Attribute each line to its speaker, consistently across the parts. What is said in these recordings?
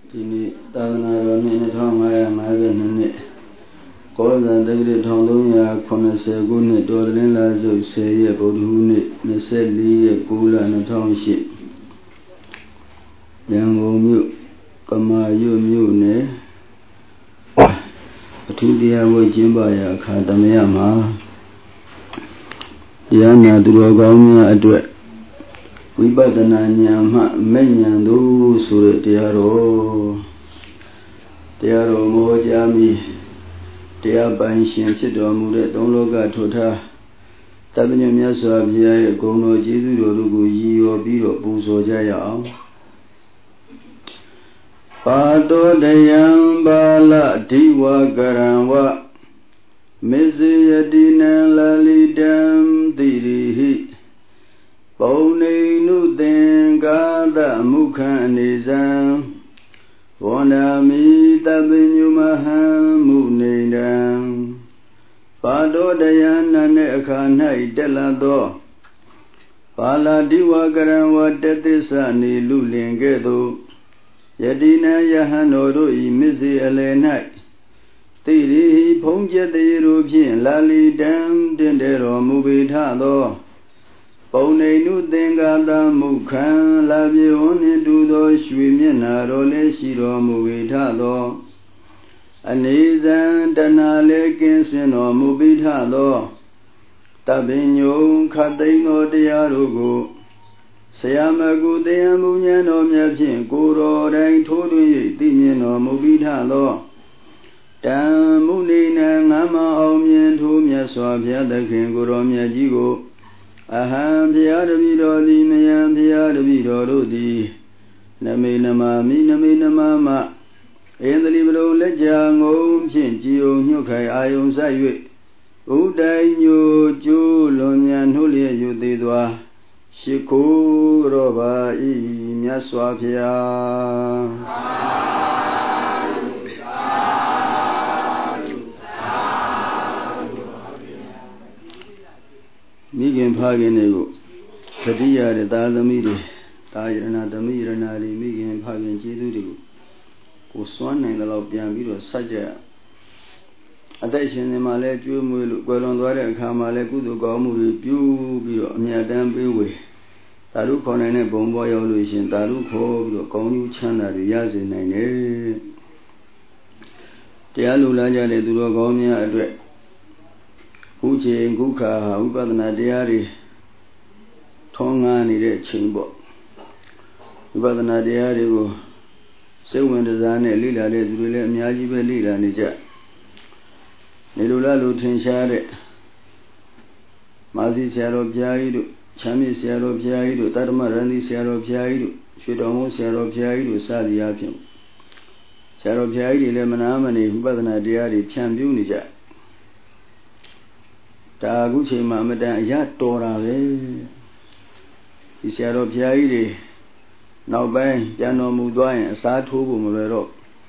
Speaker 1: ဒီနေ့သာသနာတော်နှစ်2552နှစ်ကောဇာတိရ1380ခုနှစ်တော်သင်းလာစု10ရက်ဗုဒ္ဓဟူးနေ့24ရက်9လ2008ရန်ကုန်မြို့ကမာရွတ်မြို့နယ်အထူးတရားဝဲကျင်းပရာအခါသမယမှာတရားနာသူတော်ကောင်းများအတွက်ဝိပဿနာဉာဏ်မှမဲ့ဉာဏ်တို့ဆိုတဲ့တရားတော်မောကြားမိတရားပိုင်ရှင်ဖြစ်တော်မူတဲ့သုံးလောကထွတ်ထားတပည့်မြတ်စွာဘုရားရဲ့ဂုဏ်တော်ကျေးဇူးတော်တို့ကိုရည်ရောပြီးတော့ပူဇော်ကြရအောင်ပါတောတယံဘာလဒီဝကရံဝမေဇယတိနံလလိတံတိရိဟိပုံနေနုသင်္ကာသမုခအနေဇံဝန္ဒာမိတပညုမဟံမုနေတံပါတောတယံနာနဲ့အခါ၌တက်လာသောပါဠိဝကရံဝတသစ္ဆနေလူလင်ကဲ့သို့ယတိနံယဟန်တော်တို့ဤမစ္စေအလယ်၌တိရိဖုံးကျက်သေးတို့ဖြင့်လာလီတံတင်တဲ့တော်မူပေထသောပုံနေနုသင်္ကာသမုခံလာပြေဝန်းနှင့်တူသောရွှေမျက်နာတော်လည်းရှိတော်မူပေထသောအနေဇံတဏလည်းကင်းစင်တော်မူပေထသောတပင်ညုံခတ်သိမ်းသောတရားတို့ကိုဆရာမကုတရားမူဉာဏ်တော်မြတ်ဖြင့်ကိုယ်တော်တိုင်ထိုးထွင်း၍သိမြင်တော်မူပေထသောတံမုနေနံငမ်းမအောင်မြင်ထိုးမြတ်စွာဘုရားသခင်ကိုယ်တော်မြတ်ကြီးကိုအဟံဘုရားတပည့်တော်သည်မယံဘုရားတပည့်တော်တို့သည်နမေနမမိနမေနမမဣန္ဒြိပရုံလက်ကြာငုံဖြင့်ကြည်ုံညှုတ်ခိုင်အာယုံဆိုင်၍ဥတိုင်ညိုကျိုးလွန်မြန်နှုတ်လျက်ယူသေးစွာရှိခိုးတော်ပါ၏မြတ်စွာဘုရားမိခင်ဖခင်တွေကိုသတိရတဲ့သာသမီတွေသာယရဏသမီးယရဏတွေမိခင်ဖခင်ကျေးဇူးတွေကိုကိုစွမ်းနိုင်တဲ့လောက်ပြန်ပြီးတော့ဆက်ကြအသက်ရှင်နေမှာလဲကျွေးမွေးလို့ကွယ်လွန်သွားတဲ့အခါမှာလဲကုသိုလ်ကောင်းမှုတွေပြုပြီးတော့အမြတ်တမ်းပေးဝေသာဓုခေါ်နိုင်တဲ့ဘုံပေါ်ရောက်လို့ရှင်သာဓုခေါ်ပြီးတော့ကောင်းကျိုးချမ်းသာတွေရစေနိုင်တယ်တရားလူလာကြတဲ့သူတော်ကောင်းများအတွက်ခုချိန်ခုခါဝိပဿနာတရားတွေထွန်းကားနေတဲ့ချိန်ပေါ့ဝိပဿနာတရားတွေကိုစိတ်ဝင်စားနဲ့လေ့လာတဲ့သူတွေလည်းအများကြီးပဲလေ့လာနေကြနေလိုလားလို့ထင်ရှားတဲ့မာသီဆရာတော်ဘုရားကြီးတို့ချမ်းမြေဆရာတော်ဘုရားကြီးတို့တတ္တမရဏီဆရာတော်ဘုရားကြီးတို့ရွှေတော်မုန်းဆရာတော်ဘုရားကြီးတို့စသည်အားဖြင့်ဆရာတော်ဘုရားကြီးတွေလည်းမနာမနေဝိပဿနာတရားတွေဖြန့်ပြူးနေကြဒါအခုချိန်မှာအမတန်အရတော်တာပဲဒီဆရာတော်ဘုရားကြီးတွေနောက်ပိုင်းပြန်တော်မူသွားရင်အစားထိုးဖို့မလွယ်တော့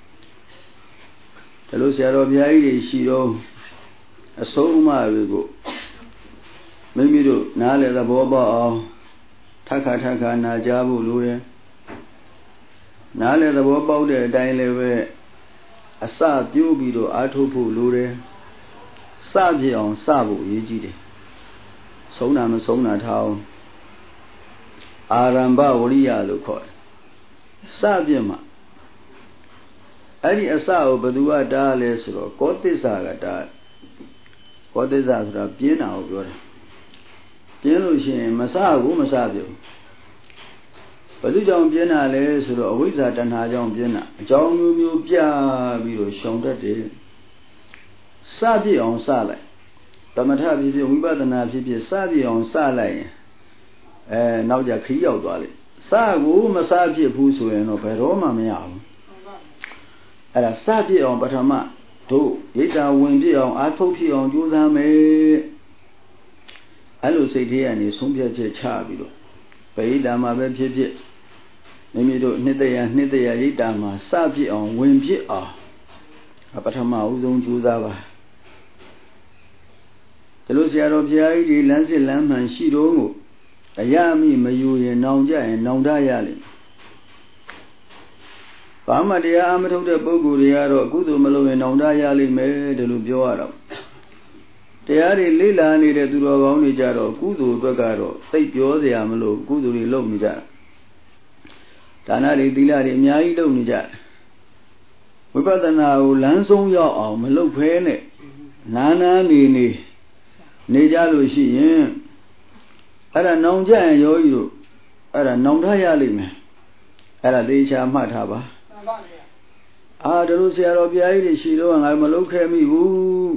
Speaker 1: ဒါလို့ဆရာတော်ဘုရားကြီးတွေရှိတော့အဆုံးအမတွေကိုမိမိတို့နားလည်သဘောပေါက်အောင်ထပ်ခါနာကြားဖို့လိုတယ်နားလည်သဘောပေါက်တဲ့အတိုင်းလည်းပဲအစပြုပြီးတော့အားထုတ်ဖို့လိုတယ်စပြအောင်စဖို့အရေးကြီးတယ်ဆုံးတာမဆုံးတာထားအောင်အာရမ္ဗဝရိယလို့ခေါ်တယ်စပြမှာအဲ့ဒီအစကိုဘယ်သူကတားလဲဆိုတော့ကောသစ္စာကတားကောသစ္စာဆိုတာပြင်းတာကိုပြောတယ်ပြင်းလို့ရှိရင်မစဘူးမစပြုဘယ်သူကြောင့်ပြင်းတာလဲဆိုတော့အဝိဇ္ဇာတဏှာကြောင့်ပြင်းတာအကြောင်းမျိုးမျိုးပြပြီးတော့ရှောင်တတ်တယ်စပြည့်အောင်စလိုက်သမထဖြစ်ဖြစ်ဝိပဿနာဖြစ်ဖြစ်စပြည့်အောင်စလိုက်ရင်နောက်ကြခရီးရောက်သွားလိမ့်စကိုမစဖြစ်ဘူးဆိုရင်တော့ဘယ်တော့မှမရဘူးအဲ့ဒါစပြည့်အောင်ပထမတို့ရိတ္တာဝင်ပြည့်အောင်အာထုတ်ပြည့်အောင်ကြိုးစားမယ်အဲ့လိုစိတ်ထဲကနေဆုံးဖြတ်ချက်ချပြီးတော့ဗိဓာမှာပဲဖြစ်ဖြစ်မိမိတို့နှစ်သက်ရရိတ္တာမှာစပြည့်အောင်ဝင်ပြည့်အောင်ပထမဦးဆုံးကြိုးစားပါဒါလို့ဆရာတော်ဘုရားကြီးဒီလမ်းစစ်လမ်းမှန်ရှိတော့ကိုအရမိမယူရင်နောင်ကြရင်နောင်တရလိမ့်ဘာမှတရားအမထုတ်တဲ့ပုဂ္ဂိုလ်တွေကတော့ကုသိုလ်မလုပ်ရင်နောင်တရလိမ့်မယ်တယ်လို့ပြောရတော့တရားတွေလေ့လာနေတဲ့သူတော်ကောင်းတွေကြတော့ကုသိုလ်အတွက်ကတော့သိပြောစရာမလိုကုသိုလ်တွေလုပ်နေကြဒါနတွေသီလတွေအများကြီးလုပ်နေကြဝိပဿနာကိုလမ်းဆုံးရောက်အောင်မလုပ်ဖဲနဲ့နာနာနေကြလို့ရှိရင်အဲ့ဒါနောင်ကြရင်ယောဂီတို့အဲ့ဒါနောင်တရလိမ့်မယ်အဲ့ဒါသေချာမှတ်ထားပါတို့ဆရာတော်ဘုရားကြီးတွေရှိတော့ငါမလုပ်ခဲ့မိဘူး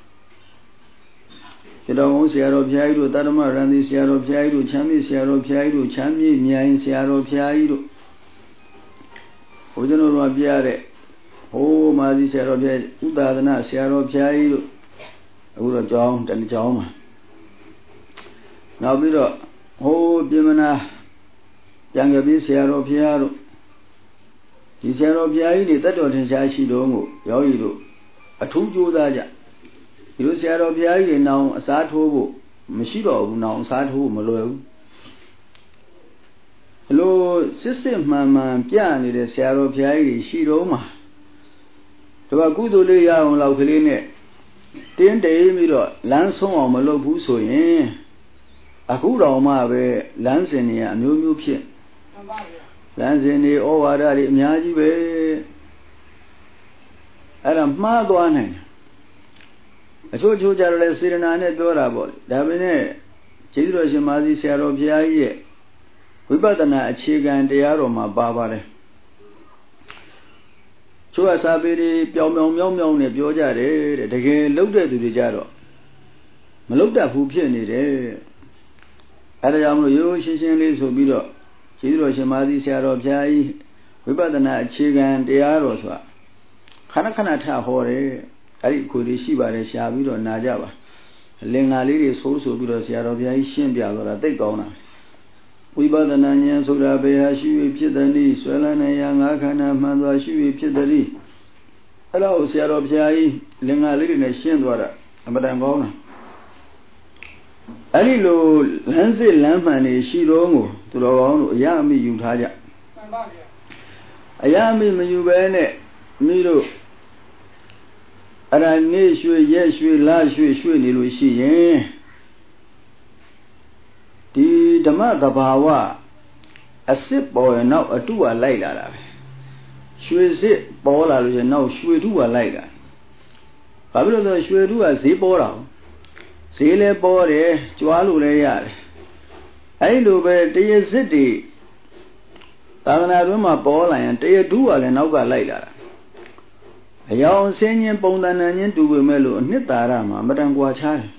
Speaker 1: ခြေတော်ဘုန်းဆရာတော်ဘုရားကြီးတို့တတ္တမရန်သီဆရာတော်ဘုရားကြီးတို့ချမ်းမြေဆရာတော်ဘုရားကြီးတို့ချမ်းမြေမြိုင်ဆရာတော်ဘုရားကြီးတို့ဘုရားတော်ကပြရတဲ့ဟိုးမာသီဆရာတော်ဘုရားဥသာဒနာဆရာတော်ဘုရားကြီးတို့အခုတော့ကျောင်းတန်ကျောင်းမှာနောက်ပြီးတော့ဟိုးပြင်မနာပြန်ကြပြီးဆရာတော်ဘုရားတို့ဒီဆရာတော်ဘုရားကြီးတွေတတ်တော်ထင်ရှားရှိတော်ကိုယောဂီတို့အထူးကြိုးစားကြဒီလိုဆရာတော်ဘုရားကြီးတွေနောင်အစားထိုးဖို့မရှိတော့ဘူးနောင်အစားထိုးဖို့မလွယ်ဘူးဘလို့စစ်မှန်ပြနေတဲ့ဆရာတော်ဘုရားကြီးတွေရှိတော်မှာဒီကကုသိုလ်လေးရအောင်လောက်ကလေးနဲ့တင်းတေးပြီးတော့လမ်းဆုံးအောင်မလုပ်ဘူးဆိုရင်အခုတော်မှပဲလမ်းစဉ်တွေအမျိုးမျိုးဖြစ်လမ်းစဉ်တွေဩဝါဒတွေအများကြီးပဲအဲ့ဒါမှားသွားနိုင်အချို့ကြတော့လေစေရနာနဲ့ပြောတာပေါ့ဒါပေမဲ့ကျေးဇူးတော်ရှင်မာသီဆရာတော်ဘုရားကြီးရဲ့ဝိပဿနာအခြေခံတရားတော်မှာပါပါတယ်ချို့အစာပေတွေပြောင်မြောင်းနဲ့ပြောကြတယ်တဲ့တကယ်လှုပ်တဲ့သူတွေကြတော့မလှုပ်တတ်ဘူးဖြစ်နေတယ်အဲဒါကြောင့်မလို့ရိုးရှင်းလေးဆိုပြီးတော့ကျေးဇူးတော်ရှင်မာသီဆရာတော်ဘုရားကြီးဝိပဿနာအခြေခံတရားတော်ဆိုတာခဏထဟောတယ်အဲ့ဒီကိုယ်တွေရှိပါတယ်ရှားပြီးတော့နာကြပါလင်္ကာလေးတွေဆိုပြီးတော့ဆရာတော်ဘုရားကြီးရှင်းပြသွားတာသိကောင်းတာဝိပဿနာဉာဏ်ဆိုတာဘယ်ဟာရှိ၍ဖြစ်သနည်းဆွဲလန်းနေရငါးခန္ဓာမှန်စွာရှိ၍ဖြစ်သနည်းအဲ့တော့ဆရာတော်ဘုရားကြီးလင်္ကာလေးတွေနဲ့ရှင်းသွားတာအမှန်တန်ကောင်းတာအဲ့ဒီလိုလမ်းစစ်လမ်းမှန်နေရှိတော်ကိုသူတော်ကောင်းတို့အရအမိယူထားကြမှန်ပါဗျာအရအမိမယူဘဲနဲ့မိတို့အဲ့ဒါနေရွှေရက်ရွှေလရွှေနေလို့ရှိရင်ဒီဓမ္မသဘာဝအစစ်ပေါ်ရင်နောက်အတုကလိုက်လာတာပဲရွှေစစ်ပေါ်လာလို့ရှိရင်နောက်ရွှေတုကလိုက်လာဘာဖြစ်လို့လဲရွှေတုကဈေးပေါ်တာဈေးလည်းပေါ်တယ်ကြွားလို့လည်းရတယ်အဲ့လိုပဲတရစစ်တွေသာသနာ့တွင်မှာပေါ်လာရင်တရတုကလည်းနောက်ကလိုက်လာတာအယောင်ဆင်းခြင်းပုံသဏ္ဍာန်ချင်းတူပေမဲ့လို့အနှစ်သာရမှာမတန်ကွာခြားတယ်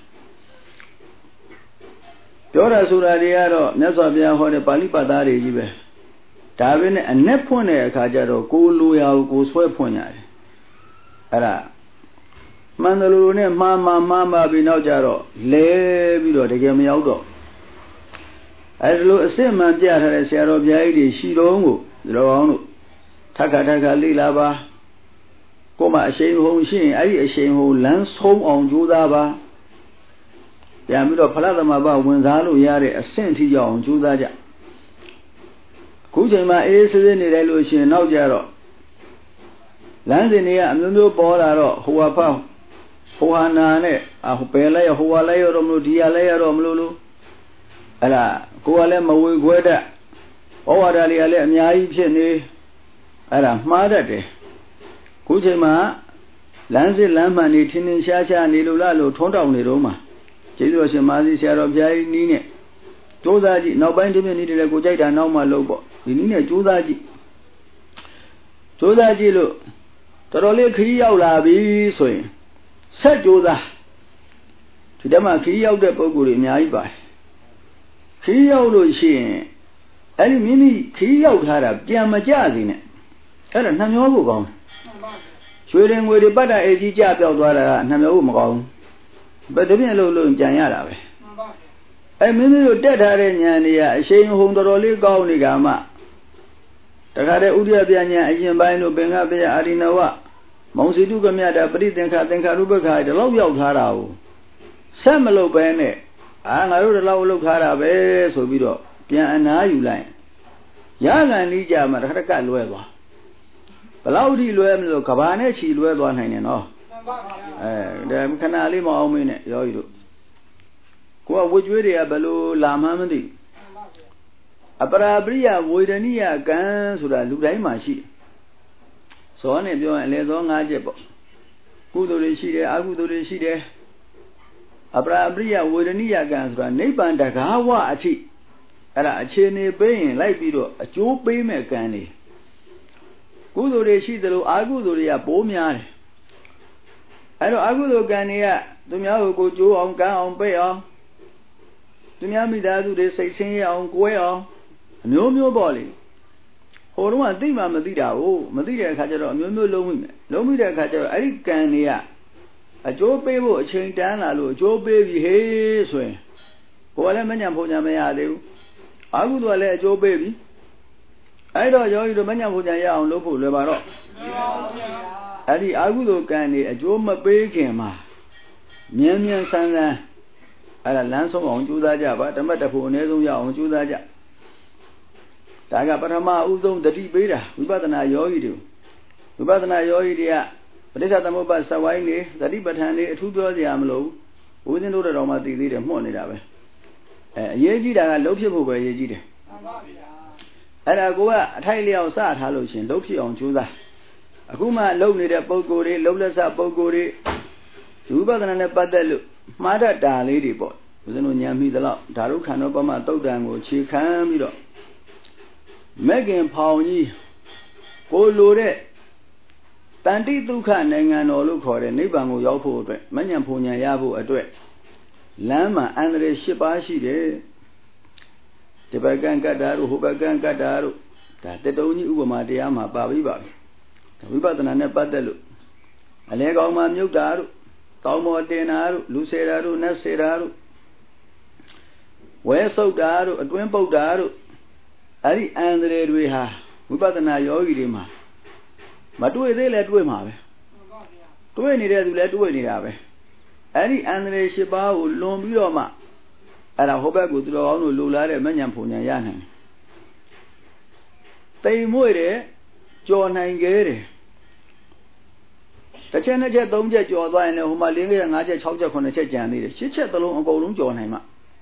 Speaker 1: ပြောတာဆိုတာတွေကတော့မြတ်စွာဘုရားဟောတဲ့ပါဠိပတ်သားတွေကြီးပဲဒါပဲနဲ့အ내ဖွင့်တဲ့အခါကျတော့ကိုလိုရာကိုဆွဲဖွင့်ရတယ်အဲ့ဒါမှန်တယ်လို့နဲ့မှားပြီးနောက်ကျတော့လဲပြီးတော့တကယ်မရောက်တော့အဲ့ဒါလို့အစစ်မှန်ပြထားတဲ့ဆရာတော်ဘုရားကြီးတွေရှိတော်ကိုဒီတော်ကောင်းတို့ထပ်ခါလေ့လာပါကိုမအရှိန်ဟုန်ရှိရင်အဲ့ဒီအရှိန်ဟုန်လမ်းဆုံးအောင်ကြိုးစားပါပြန်ပြီးတော့ဖလားသမဘဝင်စားလို့ရတဲ့အဆင့်အထိရောက်အောင်ကြိုးစားကြအခုချိန်မှာအေးဆေးဆေးနေတယ်လို့ရှိရင်နောက်ကြတော့လမ်းစဉ်တွေကအမျိုးမျိုးပေါ်လာတော့ဟိုဟာဖောက်ဟိုဟာနာနဲ့ပယ်လိုက်ဟိုဟာလိုက်ရတော့မလို့ဒီဟာလိုက်ရတော့မလို့အဲ့ဒါကိုယ်ကလည်းမဝေခွဲတတ်ဩဝါဒလေးကလည်းအများကြီးဖြစ်နေအဲ့ဒါမှားတတ်တယ်ခုချိန်မှာလမ်းစစ်လမ်းမှန်နေထင်းရှားနေလို့လားလို့ထုံးတောင်နေတော့မှာကျေးဇူးတော်ရှင်မာသီဆရာတော်ဘုရားကြီးနီးနဲ့ကြိုးစားကြည့်နောက်ပိုင်းတစ်မြစ်နည်းတည်းကိုကြိုက်တာနောက်မှလုပ်ပေါ့ဒီနည်းနဲ့ကြိုးစားကြည့်လို့တော်တော်လေးခရီးရောက်လာပြီဆိုရင်ဆက်ကြိုးစားဒီတည်းမှာခရီးရောက်တဲ့ပုဂ္ဂိုလ်တွေအများကြီးပါတယ်ခရီးရောက်လို့ရှိရင်အဲ့ဒီမိမိခရီးရောက်ထားတာပြန်မကြစေနဲ့အဲ့ဒါနှမျောဖို့ကောင်းရွှေရင်ငွေတွေပတ်တာအေးကြီးကြပြောက်သွားတာကနှမျောဖို့မကောင်းဘူးဘယ်တပြင်းလို့ကြံရတာပဲအဲ့မိမိတို့တက်ထားတဲ့ဉာဏ်တွေကအရှိန်ဟုန်တော်တော်လေးကောင်းနေကြမှာတခါတည်းဥဒိယပြဉာဏ်အရင်ပိုင်းတို့ပင်ကပယအာရိနဝမောင်စီတုကမြတ်တာပရိသင်္ခသင်္ခါရုပ္ပခါဒီလောက်ရောက်ထားတာကိုဆက်မလုပ်ပဲနဲ့ငါတို့ဒီလောက်လုပ်ထားတာပဲဆိုပြီးတော့ပြန်အနားယူလိုက်ရခံလေးကြမှာတခါတက်ကလွဲသွား Balaudi Luem, Cabanechi, Luan, no. The Canali Maumine, Yoido. Go would you below Lamhamadi? Aparabria, Woidania, Gans, or Ludaimashi. So on a bio and Lezon Ajebo. Gudurishide, Agudurishide. Abrabria Woidania Gans, Neban Dagawa Achi. Era a chene bain, like Bido, a Joe Bay Mecani. Gudurishide, Aguduria, Bomian. I know Agudo Gania, Dumia go Joe on Gown Bay. Dumia me that do they say on Guay. No more body. Hold one thing, Madida, oh, Madida Catcher, no more Lomida Catcher, I can hear. A Joe baby, a chain down, a Joe baby, hey, swing. What a man, Pojamea do. I would let Joe baby. I don't know the man Pojaya on Lopo Levaro. I would look candy, a Joe Mabay Mian Sanda. I land some on Judaja, but the metaphor Nezo on Judaja. Taga Patama Uzum the deep beta, we bought an Ayoidu. We bought an Ayoidia, but this at the mobile Sawaini, the deep batani, 2 dollars the amlo, within order of my deed and money. Yejida, Lopi over Yejida. And I go out highly outside Halosin, Lopi on Judah. Akuma lonely at Bogori, Lolas at Bogori. We bought an Abadalu, Mother da lady boy. Within Unyami the lot, Daru Kanobama, Dodam, or Chikamido. Megan Pawnee, Polore, Tanti Dukan and all look for a Nibango Yopo, Manyapunya Yabu address. Lama Andre Shibashi de Tibagan Gadaru, Hubagan Gadaru, that the Doni Ubama Diama Babi Babi. We bought an Anabadalu. A leg on my new daru, Tomo Denaru, Luceraru, Naseraru. Where so daru, a twimpo daru. Ari Andre we have. We bought an Ayoidima. But do they let we have? Do any day to let we have? Ari Andre Shiba will loan Bioma. And I hope I go to the honor Lula Manyapunya Yan. They muere, John Hangere. The Chenaja don't get your line of Malinga and Aja Chowja on the Chejani. She checked along on Golden John Hema.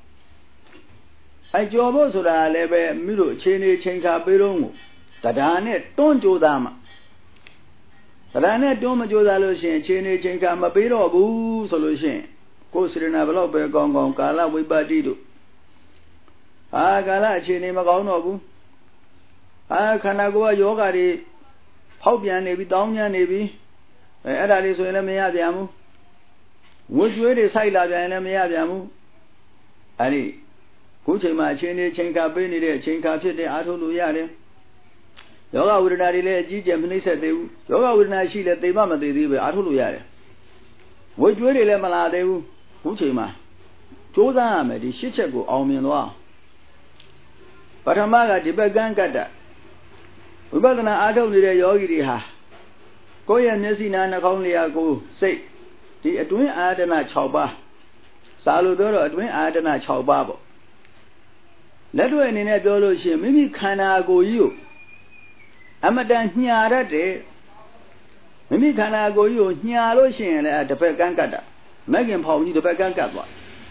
Speaker 1: I job also that I live a middle chain chenka birongo. Tadane, don't do them. Tadane, don't do the solution, chain chenka mabiro, boo solution. Go sit in a developer gong Kala with Badido. Ah, Gala, chain Magaonobu. Ah, Kanagua yoga, Hobian Navy, Downyan Navy. That is when I may have Yamu. Would you decide that I may have Yamu? Ali. Kuchima Chene Chenka Beni, Chenka Pit, Atuluyade. Yoga would not let G. Japanese said they Yoga would not see that they mama they did Atuluyade. Would you really let Malade? Kuchima. Jodam, the Shichago, Alminoa. But a maga, the Bagan Gada. We got an adult with a yogi ha. Go and Messina only go say. The Adwin Adana Chauba. Saludoro Adwin Adana Chaubabo. Let her in a biology, maybe Kana go you. Amadan Hiara de Maybe Kana go you, Hiaroshin at the Pegangada. Megan Paul, the Pegangada.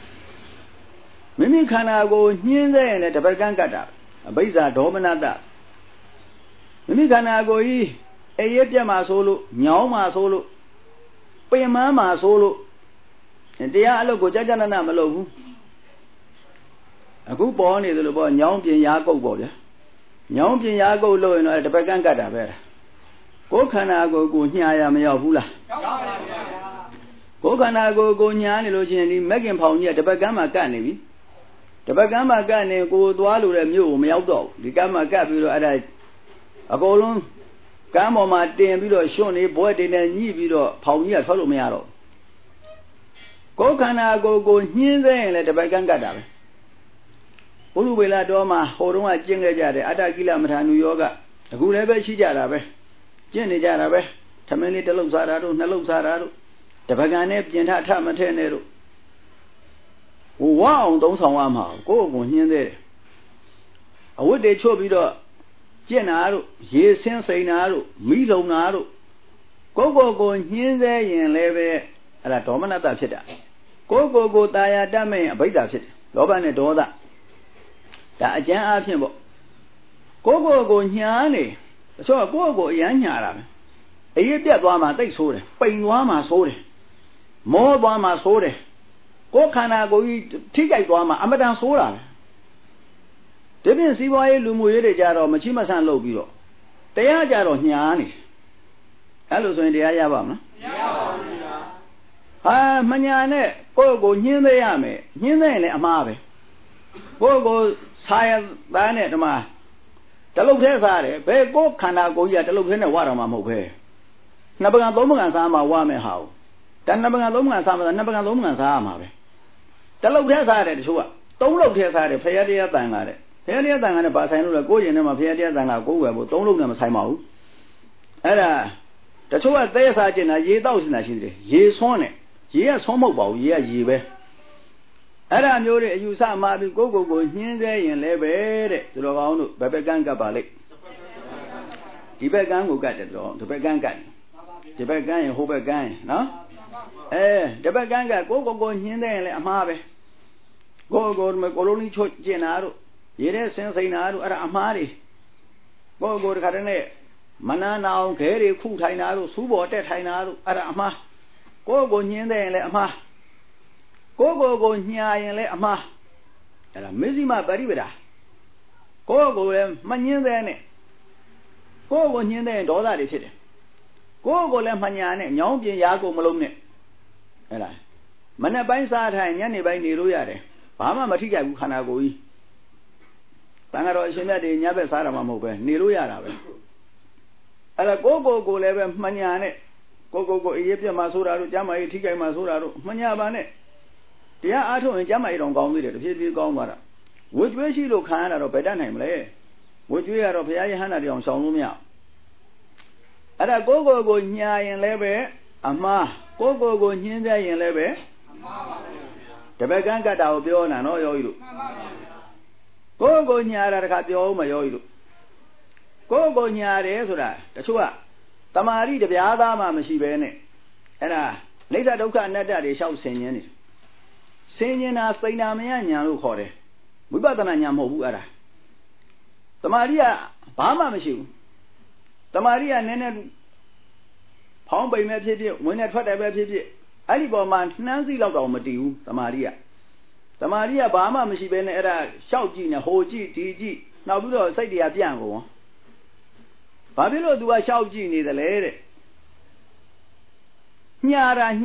Speaker 1: Maybe Kana go here there at the Pegangada. A Beza Dominada. Maybe Kana go ye. Ayama solo, Nyama solo, Payama solo, and they are logo Jajana Namalo. A good born is the boy Nyampian Yago boy. Nyampian Yago low in the Bagangada. Go Canago go Nyaya Hula. Go Canago go Nyani Login, Megan Pony, the Bagama Gani. The Bagama Gani go Dualu and Mu, Mealdo, the Gamma Gabu at a golon. Come on, my damn video, Shoni, boy, didn't need video, Paunia, follow me out. Go go here there and let the Bagangada. Ulu will adoma, Horoma Jinga, Adagila Matanu Yoga, a good ever she jarabe, Jenny Jarabe, Tamini Telozarado, Nelozarado, the Bagane, Jenta Matenero. Wow, don't sound go here there. I would they show video. Jenaro, ye sensainaro, milonaro, goညင်းစေရင်လည်းပဲအဲ့ဒါဒေါမနတဖြစ်တာကိုတာယာတတ်မဲ့အဘိဓါဖြစ်တယ်လောဘနဲ့ဒေါသဒါအကျမ်းအားဖြင့်ပေါ့ကိုညားနေတချို့ကကိုအရမ်းညာတာပဲအရေးပြတ်သွားမှတိတ်ဆိုးတယ်ပိန်သွားမှဆိုးတယ်မောသွားမှဆိုးတယ်ကိုခန္ဓာကိုယ်ကြီးထိကြိုက်သွားမှအမတန်ဆိုးတာပဲဒီပြင်စီးပွားရေးလူမှုရေးတွေကြတော့မချိမဆန့်လုပ်ပြီးတော့တရားကြတော့ညားနေအဲ့လိုဆိုရင်တရားရပါမလားမရပါဘူးဗျာဟာမညာနဲ့ကိုညှင်းသေးရမယ်ညှင်းသေးရင်လည်းအမှားပဲကိုဆာရသားနဲ့ဓမ္မတလုတ်သေးစားတယ်ဘယ်ကိုခန္ဓာကိုယ်ကြီးကတလုတ်သေးနဲ့ဝါတော်မှာမဟုတ်ပဲနှစ်ပကံသုံးပကံစားမှာဝါမယ်ဟာတဏ္ဍပကံသုံးပကံစားမှာနှစ်ပကံသုံးပကံစားရမှာပဲတလုတ်သေးစားတယ်တချို့ကသုံးလုတ်သေးစားတယ်ဖရာတရားတန်ကတဲ့ဖရာတရားတန်ကနဲ့ဘာဆိုင်လို့လဲကိုရင်ထဲမှာဖရာတရားတန်ကကိုယ်ဝယ်ဖို့သုံးလုတ်နဲ့မဆိုင်ပါဘူးအဲ့ဒါတချို့ကသဲစားကျင်တာရေတောက်ကျင်တာရှိတယ်ရေဆွန်းတယ်ရေကဆွန်းမဟုတ်ပါဘူးရေကရေပဲအဲ့ဒါမျိုးတွေအယူဆမှာပြီးကိုညှင်းသေးရင်လည်းပဲတဲ့သူတော်ကောင်းတို့ဘယ်ဘက်ကန်းကပ်ပါလိမ့်ဒီဘက်ကန်းကိုကတ်တယ်သူတော်ဒီဘက်ကန်းကတ်ဒီဘက်ကန်းရင်ဟိုဘက်ကန်းရင်နော်ဒီဘက်ကန်းကကိုညှင်းသေးရင်လည်းအမှားပဲကိုလုံးကြီးချွတ်ကျင်တာတို့ရေထဲဆင်းစိန်တာတို့အဲ့ဒါအမှားတွေတခါတည်းနဲ့မနာနာအောင်ခဲတွေခုထိုင်တာတို့စူးပေါ်တက်ထိုင်တာတို့အဲ့ဒါအမှားကိုညှင်းသေးရင်လည်းအမှားကိုညာရင်လည်းအမှားအဲ့ဒါမဇ္ဈိမပရိပဒါကိုလည်းမညှင်းသေးနဲ့ကိုညှင်းသေးရင်ဒေါသတွေဖြစ်တယ်ကိုလည်းမညာနဲ့ညောင်းပြင်ရာကိုမလုံးနဲ့အဲ့ဒါမနေ့ပိုင်းစားထိုင်ညနေပိုင်းနေလို့ရတယ်ဘာမှမထိကြဘူးခန္ဓာကိုယ်ကြီးတန်ဃာတော်အရှင်မြတ်တွေညဘက်စားတာမှမဟုတ်ပဲနေလို့ရတာပဲအဲ့ဒါကိုလည်းပဲမညာနဲ့ကိုအေးပြတ်မှဆိုတာတို့ကျမ်းမာရေးထိကြိုက်မှဆိုတာတို့မညာပါနဲ့တရားအားထုတ်ရင်ကျမ်းမာရေးတော်ကောင်းသေးတယ်တဖြည်းဖြည်းကောင်းသွားတာဝှကျွေးရှိလို့ခံရတာတော့ဘယ်တတ်နိုင်မလဲဝှကျွေးရတော့ဘုရားယဟန္တာတွေအောင်ဆောင်လို့မရအဲ့ဒါကိုညာရင်လည်းပဲအမှားကိုညှင်းသေးရင်လည်းပဲအမှားပါပဲတပည့်ကန်းကတ်တာကိုပြောနေတာနော်ယောဂီတို့မှန်ပါဗျာကိုညာတာတခါပြောဦးမယောဂီတို့ကိုညာတယ်ဆိုတာတချို့ကတမာရီတပြားသားမှမရှိပဲနဲ့အဲ့ဒါလိစ္ဆဒုက္ခအနတ္တတွေလျှောက်ဆင်ញင်းနေဆင်ញင်းတာစိန်နာမယညာလို့ခေါ်တယ်ဝိပဿနာညာမဟုတ်ဘူးအဲ့ဒါတမာရီကဘာမှမရှိဘူးတမာရီကနည်းနည်းဖောင်းပိန်ပဲဖြစ်ဖြစ်ဝင်နဲ့ထွက်တယ်ပဲဖြစ်ဖြစ်အဲ့ဒီပေါ်မှာနှမ်းစီလောက်တော့မတည်ဘူးတမာရီကဘာမှမရှိပဲနဲ့အဲ့ဒါလျှောက်ကြည့်နေဟိုကြည့်ဒီကြည့်နောက်ပြီးတော့စိတ်တရားပြန့်ကုန်ဘာဖြစ်လို့ तू ကရှောက်ကြည့်နေသလဲတဲ့ညှာတာ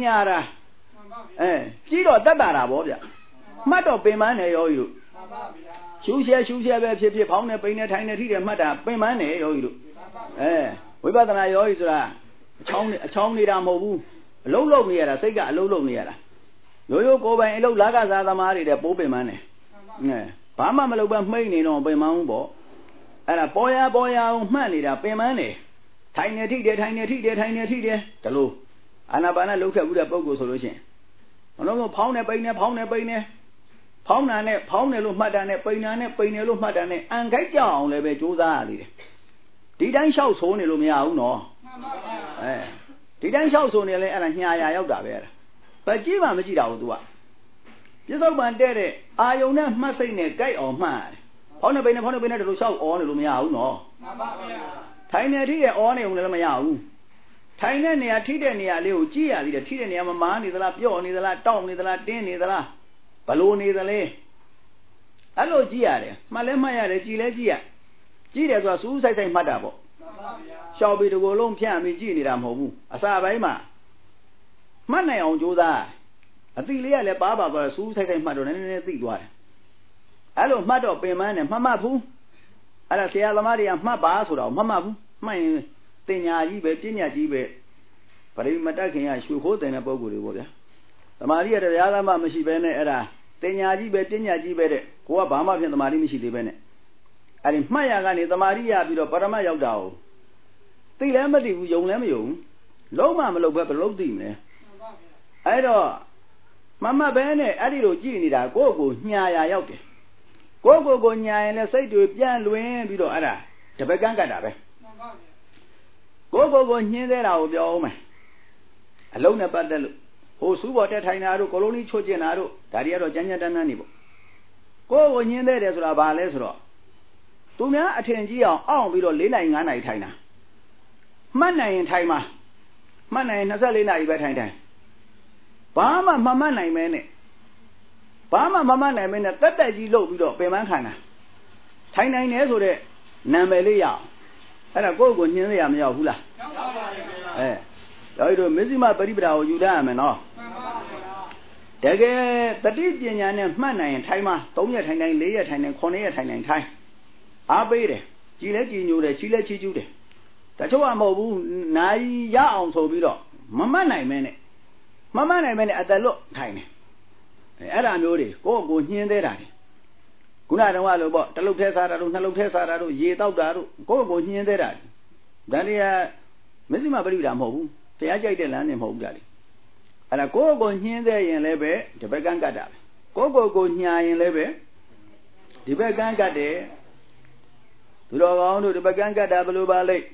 Speaker 1: ကြီးတော့တတ်တာဗောဗျမှတ်တော့ပင်ပန်းနေရောကြီးတို့ရှူးရှဲပဲဖြစ်ဖြစ်ဖောင်းနေပိန်နေထိုင်နေထိတယ်မှတ်တာပင်ပန်းနေရောကြီးတို့ဝိပဿနာရောကြီးဆိုတာအချောင်းနေတာမဟုတ်ဘူးအလုံးလုံးနေရတာစိတ်ကအလုံးလုံးနေရတာရိုးကိုယ်ပိုင်အလုံးလာကစားသမားတွေတဲ့ပိုးပင်ပန်းနေဘာမှမလုပ်ပဲမှိတ်နေတော့ပင်ပန်းဘူးဗောအဲ့ဒါပေါ်ရအောင်မှတ်နေတာပင်ပန်းနေထိုင်နေထိတယ်ဒါလို့အာနာပါနလုပ်ခဲ့ဘူးတဲ့ပုဂ္ဂိုလ်ဆိုလို့ရှိရင်ဘလုံးကဖောင်းနေပိန်နေဖောင်းတာနဲ့ဖောင်းတယ်လို့မှတ်တာနဲ့ပိန်တာနဲ့ပိန်တယ်လို့မှတ်တာနဲ့အံခိုက်ကြအောင်လည်းပဲကြိုးစားရသေးတယ်ဒီတိုင်းလျှောက်ဆိုးနေလို့မရဘူးနော်ဒီတိုင်းလျှောက်ဆိုးနေလဲအဲ့ဒါညှာရာရောက်တာပဲအဲ့ဒါပဲကြည့်မှမကြည့်တာဘူး तू ကပြစ္ဆုတ်ပံတဲ့တဲ့အာယုံနဲ့မှတ်စိတ်နဲ့ကြိုက်အောင်မှတ်ရတယ်ဖောင်းနေပိန်နေဒီလိုလျှောက်အောနေလို့မရဘူးနော်မှန်ပါဗျာထိုင်နေထိရဲ့အောနေုံလည်းမရဘူးထိုင်တဲ့နေရာထိတဲ့နေရာလေးကိုကြည့်ရသေးတယ်ထိတဲ့နေရာမှာမာနေသလားပြော့နေသလားတောင့်နေသလားတင်းနေသလားဘလို့နေသလဲအဲ့လိုကြည့်ရတယ်မှတ်လဲမှတ်ရတယ်ကြည့်လဲကြည့်ရကြည့်တယ်ဆိုတာစူးစိုက်မှတ်တာပေါ့မှန်ပါဗျာရှောက်ပြီးတကိုယ်လုံးဖြန့်ပြီးကြည့်နေတာမဟုတ်ဘူးအစာပိုင်းမှာမှတ်နိုင်အောင်ကြိုးစားအတိလေးကလည်းပါသွားစူးစိုက်မှတ်တော့နည်းနည်းသိသွားတယ်အဲ့လိုမှတ်တော့ပင်မနဲ့မှတ်ဘူးအဲ့ဒါဆရာသမားတွေကမှတ်ပါဆိုတော့မှတ်ဘူးမှတ်ရင်တင်ညာကြီးပဲပညာကြီးပဲပရိမတတ်ခင်ကရွှေခိုးတင်တဲ့ပုံကိုယ်တွေပေါ့ဗျာသမာဓိရတရားသားမှမရှိဘဲနဲ့အဲ့ဒါတင်ညာကြီးပဲပညာကြီးပဲတဲ့ကိုကဘာမှဖြင့်သမာဓိမရှိသေးပဲနဲ့အဲ့ဒီမှတ်ရကနေသမာဓိရပြီးတော့ပရမတ်ရောက်တာကိုသိလည်းမသိဘူးယုံလည်းမယုံလုံးမမလုပ်ပဲဘယ်လိုသိမလဲအဲ့တော့မမှတ်ပဲနဲ့အဲ့ဒီလိုကြည့်နေတာကိုညှာရာရောက်တယ်ကိုညာရင်လည်းစိတ်တွေပြန့်လွင်ပြီးတော့အဲ့ဒါတပည့်ကန်းကတ်တာပဲကိုညင်းသေးတာကိုပြောအောင်မယ်အလုံးနဲ့ပတ်သက်လို့ဟိုစူးပေါ်တက်ထိုင်တာတို့ကိုလုံးလေးချွတ်ကျင်တာတို့ဒါတွေကတော့ကြမ်းကြမ်းတမ်းတမ်းနေပေါ့ကိုညင်းသေးတယ်ဆိုတာဘာလဲဆိုတော့သူများအထင်ကြီးအောင်ပြီးတော့4 နိုင် 5 နိုင်ထိုင်တာမှတ်နိုင်ရင်ထိုင်မှာမှတ်နိုင်ရင်24 နာရီပဲထိုင်ဘာမှမမှတ်နိုင်မဲနဲ့တက်တက်ကြီးလှုပ်ပြီးတော့ပင်ပန်းခံတာထိုင်နိုင်တယ်ဆိုတဲ့နာမည်လေးရအောင်အဲ့ဒါကိုညင်းသေးရမရောက်ဘူးလားရောက်ပါဘူးတို့မဇ္ဈိမပရိပဒါကိုယူတတ်ရမယ်နော်တကယ်တတိပညာနဲ့မှတ်နိုင်ရင်ထိုင်မှာ3 ရက်ထိုင်နိုင်4 ရက်ထိုင်နိုင်9 ရက်ထိုင်နိုင်ထိုင်အားပေးတယ်ကြည်လဲကြည်ညိုတယ်ချီလဲချီကျူးတယ်တချို့ကမဟုတ်ဘူးနိုင်ရအောင်ဆိုပြီးတော့မမှတ်နိုင်မဲနဲ့အတလွတ်ထိုင်တယ်အဲ့ဒါမျိုးတွေကိုညှင်းသေးတာတွေခုနတုန်းကလို့ပေါ့တစ်လုပ်ထဲစားတာတို့နှစ်လုပ်ထဲစားတာတို့ရေတောက်တာတို့ကိုညှင်းသေးတာဒါတွေကမဇ္ဈိမပရိပဒါမဟုတ်ဘူးတရားကြိုက်တဲ့လမ်းနေမဟုတ်ဘူးဒါတွေအဲ့ဒါကိုညှင်းသေးရင်လည်းပဲဒီဘက်ကန်းကတ်တာပဲကိုညာရင်လည်းပဲဒီဘက်ကန်းကတ်တယ်သူတော်ကောင်းတို့ဒီဘက်ကန်းကတ်တာဘယ်လိုပါလိမ့်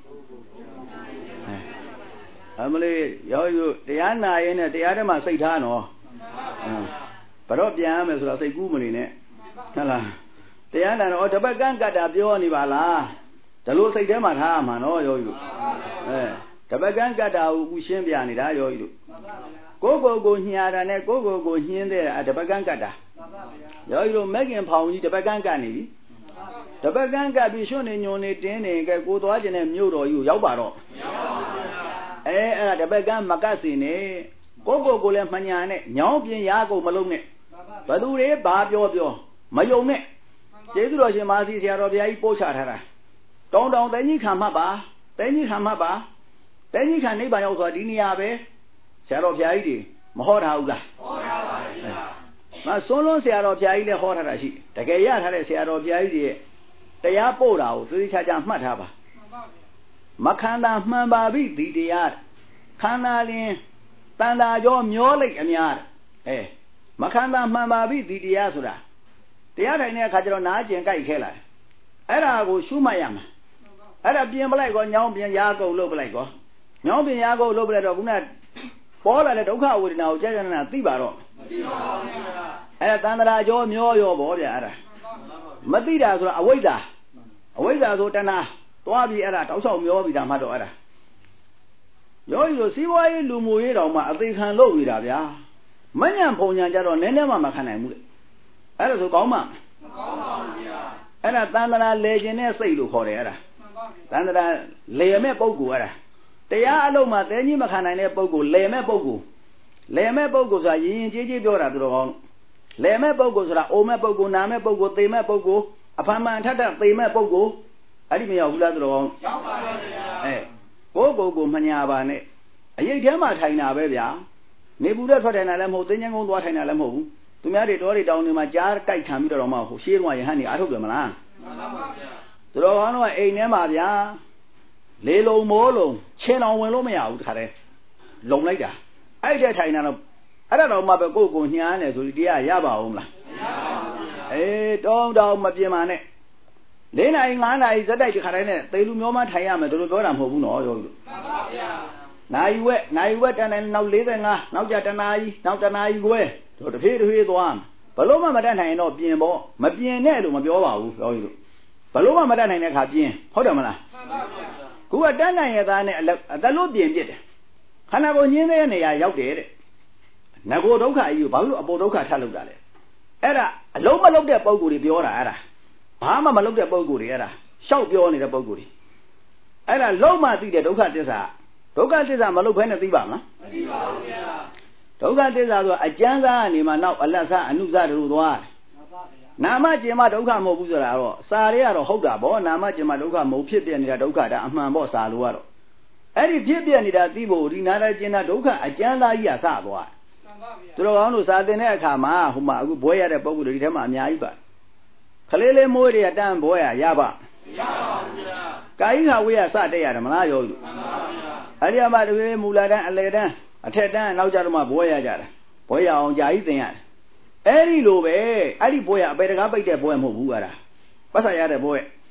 Speaker 1: အမလေးရောတရားနာရင်နဲ့တရားထဲမှာစိတ်ထားနော်ဘတော့ပြန်ရမယ်ဆိုတော့စိတ်ကူးမနေနဲ့ဟုတ်လားတရားနာတော့တပတ်ကန်းကတ်တာပြောနေပါလားဒါလို့စိတ်ထဲမှာထားရမှာနော်ယောဂီတို့တပတ်ကန်းကတ်တာကိုရှင်းပြနေတာယောဂီတို့ကိုညာတာနဲ့ကိုညင်းတဲ့တပတ်ကန်းကတ်တာယောဂီတို့မက်ခင်ဖောင်ကြီးတပတ်ကန်းကတ်နေပြီတပတ်ကန်းကတ်ပြီးရွှွနေညွန်နေတင်းနေကဲကိုသွားခြင်းနဲ့မြို့တော်ကြီးကိုရောက်ပါတော့အဲ့ဒါတပတ်ကန်းမကတ်စီနဲ့ကိုလည်းမညာနဲ့ညောင်းပြင်းရားကိုမလုံးနဲ့ဘသူတွေဘာပြောမယုံနဲ့ကျေးဇူးတော်ရှင်မာစီဆရာတော်ဘုရားကြီးပို့ချထားတာတောင်းတဲကြီးခံမှတ်ပါတဲကြီးခံနိဗ္ဗာန်ရောက်ဆိုတာဒီနေရာပဲဆရာတော်ဘုရားကြီးတွေမဟောထားဘူးလားဟောထားပါဘူးဗျာမစွန်းလုံးဆရာတော်ဘုရားကြီးလည်းဟောထားတာရှိတကယ်ရထားတဲ့ဆရာတော်ဘုရားကြီးတွေတရားပို့တာကိုသေချာမှတ်ထားပါမခန္ဓာမှန်ပါပြီဒီတရားခန္ဓာလင်းတန်တာကြောမျောလိုက်အများမခန္ဓာမှန်ပါပြီဒီတရားဆိုတာတရားထိုင်တဲ့အခါကျတော့နားကျင်ကြိုက်ခဲလာတယ်အဲ့ဒါကိုရှုမှတ်ရမှာအဲ့ဒါပြင်ပလိုက်ကောညောင်းပြင်ရားကုန်လုပ်ပလိုက်ကောညောင်းပြင်ရားကုန်လုပ်ပလိုက်တော့ခုနပေါ်လာတဲ့ဒုက္ခဝေဒနာကိုကြာကြာနာသိပါတော့မသိပါဘူးဗျာအဲ့ဒါတန်တရာကြောမျောရောပေါ့ဗျာအဲ့ဒါမသိတာဆိုတာအဝိဇ္ဇာဆိုတဏှာသွားပြီးအဲ့ဒါတောက်လျှောက်မျောပြီးတာမှတော့အဲ့ဒါယောဂီတို့စီးပွားရေးလူမှုရေးတောင်မှအသေးခံလုပ်နေတာဗျာမညံဖုံညာကြတော့နည်းနည်းမှမခံနိုင်ဘူးလေအဲ့ဒါဆိုကောင်းမှမကောင်းပါဘူးဗျာအဲ့ဒါတန်တရာလေခြင်းနဲ့စိတ်လို့ခေါ်တယ်အဲ့ဒါတန်တရာလေမဲ့ပုဂ္ဂိုလ်အဲ့ဒါတရားအလုံးမှာတဲကြီးမခံနိုင်တဲ့ပုဂ္ဂိုလ်လေမဲ့ပုဂ္ဂိုလ်ဆိုတာရင်ကြေးပြောတာသူတော်ကောင်းလေမဲ့ပုဂ္ဂိုလ်ဆိုတာအိုမဲ့ပုဂ္ဂိုလ်နာမဲ့ပုဂ္ဂိုလ်သေမဲ့ပုဂ္ဂိုလ်အဖန်မှန်ထက်သေမဲ့ပုဂ္ဂိုလ်အဲ့ဒီမရောက်ဘူးလားသူတော်ကောင်းရောက်ပါပါဗျာကိုမညာပါနဲ့အရိတ်ထဲမှာထိုင်တာပဲဗျာနေပူတဲ့ထွက်ထိုင်တာလည်းမဟုတ်သင်္ချင်ကုန်းသွားထိုင်တာလည်းမဟုတ်ဘူးသူများတွေတောတွေတောင်တွေမှာကြားတိုက်ခံပြီးတော့မှဟိုရှေးတော့ရဟန်းနေအားထုတ်တယ်မလားမှန်ပါပါဗျာသူတော်ကောင်းတော့အိမ်ထဲမှာဗျာလေလုံးမိုးလုံးချင်းအောင်ဝင်လို့မရဘူးတခါတည်းလုံလိုက်တာအဲ့တဲ့ထိုင်တာတော့အဲ့ဒါတော့မှပဲကိုညှားနေဆိုဒီတရားရပါအောင်မလားမရပါဘူးဗျာတောင်းမပြင်းပါနဲ့4 နာရီ 5 နာရီဇက်တိုက်တခါတည်းနဲ့သေလူမျိုးမထိုင်ရမယ်တို့ပြောတာမဟုတ်ဘူးနော်ယောဂီတို့မှန်ပါဗျာနိုင်ဝက်တန်တယ်နောက်45နောက်ကြတနာရီနောက်တနာရီခွဲတို့တဖြည်းသွားဘလို့မှမတတ်နိုင်ရင်တော့ပြင်ပေါ့မပြင်နဲ့လို့မပြောပါဘူးယောဂီတို့ဘလို့မှမတတ်နိုင်တဲ့အခါပြင်ဟုတ်တယ်မလားမှန်ပါဗျာခုကတတ်နိုင်ရသားနဲ့အတလို့ပြင်ပြစ်တယ်ခန္ဓာကိုယ်ညင်းတဲ့နေရာရောက်တယ်တဲ့ငကိုဒုက္ခကြီးကိုဘာလို့အပေါ်ဒုက္ခထပ်လုပ်တာလဲအဲ့ဒါအလုံးမလုံးတဲ့ပုံကိုယ်တွေပြောတာအဲ့ဒါဘာမှမလုံးတဲ့ပုံကိုယ်တွေအဲ့ဒါရှောက်ပြောနေတဲ့ပုံကိုယ်တွေအဲ့ဒါလုံးမှသိတဲ့ဒုက္ခသစ္စာမလုံးဖဲနဲ့သိပါမလားမသိပါဘူးဗျာဒုက္ခသစ္စာဆိုအကျမ်းစာကနေမှနောက်အလတ်စားအနုစားတို့သွားတယ်နာမကျင်မဒုက္ခမဟုတ်ဘူးဆိုတာတော့စာတွေကတော့ဟုတ်တာဗောနာမကျင်မဒုက္ခမဟုတ်ဖြစ်ပြနေတာဒုက္ခဒါအမှန်ဗောစာလို့ကတော့အဲ့ဒီဖြစ်ပြနေတာသိဖို့ဒီနာတာကျင်တာဒုက္ခအကျမ်းစာကြီးကစသွားသူတော်ကောင်းတို့စာသင်တဲ့အခါမှာဟိုမှာအခုဘွဲရတဲ့ပုံစံတွေဒီထဲမှာအများကြီးပါခလေးလေးမိုးတွေကတန်းဘွဲရပါမရပါဘူးဗျာကာယိခဝေယစတက်ရတယ်မလားယောဂီမှန်ပါဗျာအဲ့ဒီမှာတပည့်မူလာတန်းအလယ်တန်းအထက်တန်းနောက်ကြတော့မှဘွဲရကြတာဘွဲရအောင်ကြာကြီးသင်ရတယ်အဲ့ဒီလိုပဲအဲ့ဒီဘွဲရအပေတကားပိတ်တဲ့ဘွဲမဟုတ်ဘူးအဲ့ဒါပတ်ဆက်ရတဲ့ဘွဲ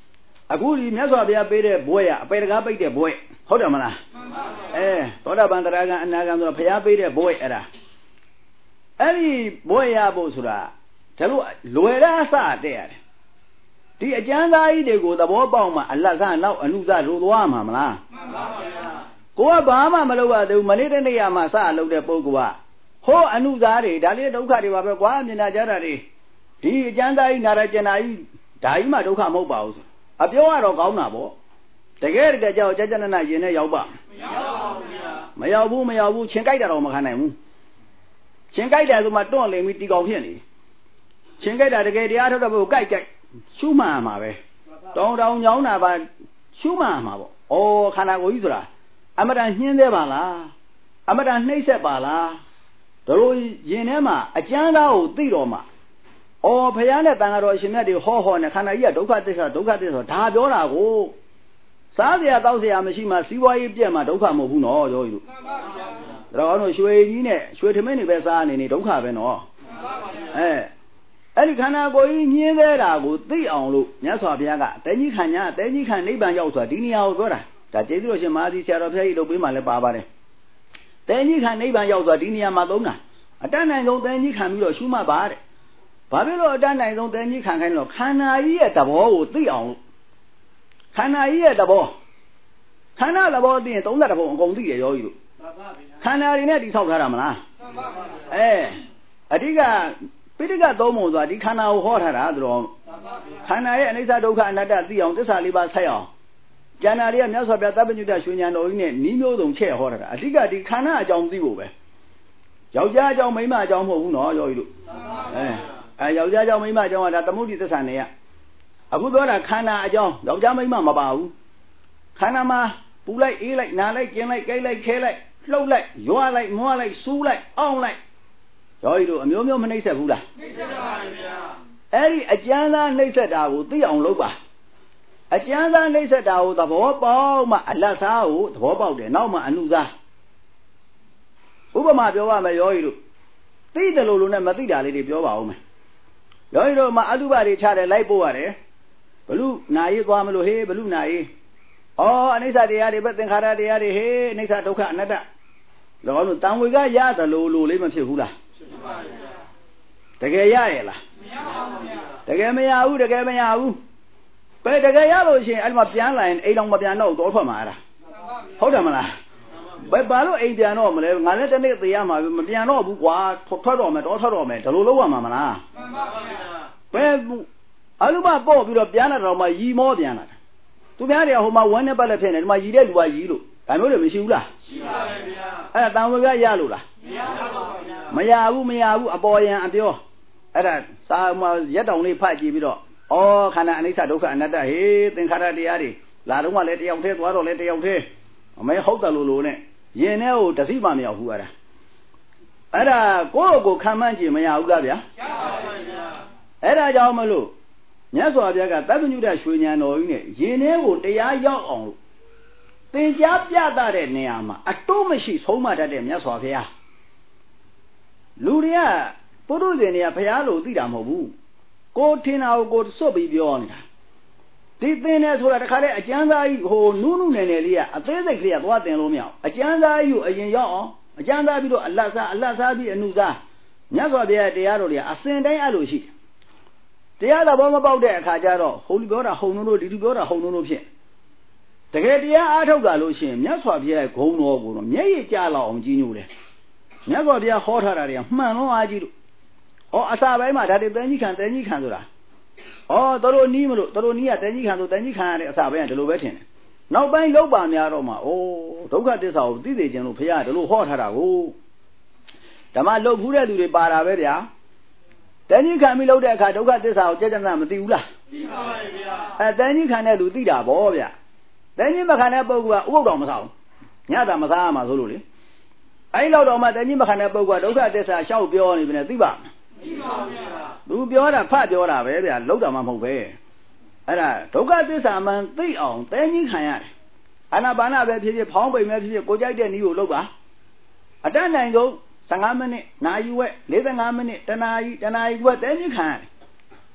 Speaker 1: အခုဒီမြတ်စွာဘုရားပေးတဲ့ဘွဲ့ရအပေတကားပိတ်တဲ့ဘွဲ့ဟုတ်တယ်မလားသောတာပန်တရားကအနာဂံဆိုတာဘုရားပေးတဲ့ဘွဲ့အဲ့ဒီဘွဲ့ရဖို့ဆိုတာဒါလို့လွယ်တဲ့အစတဲ့ရတယ်ဒီအကျမ်းသားကြီးတွေကိုသဘောပေါက်မှအလတ်စားနောက်အနုစားလို့သွားမှာမလားမှန်ပါဗျာကိုကဘာမှမလုပ်ရသေးဘူးမနေ့တနေ့မှစလုပ်တဲ့ပုဂ္ဂိုလ်ကဟောအနုစားတွေဒါလေးဒုက္ခတွေပါပဲကွာမြင်လာကြတာတွေဒီအကျမ်းသားကြီးနာရကျင်နာကြီးဒါကြီးမှဒုက္ခမဟုတ်ပါဘူးဆိုအပြောကတော့ကောင်းတာပေါ့တကယ်ကြောက်ကြကြနနရင်နဲ့ရောက်ပါမရောက်ပါဘူးဗျာမရောက်ဘူးချင်းကြိုက်တာတော့မခံနိုင်ဘူးချင်းကြိုက်တယ်ဆိုမှတွန့်လိမ်ပြီးတီကောင်ဖြစ်နေချင်းကြိုက်တာတကယ်တရားထုတ်တဲ့ဘုကိုကြိုက်ရှုမှန်မှာပဲတောင်းတောင်းညောင်းတာပါရှုမှန်မှာပေါ့ဩခန္ဓာကိုယ်ကြီးဆိုတာအမတန်ညှင်းသေးပါလားအမတန်နှိမ့်ဆက်ပါလားတို့ရင်ထဲမှာအကျမ်းသားကိုသိတော်မှာဩဘုရားနဲ့တန်ဃာတော်အရှင်မြတ်တွေဟောနဲ့ခန္ဓာကြီးကဒုက္ခသစ္စာဒါပြောတာကိုစားเสียတောက်เสียမရှိမှစီးပွားရေးပြက်မှဒုက္ခမဟုတ်ဘူးနော်ရောကြီးတို့မှန်ပါဗျာဒါတော့ရွှေကြီးနဲ့ရွှေထမင်းတွေပဲစားနေဒုက္ခပဲနော်မှန်ပါဗျာအဲ့ဒီခန္ဓာကိုယ်ကြီးညင်းသေးတာကိုသိအောင်လို့မြတ်စွာဘုရားကတဲကြီးခံညာတဲကြီးခံနိဗ္ဗာန်ရောက်ဆိုတာဒီနေရာကိုပြောတာဒါကျေးဇူးတော်ရှင်မဟာသီဆရာတော်ဘုရားကြီးလုပ်ပေးမှလည်းပါပါတယ်တဲကြီးခံနိဗ္ဗာန်ရောက်ဆိုတာဒီနေရာမှာသုံးတာအတတ်နိုင်ဆုံးတဲကြီးခံပြီးတော့ရှုမှတ်ပါတဲ့ဘာဖြစ်လို့အတတ်နိုင်ဆုံးတဲကြီးခံခိုင်းလို့ခန္ဓာကြီးရဲ့သဘောကိုသိအောင်လို့ခန္ဓာကြီးရဲ့သဘောခန္ဓာသဘောသိရင်30ဘုံအကုန်သိရရောကြီးတို့ခန္ဓာတွေနဲ့တိဆောက်ထားတာမလားအဓိကပိဋကသုံးပုံဆိုတာဒီခန္ဓာကိုဟောထားတာသူတော်ခန္ဓာရဲ့အနိစ္စဒုက္ခအနတ္တသိအောင်သစ္စာလေးပါးဆက်အောင်ကျန်တာတွေကမြတ်စွာဘုရားသဗ္ဗညုတရွှေဉာဏ်တော်ကြီးနဲ့နီးမျိုးစုံချဲ့ဟောထားတာအဓိကဒီခန္ဓာအကြောင်းသိဖို့ပဲယောက်ျားအကြောင်းမိန်းမအကြောင်းမဟုတ်ဘူးနော်ယောဂီတို့ယောက်ျားအကြောင်းမိန်းမအကြောင်းကဒါသမုဒိသစ္စာနဲ့အခုပြောတာခန္ဓာအကြောင်းယောက်ျားမိန်းမမပါဘူးခန္ဓာမှာပူလိုက်အေးလိုက်နားလိုက်ကျင်လိုက်ကြိုက်လိုက်ခဲလိုက်လှုပ်လိုက်ရွာလိုက်မွားလိုက်စူးလိုက်အောင့်လိုက်ယောဂီတို့အမျိုးမျိုးမနှိမ့်ဆက်ဘူးလားနှိမ့်ဆက်ပါဗျာအဲ့ဒီအကျမ်းသားနှိမ့်ဆက်တာကိုသိအောင်လုပ်ပါအကျမ်းသားနှိမ့်ဆက်တာကိုသဘောပေါက်မှအလတ်စားကိုသဘောပေါက်တယ်နောက်မှအနုစားဥပမာပြောပါမယ်ယောဂီတို့သိတယ်လို့နဲ့မသိတာလေးတွေပြောပါဦးမယ်ယောဂီတို့မှာအတုပတွေချတယ်လိုက်ပို့ရတယ်ဘလူနာရေးသွားမလို့ဟေးဘလူနာရေးဩအနိစ္စတရားတွေပဲသင်္ခါရတရားတွေဟေးအနိစ္စဒုက္ခအနတ္တလောကလို့တံဝေကရတယ်လို့လေးမဖြစ်ဘူးလားဖြစ်ပါဗျာတကယ်ရရဲ့လားမရပါဘူးဗျာတကယ်မရဘူးတကယ်မရဘူးပဲတကယ်ရလို့ရှိရင်အဲ့မှာပြန်လာရင်အိမ်တော်မပြန်တော့တော့ထွက်မှာအဲ့ဒါဟုတ်တယ်မလားဘာလို့အိမ်ပြန်တော့မလဲငါလည်းတနေ့သေးရမှာမပြန်တော့ဘူးကွာထွက်တော့မယ်တော့ထွက်တော့မယ်ဒါလိုလုပ်ရမှာမလားမှန်ပါဗျာပဲအလုမပေါ့ပြီးတော့ပြန်လာတော့မှရီမောပြန်လာသူများတွေကဟိုမှာဝမ်းနဲ့ပတ်လက်ဖြစ်နေဒီမှာရီတဲ့လူကရီလို့ဒါမျိုးတွေမရှိဘူးလားရှိပါရဲ့ဗျာအဲ့ဒါတန်ဝေကရလို့လားမရပါဘူးဗျာမရဘူးအပေါ်ယံအပြောအဲ့ဒါစာမရက်တောင်လေးဖတ်ကြည့်ပြီးတော့ဩခန္ဓာအနိစ္စဒုက္ခအနတ္တဟေးသင်္ခါရတရားတွေလာတော့မှလည်းတယောက်တည်းသွားတော့လည်းတယောက်တည်းအမေဟုတ်တယ်လို့နဲ့ရင်ထဲကိုတစိမှမရောက်ဘူးအဲ့ဒါကိုယ့်ကိုခံမှန်းကြည့်မရဘူးလားဗျာရပါပါဗျာအဲ့ဒါကြောင့်မလို့မြတ်စွာဘုရားကသဗ္ဗညုတရွှေဉာဏ်တော်ကြီးနဲ့ရင်ထဲကိုတရားရောက်အောင်လို့သင်ကြားပြသတဲ့နေရာမှာအတိုးမရှိဆုံးမတတ်တဲ့မြတ်စွာဘုရားလူတွေကပုရုဇဉ်တွေကဘုရားလို့သိတာမဟုတ်ဘူးကိုထင်တာကိုစွတ်ပြီးပြောနေတာဒီသင်တယ်ဆိုတာတခါတည်းအကျမ်းသားကြီးဟိုနုနယ်နယ်လေးကအသေးစိတ်ကလေးကသွားတင်လို့မရအောင်အကျမ်းသားကြီးကိုအရင်ရောက်အောင်အကျမ်းသားပြီးတော့အလတ်စားပြီးအနုစားမြတ်စွာဘုရားတရားတော်တွေကအစဉ်တိုင်းအဲ့လိုရှိတယ်တရားသဘောမပေါက်တဲ့အခါကျတော့ဟိုလူပြောတာဟုံလို့ဒီလူပြောတာဟုံလို့ဖြစ်တကယ်တရားအားထုတ်ကြလို့ရှိရင်မြတ်စွာဘုရားရဲ့ဂုဏ်တော်ကိုတော့မျက်ရည်ကျလောက်အောင်ကြီးညိုတယ်မြတ်စွာဘုရားဟောထားတာတွေကမှန်လုံးအားကြီးလို့အစာပိုင်းမှာဒါတွေတန်ကြီးခံဆိုတာတို့နီးမလို့တို့နီးကတန်ကြီးခံဆိုတန်ကြီးခံရတဲ့အစာပိုင်းကဒီလိုပဲထင်တယ်နောက်ပိုင်းလောက်ပါများတော့မှဒုက္ခသစ္စာကိုသိသိချင်းလို့ဘုရားဒီလိုဟောထားတာကိုဓမ္မလုတ်ဖူးတဲ့သူတွေပါတာပဲဗျာတန်ကြီးခံပြီးလောက်တဲ့အခါဒုက္ခသစ္စာကိုကြက်ကြက်မသိဘူးလားသိပါပါဗျာတန်ကြီးခံတဲ့လူသိတာဗောဗျာတန်ကြီးမခံတဲ့ပုဂ္ဂိုလ်ကဥပုပ်တော်မစားဘူးညတာမစားရမှာဆိုလို့လေအဲ့လောက်တော့မှတန်ကြီးမခံတဲ့ပုဂ္ဂိုလ်ကဒုက္ခသစ္စာရှောက်ပြောနေပြီနဲ့သိပါသိပါဗျာသူပြောတာဖတ်ပြောတာပဲဗျာလောက်တာမှမဟုတ်ပဲအဲ့ဒါဒုက္ခသစ္စာမှန်သိအောင်တန်ကြီးခံရတယ်အာနာပါနပဲဖြစ်ဖြစ်ဖောင်းပိန်ပဲဖြစ်ဖြစ်ကိုကြိုက်တဲ့နည်းကိုလုပ်ပါအတတ်နိုင်ဆုံး15မိနစ်နာယူဝက်45မိနစ်တနာရီခွဲတန်ကြီးခံရတယ်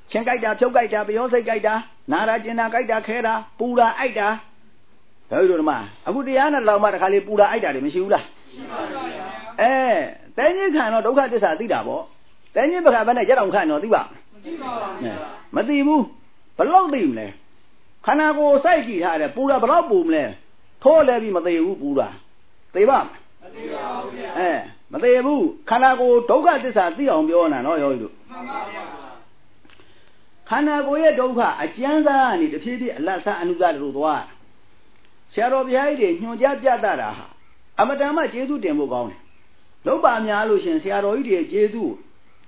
Speaker 2: ချင်းကြိုက်တာဖြုတ်ကြိုက်တာပျောစိတ်ကြိုက်တာနာတာကျင်တာကြိုက်တာခဲတာပူတာအိုက်တာဒါတို့ဓမ္မအခုတရားနဲ့လောက်မှတခါလေးပူတာအိုက်တာတွေမရှိဘူးလားရှိပါပါဗျာတဲကြီးခံတော့ဒုက္ခသစ္စာသိတာပေါ့တဲကြီးဘခဘယ်နဲ့ရက်အောင်ခံတော့သိပါမသိပါဘူးမသိဘူးဘလို့သိမလဲခန္ဓာကိုယ်စိုက်ကြည့်ထားတယ်ပူတာဘလို့ပူမလဲထိုးလဲပြီးမသိဘူးပူတာသိပါမသိပါဘူးဗျာမသိဘူးခန္ဓာကိုယ်ဒုက္ခသစ္စာသိအောင်ပြောနေတာနော်ယောဂီတို့မှန်ပါဗျာခန္ဓာကိုယ်ရဲ့ဒုက္ခအကျဉ်းသားကနေတဖြည်းဖြည်းအလတ်စားအနုစားတို့သွားဆရာတော်ဘုရားကြီးတွေညွှန်ကြားပြသတာဟာအမတန်မှကျေးဇူးတင်ဖို့ကောင်းတယ်လောက်ပါများလို့ရှင်ဆရာတော်ကြီးတွေကျေးဇူး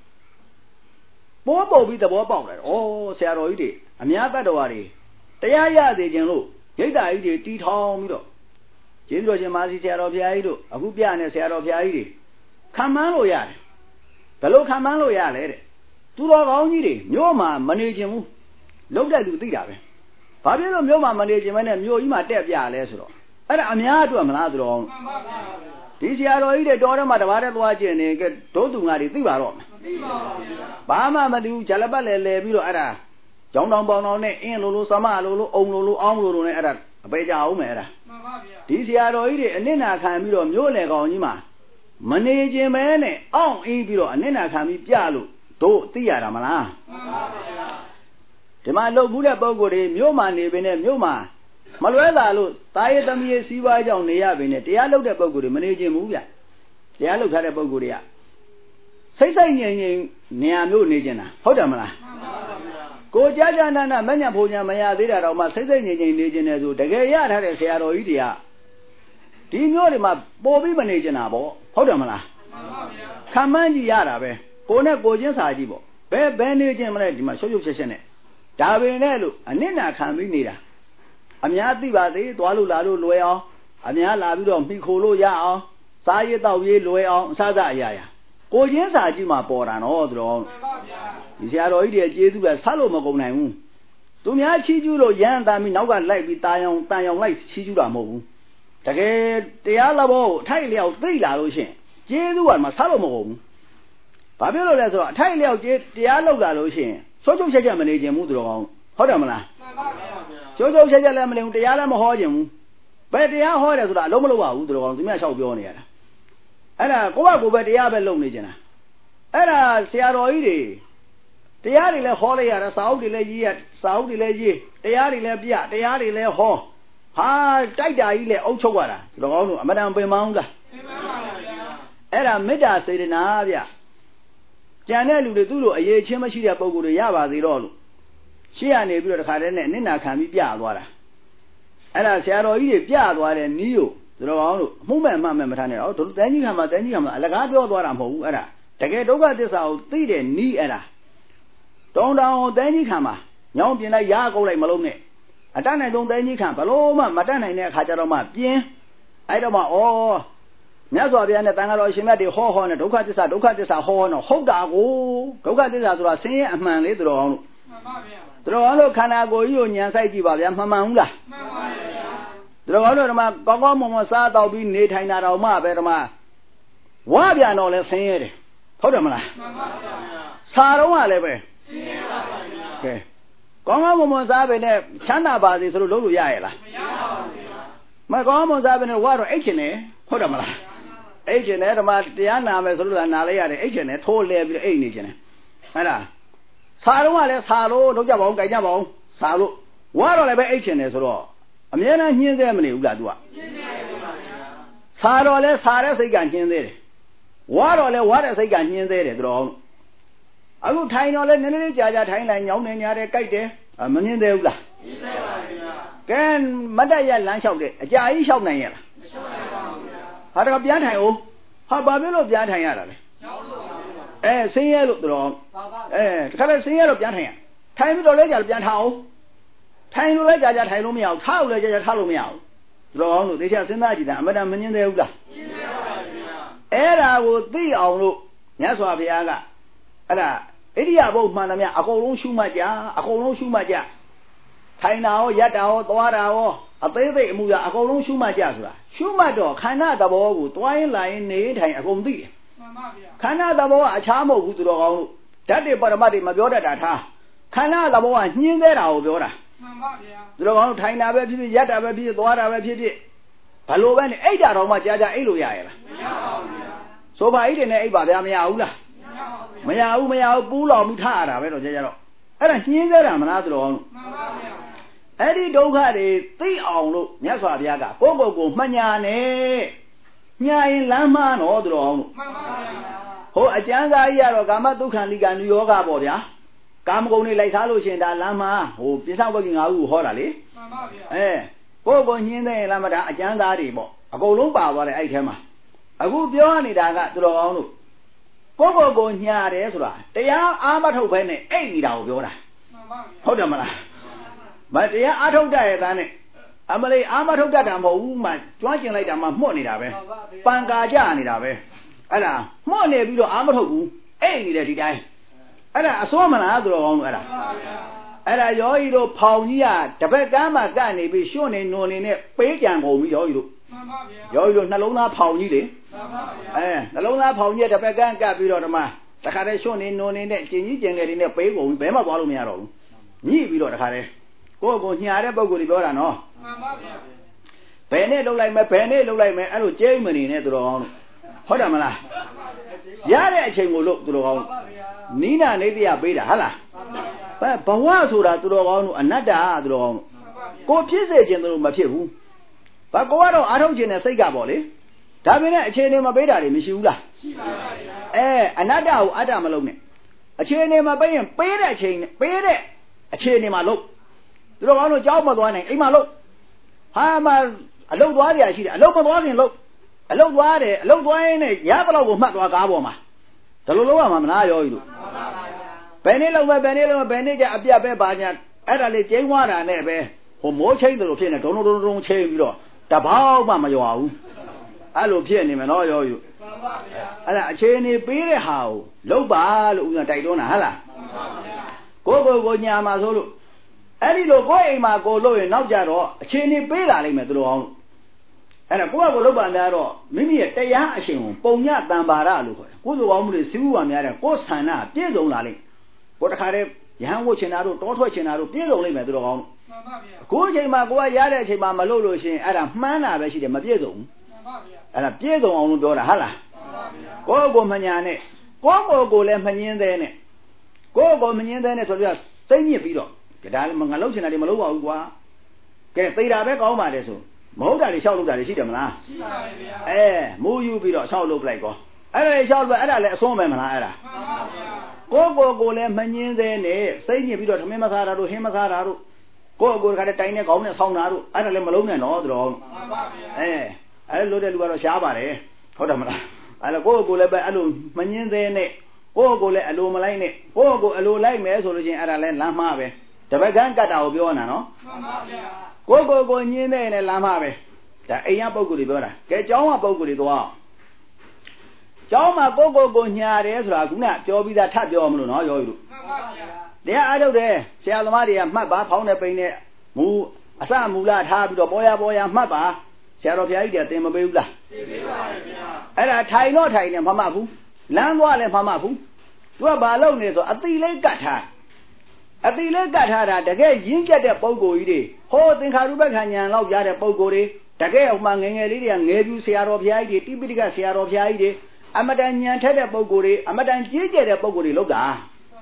Speaker 2: ပိုးပုတ်ပြီးသဘောပေါက်တယ်ဩဆရာတော်ကြီးတွေအများတတ်တော်တွေတရားရစေခြင်းလို့ရိတ်တာကြီးတွေတီထောင်ပြီးတော့ကျေးဇူးတော်ရှင်မာစီဆရာတော်ဘုရားကြီးတို့အခုပြနေဆရာတော်ဘုရားကြီးတွေခံမှန်းလို့ရတယ်ဘယ်လိုခံမှန်းလို့ရလဲတဲ့သူတော်ကောင်းကြီးတွေမြို့မှာမနေခြင်းဘူးလောက်တဲ့လူသိတာပဲဘာဖြစ်လို့မြို့မှာမနေခြင်းမဲနဲ့မြို့ကြီးမှာတက်ပြလဲဆိုတော့အဲ့ဒါအများအတွက်မလားသူတော်ဒီဆရာတော်ကြီးတွေတော်ထဲမှာတပါးတည်းသွားကျင်နေကဲဒုသူငါတွေသိပါတော့မသိပါဘူးဘာမှမသိဘူးဂျလပတ်လဲပြီးတော့အဲ့ဒါကျောင်းတောင်ပေါင်တော်နဲ့အင်းလိုသမလိုအုံလိုအောင်းလိုနဲ့အဲ့ဒါအပေကြအောင်မယ်အဲ့ဒါမှန်ပါဗျာဒီဆရာတော်ကြီးတွေအနစ်နာခံပြီးတော့မြို့လေကောင်ကြီးမှာမနေခြင်းပဲနဲ့အောင့်အင်းပြီးတော့အနစ်နာခံပြီးပြလို့တို့သိရတာမလားမှန်ပါဗျာဒီမှာလှုပ်ဘူးတဲ့ပုံကိုယ်တွေမြို့မှာနေပြီနဲ့မြို့မှာမလွဲလာလို့တာရသမီးစီးပွားကြောင့်နေရပြီနဲ့တရားလှုပ်တဲ့ပုံကိုယ်တွေမနေခြင်းဘူးဗျတရားလှုပ်ထားတဲ့ပုံကိုယ်တွေကစိတ်ဆိုင်ငြိမ်ငြိမ်နေရာမျိုးနေခြင်းတာဟုတ်တယ်မလားမှန်ပါဗျာကိုကြာကြာနာနာမညံ့ဖုန်ညာမရသေးတာတော့မှစိတ်ဆိုင်ငြိမ်ငြိမ်နေခြင်းတယ်ဆိုတကယ်ရထားတဲ့ဆရာတော်ကြီးတွေကဒီမျိုးတွေမှာပို့ပြီးမနေခြင်းတာပေါ့ဟုတ်တယ်မလားမှန်ပါဗျာခံမှန်းကြည့်ရတာပဲကိုနဲ့ကိုချင်းစာကြည့်ပေါ့ဘယ်နေခြင်းမလဲဒီမှာရှုပ်ရှုပ်ရှက်ရှက်နဲ့ဒါပင်နဲ့လို့အနစ်နာခံပြီးနေတာအများသိပါသေးသွားလို့လာလို့လွယ်အောင်အများလာပြီးတော့မိခိုလို့ရအောင်စားရည်တောက်ရေးလွယ်အောင်အစစအရာရာကိုချင်းစာကြည့်မှပေါ်တာနော်သူတော်ဒီဆရာတော်ကြီးတွေကျေးဇူးကဆက်လို့မကုန်နိုင်ဘူးသူများချီးကျူးလို့ရမ်းသားပြီးနောက်ကလိုက်ပြီးတာယောင်လိုက်ချီးကျူးတာမဟုတ်ဘူးတကယ်တရားလဘောကိုအထိုက်လျောက်သိလာလို့ရှင်ကျေးဇူးကမှဆက်လို့မကုန်ဘူးဘာဖြစ်လို့လဲဆိုတော့အထိုက်လျောက်တရားလောက်လာလို့ရှိရင်စိုးစိုးချက်ချက်မနေခြင်းဘူးသူတော်ကောင်းဟုတ်တယ်မလားမှန်ပါဗျာစိုးစိုးချက်ချက်လည်းမနေဘူးတရားလည်းမဟောခြင်းဘူးဘယ်တရားဟောတယ်ဆိုတာအလုံးမလုပ်ပါဘူးသူတော်ကောင်းသူများလျှောက်ပြောနေရတာအဲ့ဒါကိုယ့်ဘကိုယ်ပဲတရားပဲလုပ်နေကြတာအဲ့ဒါဆရာတော်ကြီးတွေတရားတွေလည်းဟောလိုက်ရတာစာအုပ်တွေလည်းရေးရစာအုပ်တွေလည်းရေးတရားတွေလည်းပြတရားတွေလည်းဟောဟာတိုက်တာကြီးလည်းအုပ်ချုပ်ရတာသူတော်ကောင်းတို့အမတန်ပင်မအောင်လားပင်မပါဗျာအဲ့ဒါမေတ္တာစေတနာဗျကြံတဲ့လူတွေသူ့လိုအရေးချင်းမရှိတဲ့ပုံကိုယ်တွေရပါသေးတော့လို့ရှေ့ကနေပြီးတော့တခါတည်းနဲ့အနစ်နာခံပြီးပြသွားတာအဲ့ဒါဆရာတော်ကြီးတွေပြသွားတဲ့နီးကိုသူတော်ကောင်းတို့မှုမဲ့မှမဲ့မထားနဲ့တော့တို့တန်းကြီးခံမှာအလကားပြောသွားတာမဟုတ်ဘူးအဲ့ဒါတကယ်ဒုက္ခသစ္စာကိုသိတဲ့နီးအဲ့ဒါတောင်းတန်းကြီးခံမှာညောင်းပြင်းလိုက်ရကုတ်လိုက်မလုံးနဲ့အတတ်နိုင်ဆုံးတန်းကြီးခံဘလို့မှမတတ်နိုင်တဲ့အခါကျတော့မှပြင်းအဲ့တော့မှမြတ်စွာဘုရားနဲ့တန်ခါတော်အရှင်မြတ်တွေဟောနဲ့ဒုက္ခသစ္စာဟောတော့ဟုတ်တာကိုဒုက္ခသစ္စာဆိုတာဆင်းရဲအမှန်လေးသူတော်ကောင်းတို့မှန်ပါဗျာသူတော်ကောင်းတို့ခန္ဓာကိုယ်ကြီးကိုညံဆိုင်ကြည့်ပါဗျာမှန်ဘူးလားမှန်ပါဗျာသူတော်ကောင်းတို့ဓမ္မကောင်းကောင်းမွန်မွန်စားတော့ပြီးနေထိုင်တာတော့မှပဲဓမ္မဝါပြန်တော့လဲဆင်းရဲတယ်ဟုတ်တယ်မလားမှန်ပါဗျာစာတော့ကလည်းပဲဆင်းရဲပါဗျာကဲကောင်းကောင်းမွန်မွန်စားပဲနဲ့ချမ်းသာပါစေဆိုလို့လုပ်လို့ရရဲ့လားမရပါဘူးဗျာမကောင်းမွန်စားပဲနဲ့ဝါတော့အိတ်ချင်တယ်ဟုတ်တယ်မလားအိတ်ကျင်တယ်ဓမ္မတရားနာမယ်ဆိုလို့နာလိုက်ရတယ်အိတ်ကျင်တယ်ထိုးလဲပြီးအိတ်နေကျင်တယ်အဲ့ဒါစာတော့ကလည်းစာလို့လုပ်ကြပါဦးကြိုင်ကြပါဦးစာလို့ဝါတော့လည်းပဲအိတ်ကျင်တယ်ဆိုတော့အမြဲတမ်းညှင်းသေးမနေဘူးလား तू ကညှင်းသေးပါဗျာစာတော့လည်းစာတဲ့စိတ်ကညှင်းသေးတယ်ဝါတော့လည်းဝါတဲ့စိတ်ကညှင်းသေးတယ်သူတော်အခုထိုင်တော့လည်းနည်းနည်းလေးကြာကြာထိုင်လိုက်ညောင်းနေညာတယ်ကြိုက်တယ်မညှင်းသေးဘူးလားညှင်းသေးပါဗျာကဲမတက်ရလမ်းလျှောက်တယ်အကြာကြီးလျှောက်နိုင်ရလားမလျှောက်နိုင်ပါဘူးဗျာဟာတော့ပြန်ထိုင်အောင်ဟာဘာဖြစ်လို့ပြန်ထိုင်ရတာလဲဆင်းရဲလို့တော်တခါလဲဆင်းရဲလို့ပြန်ထိုင်ရထိုင်ပြီးတော့လဲကြာပြန်ထားအောင်ထိုင်လို့လဲကြာထိုင်လို့မရဘူးထားလို့လဲကြာထားလို့မရဘူးတော်အောင်လို့တေချာစဉ်းစားကြည့်တာအမတန်မငင်းသေးဘူးလားငင်းသေးပါဗျာအဲ့ဒါကိုသိအောင်လို့မြတ်စွာဘုရားကအဲ့ဒါဣရိယာပုတ်မှန်သမျှအကုန်လုံးရှုမှတ်ကြထိုင်တာရောရက်တာရောသွားတာရောအသေးသေးအမှုရအကုန်လုံးရှုမှတ်ကြဆိုတာရှုမှတ်တော့ခန္ဓာသဘောကိုတွိုင်းလိုက်နေထိုင်အကုန်သိတယ်မှန်ပါဗျာခန္ဓာသဘောကအခြားမဟုတ်ဘူးသူတော်ကောင်းလို့ဓာတ်တွေပရမတ်တွေမပြောတတ်တာထား Khana the boy, near there, our daughter. The long time never be yet, ever be the water, ever be. Hello, and 8 out of my Jaja Eluya. So by 8 and 8 by the Amiaula. Maya Bula Mutara, Vero Jero. And I hear that I'm another one. Eddie Dogari, 3 hours, Yasa Yaga, Bobo, Manane. Nya Lama, or the wrong. Oh, a chance I hear of Gamatu can live New York about ya. Come only like Halosin, that Lama, who is not working out horribly. Eh, Bobo in the Lamada, a chance I ribo. A go lumba, what I tell me. I would be on it, I got to the wrong. Bobo go in here, Ezra. They are Amato Penny, 8 out of hold on, but they are out of there than it. Amale Amato Gadam, woman, drinking like a money, Panga Jani, Ada, money below Amato, 8 that he died. Ada, a woman, other on Ada, Yoido, Paunia, Tabagama, Gani, be shown in known in it, Pagan, or Yoido. Yoido, Nalona Pauni. Nalona Paunia, Tabagan, Gabidoma. The Hare shown in known in it, in a pay, or Bema Bolumiaro. Ni below the Hare. Go here, Boguri, no. Penny look like my penny, look like my Alo Germany in the wrong. Hold on, Yara chain will look to the wrong. Nina, Nadia, Beta, Hala. But Bawasura to the wrong, another the wrong. Go Pizza in the room, Matiu. But go out, I don't get a cigar body. Tabina, a chain name of Beta, Mishula. Another Adam alone. A chain name of Bayan, pay that chain, pay that. A chain name I look. The one job was one, Imalo. I'm a low water, I see a local water, look. A low water, a low wine, Yabalo was not like Aboma. The Luluam, and I owe you. Benelo, Benega, Abia Banya, Adale, Jaywana, Nebe, who more change the Lupin, don't change you. The bow, Mamma, you are. I look him and I owe you. And I chain it, be how. Low bar, Taidona Hala. Go, Yamazolo. Any low boy, my go low in Navjaro, a chain bela limit wrong. And a boy will look on that or maybe a Tayashim, Ponya Dambara, who the one with Sue and Yara, go sign up, dear don't lally. What a carrot, Yan watching out, don't watching out, dear don't limit wrong. Go came my boy Yara, came my Malolo, and a man, I see them a dear don't. And a dear don't own door Hala. Go Manane, go Lemanian then. Go Manian then, so just 10 years below. Cái đó mà ngaloch na đi mà lâu quá cái tây ra bé có mà đấy số mẫu đại đi sau lúc đại đi xí điểm là mua yêu bị đó sau lúc lại có ở đây sau lúc ở đây lại số mà là cô lên mà nhìn thế này xây nhà bị đó thằng em mà ra rồi hem mà ra rồi cô cái tay này có này sau nào rồi ở đây lại mà lâu này nó rồi ở đây lúc đây lúc đó xả bà đấy thôi đâm là ở đây cô lại bây alo mà nhìn thế này cô lại alo mà lấy này cô alo lấy mấy số rồi ở đây lại làm mà về the Bagan got our Biona, no? Go in there and Lama. The Aya Boguri Bona. Get Joma Boguri to all. Joma go near Ezra, Joby that tap your moon, no, you. They are out of there. Say Alamaria, Maba, Pound up in there. Moo, Asa Mula, Tab, the boy, and Maba. Shadow of the idea, Timabula. And I tie not tie them, Pamafu. Landwall and Pamafu. To a balloon is a three leg got her. A the leg got her, the gay, you get a pogo, hold in Harubakan, love Yada Pogo, the gay of Mangeli and Nebu Sierra of Yadi, Tibica Sierra of Yadi, Amadan Yanta Pogo, Amadan Jigger Pogo, Loga.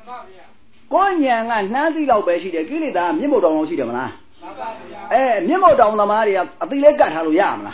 Speaker 2: Gonyang and Nancy Lobeshi, the Gilida, Mimo don't see them. Mimo down the Maria, a the leg got Haluyama.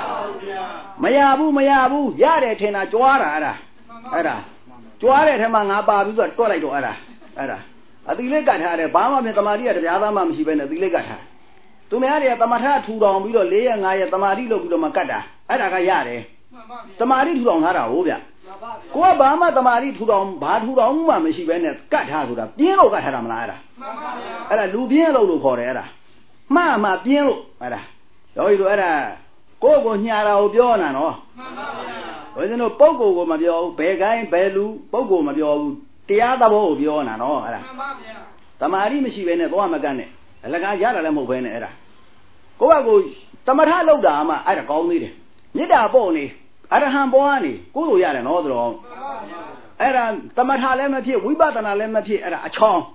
Speaker 2: Mayabu, Yada Tena Joara, Joara among Abba, got Colado Ada. A the leg got her, a Bama with the Maria, the other mum, she went at the leg got her. To marry a Tamata, 2 down below, lay and I at the Marilo with the Macada, Adagayare. The Mari to don Hara, Oda. Go Bama, the Mari to don, but who don't mum, she went at got her to the Piano got her Amara. And a Lubiano for Era. Mamma, Piano, Ada. So you era. Go Niara Obiona, no. When no Pogo, Mabio, Begay, Belu, Pogo, Mabio. The other will be on and all. The Mari she went at Wamagane, and like I yada lemo when era. Go, Tamara Dama, I call me. Nida Boni, Adaham Boani, Guru Yad and all the wrong. Era Tamara Lemati, we bought an Alemati at a chong.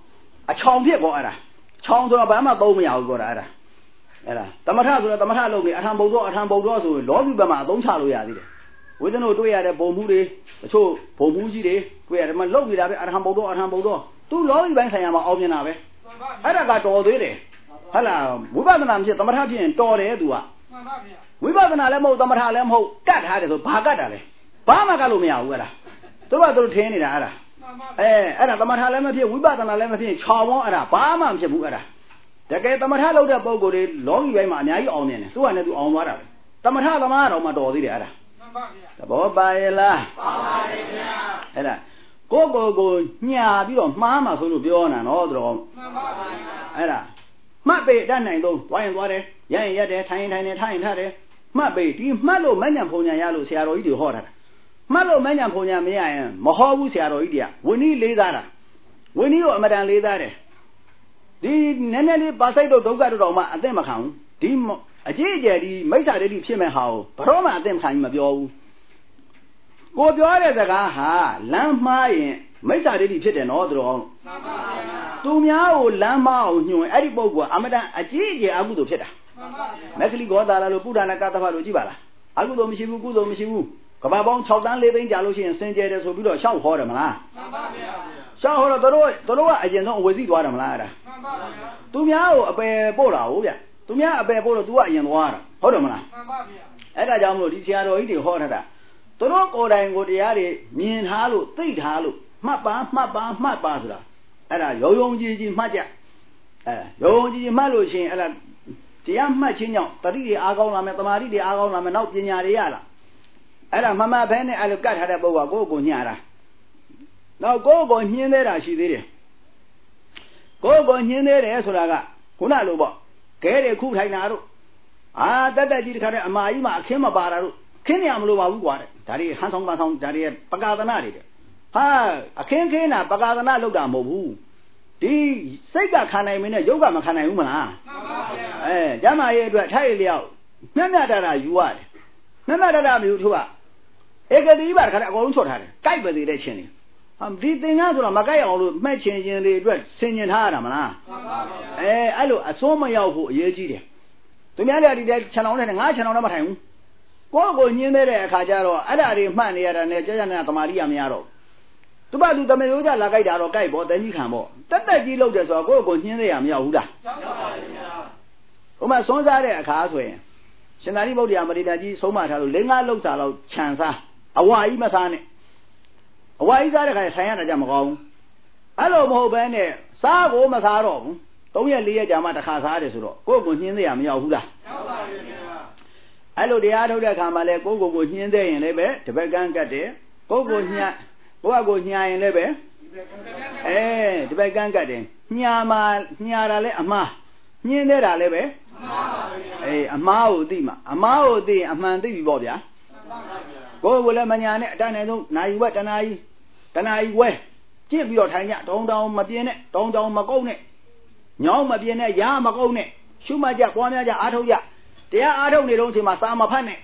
Speaker 2: အချောင်ဖြစ်ပေါ်အဲ့ဒါချောင်ဆိုတော့ဘာမှသုံးမရဘူးပြောတာအဲ့ဒါသမထဆိုတော့သမထလုပ်နေအထံဘုံတော့ဆိုလောကီဘက်မှာအသုံးချလို့ရသေးတယ်ဝိသနုတွေ့ရတဲ့ဘုံမှုတွေတချို့ဘုံမှုကြီးတွေတွေ့ရတယ်မလုပ်နေတာပဲအထံဘုံတော့သူလောကီပိုင်းဆိုင်ရာမှာအောင်မြင်တာပဲအဲ့ဒါကတော်သေးတယ်ဟုတ်လားဝိပဿနာဖြစ်သမထဖြစ်ရင်တော်တယ်သူကဝိပဿနာလည်းမဟုတ်သမထလည်းမဟုတ်ကတ်ထားတယ်ဆိုဘာကတ်တာလဲဘာမှကတ်လို့မရဘူးအဲ့ဒါသူတို့ထင်းနေတာအဲ့ဒါအဲ့ဒါသမထလည်းမဖြစ်ဝိပဿနာလည်းမဖြစ်ချောင်းပေါင်းအဲ့ဒါဘာမှမဖြစ်ဘူးအဲ့ဒါတကယ်သမထလုပ်တဲ့ပုံကိုယ်တွေလောကီပိုင်းမှာအများကြီးအောင်နေတယ်သူကလည်းသူအောင်သွားတာပဲသမထသမားတော်မှတော်သေးတယ်အဲ့ဒါသဘောပါရဲ့လားပါပါတယ်ဗျာအဲ့ဒါကိုညာပြီးတော့မှားမှာဆိုလို့ပြောနေတာနော်သူတော်မှန်ပါဗျာအဲ့ဒါမှတ်ပေတတ်နိုင်တော့သွားရင်သွားတယ်ရရင်ရတယ်ထိုင်ရင်ထားတယ်မှတ်ပေဒီမှတ်လို့မညံဖုန်ညာရလို့ဆရာတော်ကြီးတွေဟောတာမှတ်လို့မညံဖုန်ညာမရရင်မဟောဘူးဆရာတော်ကြီးတွေကဝိနည်းလေးသားတာဝိနည်းကိုအမတန်လေးသားတယ်ဒီနည်းနည်းလေးပါစိတ်တို့ဒုက္ခတို့တော့မှအသိမခံဘူးဒီအကြီးအကျယ်ဒီမိစ္ဆာဒိဋ္ဌိဖြစ်မဲ့ဟာကိုဘရောမှအသိမခံကြီးမပြောဘူးကိုပြောတဲ့စကားဟာလမ်းမှားရင်မိစ္ဆာဒိဋ္ဌိဖြစ်တယ်နော်သူတော်မှန်ပါဗျာသူများကိုလမ်းမှားအောင်ညွှန်အဲ့ဒီပုဂ္ဂိုလ်ကအမတန်အကြီးအကျယ်အကုသိုလ်ဖြစ်တာမှန်ပါဗျာမက္ခလိဂောတာလာလို့ပုဒ္ဒနာကသဖလို့ကြည့်ပါလားအကုသိုလ်မရှိဘူးကုသိုလ်မရှိဘူးကဘာပေါင်း6တန်း4သိန်းကြာလို့ရှိရင်စင်ကြယ်တယ်ဆိုပြီးတော့ရှောက်ဟောတယ်မလားမှန်ပါဗျာရှောက်ဟောတော့တို့ကအရင်ဆုံးအဝေစီသွားတယ်မလားအဲ့ဒါမှန်ပါဗျာသူများကိုအပယ်ပို့လာဟုတ်ဗျာသူများအပယ်ပို့တော့ तू ကအရင်သွားတာဟုတ်တယ်မလားမှန်ပါဗျာအဲ့ဒါကြောင့်မလို့ဒီဆရာတော်ကြီးတွေဟောထားတာတို့ကိုယ်တိုင်ကိုတရားတွေမြင်ထားလို့သိထားလို့မှတ်ပါဆိုတာအဲ့ဒါယုံကြည်မှတ်ကြယုံကြည်မှတ်လို့ရှိရင်အဲ့ဒါတရားမှတ်ခြင်းကြောင့်တတိတွေအားကောင်းလာမယ်တမာတိတွေအားကောင်းလာမယ်နောက်ပညာတွေရလာအဲ့ဒါမဖဲနဲ့အဲ့လိုကတ်ထားတဲ့ပုဂ္ဂိုလ်ကကိုယ့်ကိုညှာတာနောက်ကိုယ့်ကိုညှင်းသေးတာရှိသေးတယ်ကိုယ့်ကိုညှင်းသေးတယ်ဆိုတာကခုနလိုပေါ့ခဲတွေခုထိုင်တာတို့တက်ကြီးတခါတည်းအမာကြီးမှာအခင်းမပါတာတို့ခင်းနေရမလို့ပါဘူးကွာတဲ့ဒါတွေဟန်ဆောင်ပန်းဆောင်ဒါတွေပကာသနာတွေတဲ့အခင်းခင်းတာပကာသနာလောက်တာမဟုတ်ဘူးဒီစိတ်ကခံနိုင်မင်းနဲ့ရုပ်ကမခံနိုင်ဘူးမလားမှန်ပါဗျာကျမ်းမာရေးအတွက်ထိုက်လျောက်မျက်တာယူရတယ်မျက်တာမျိုးတို့ကဧကတိပါတခါတည်းအကုန်လုံးချော့ထားတယ်ကြိုက်ပါသေးတဲ့ချင်းတွေဒီသင်္ကန်းဆိုတော့မကြိုက်အောင်လို့မှတ်ချင်းချင်းလေးအတွက်ဆင်ញင်ထားရတာမလားမှန်ပါဗျာအဲ့လိုအစိုးမရောက်ဖို့အရေးကြီးတယ်သူများလည်းဒီတဲ့ခြံတော်နဲ့ငါးခြံတော်နဲ့မထိုင်ဘူးကိုညင်းတဲ့အခါကျတော့အဲ့ဒါတွေမှတ်နေရတာနဲ့ကြာနေတာသမာဓိရမရတော့သူ့ဘာသူတမေလို့ကြလာကြိုက်တာတော့ကြိုက်ပေါ့တန်ကြီးခံပေါ့တက်ကြီးလောက်တယ်ဆိုတော့ကိုညင်းသေးရမရဘူးလားရောက်ပါဘူးဗျာဥမာစွန်းစားတဲ့အခါဆိုရင်ရှင်သာရိပုတ္တရာမထေရကြီးဆုံးမထားလို့၄-၅လောက်စာလောက်ခြံစားအဝါကြီးမစားနဲ့အဝါကြီးစားတဲ့ခါဆိုင်ရတာကြမကောင်းဘူးအဲ့လိုမဟုတ်ဘဲနဲ့စားကိုမစားတော့ဘူး3ရက်4ရက်ကြာမှတစ်ခါစားတယ်ဆိုတော့ကိုညင်းသေးရမရဘူးလားရောက်ပါဘူးဗျာအဲ့လိုတရားထုတ်တဲ့အခါမှာလဲကိုညင်းသေးရင်လည်းပဲတပတ်ကန်းကတ်တယ်ကိုညှာရင်လည်းပဲတပတ်ကန်းကတ်တယ်ညှာတာလဲအမှားညင်းသေးတာလည်းပဲအမှားကိုသိမှာအမှားကိုသိရင်အမှန်သိပြီပေါ့ဗျာကိုလည်းမညာနဲ့အတန်းနိုင်ဆုံးနာယူဝက်တနာကြီးဝဲကြည့်ပြီးတော့ထိုင်ကြတောင်းမပြင်းနဲ့တောင်းမကုန်းနဲ့ညောင်းမပြင်းနဲ့ရာမကုန်းနဲ့ရှုမှတ်ကြပွားများကြအားထုတ်ကြတရားအားထုတ်နေတော့အချိန်မှာစာမဖတ်နဲ့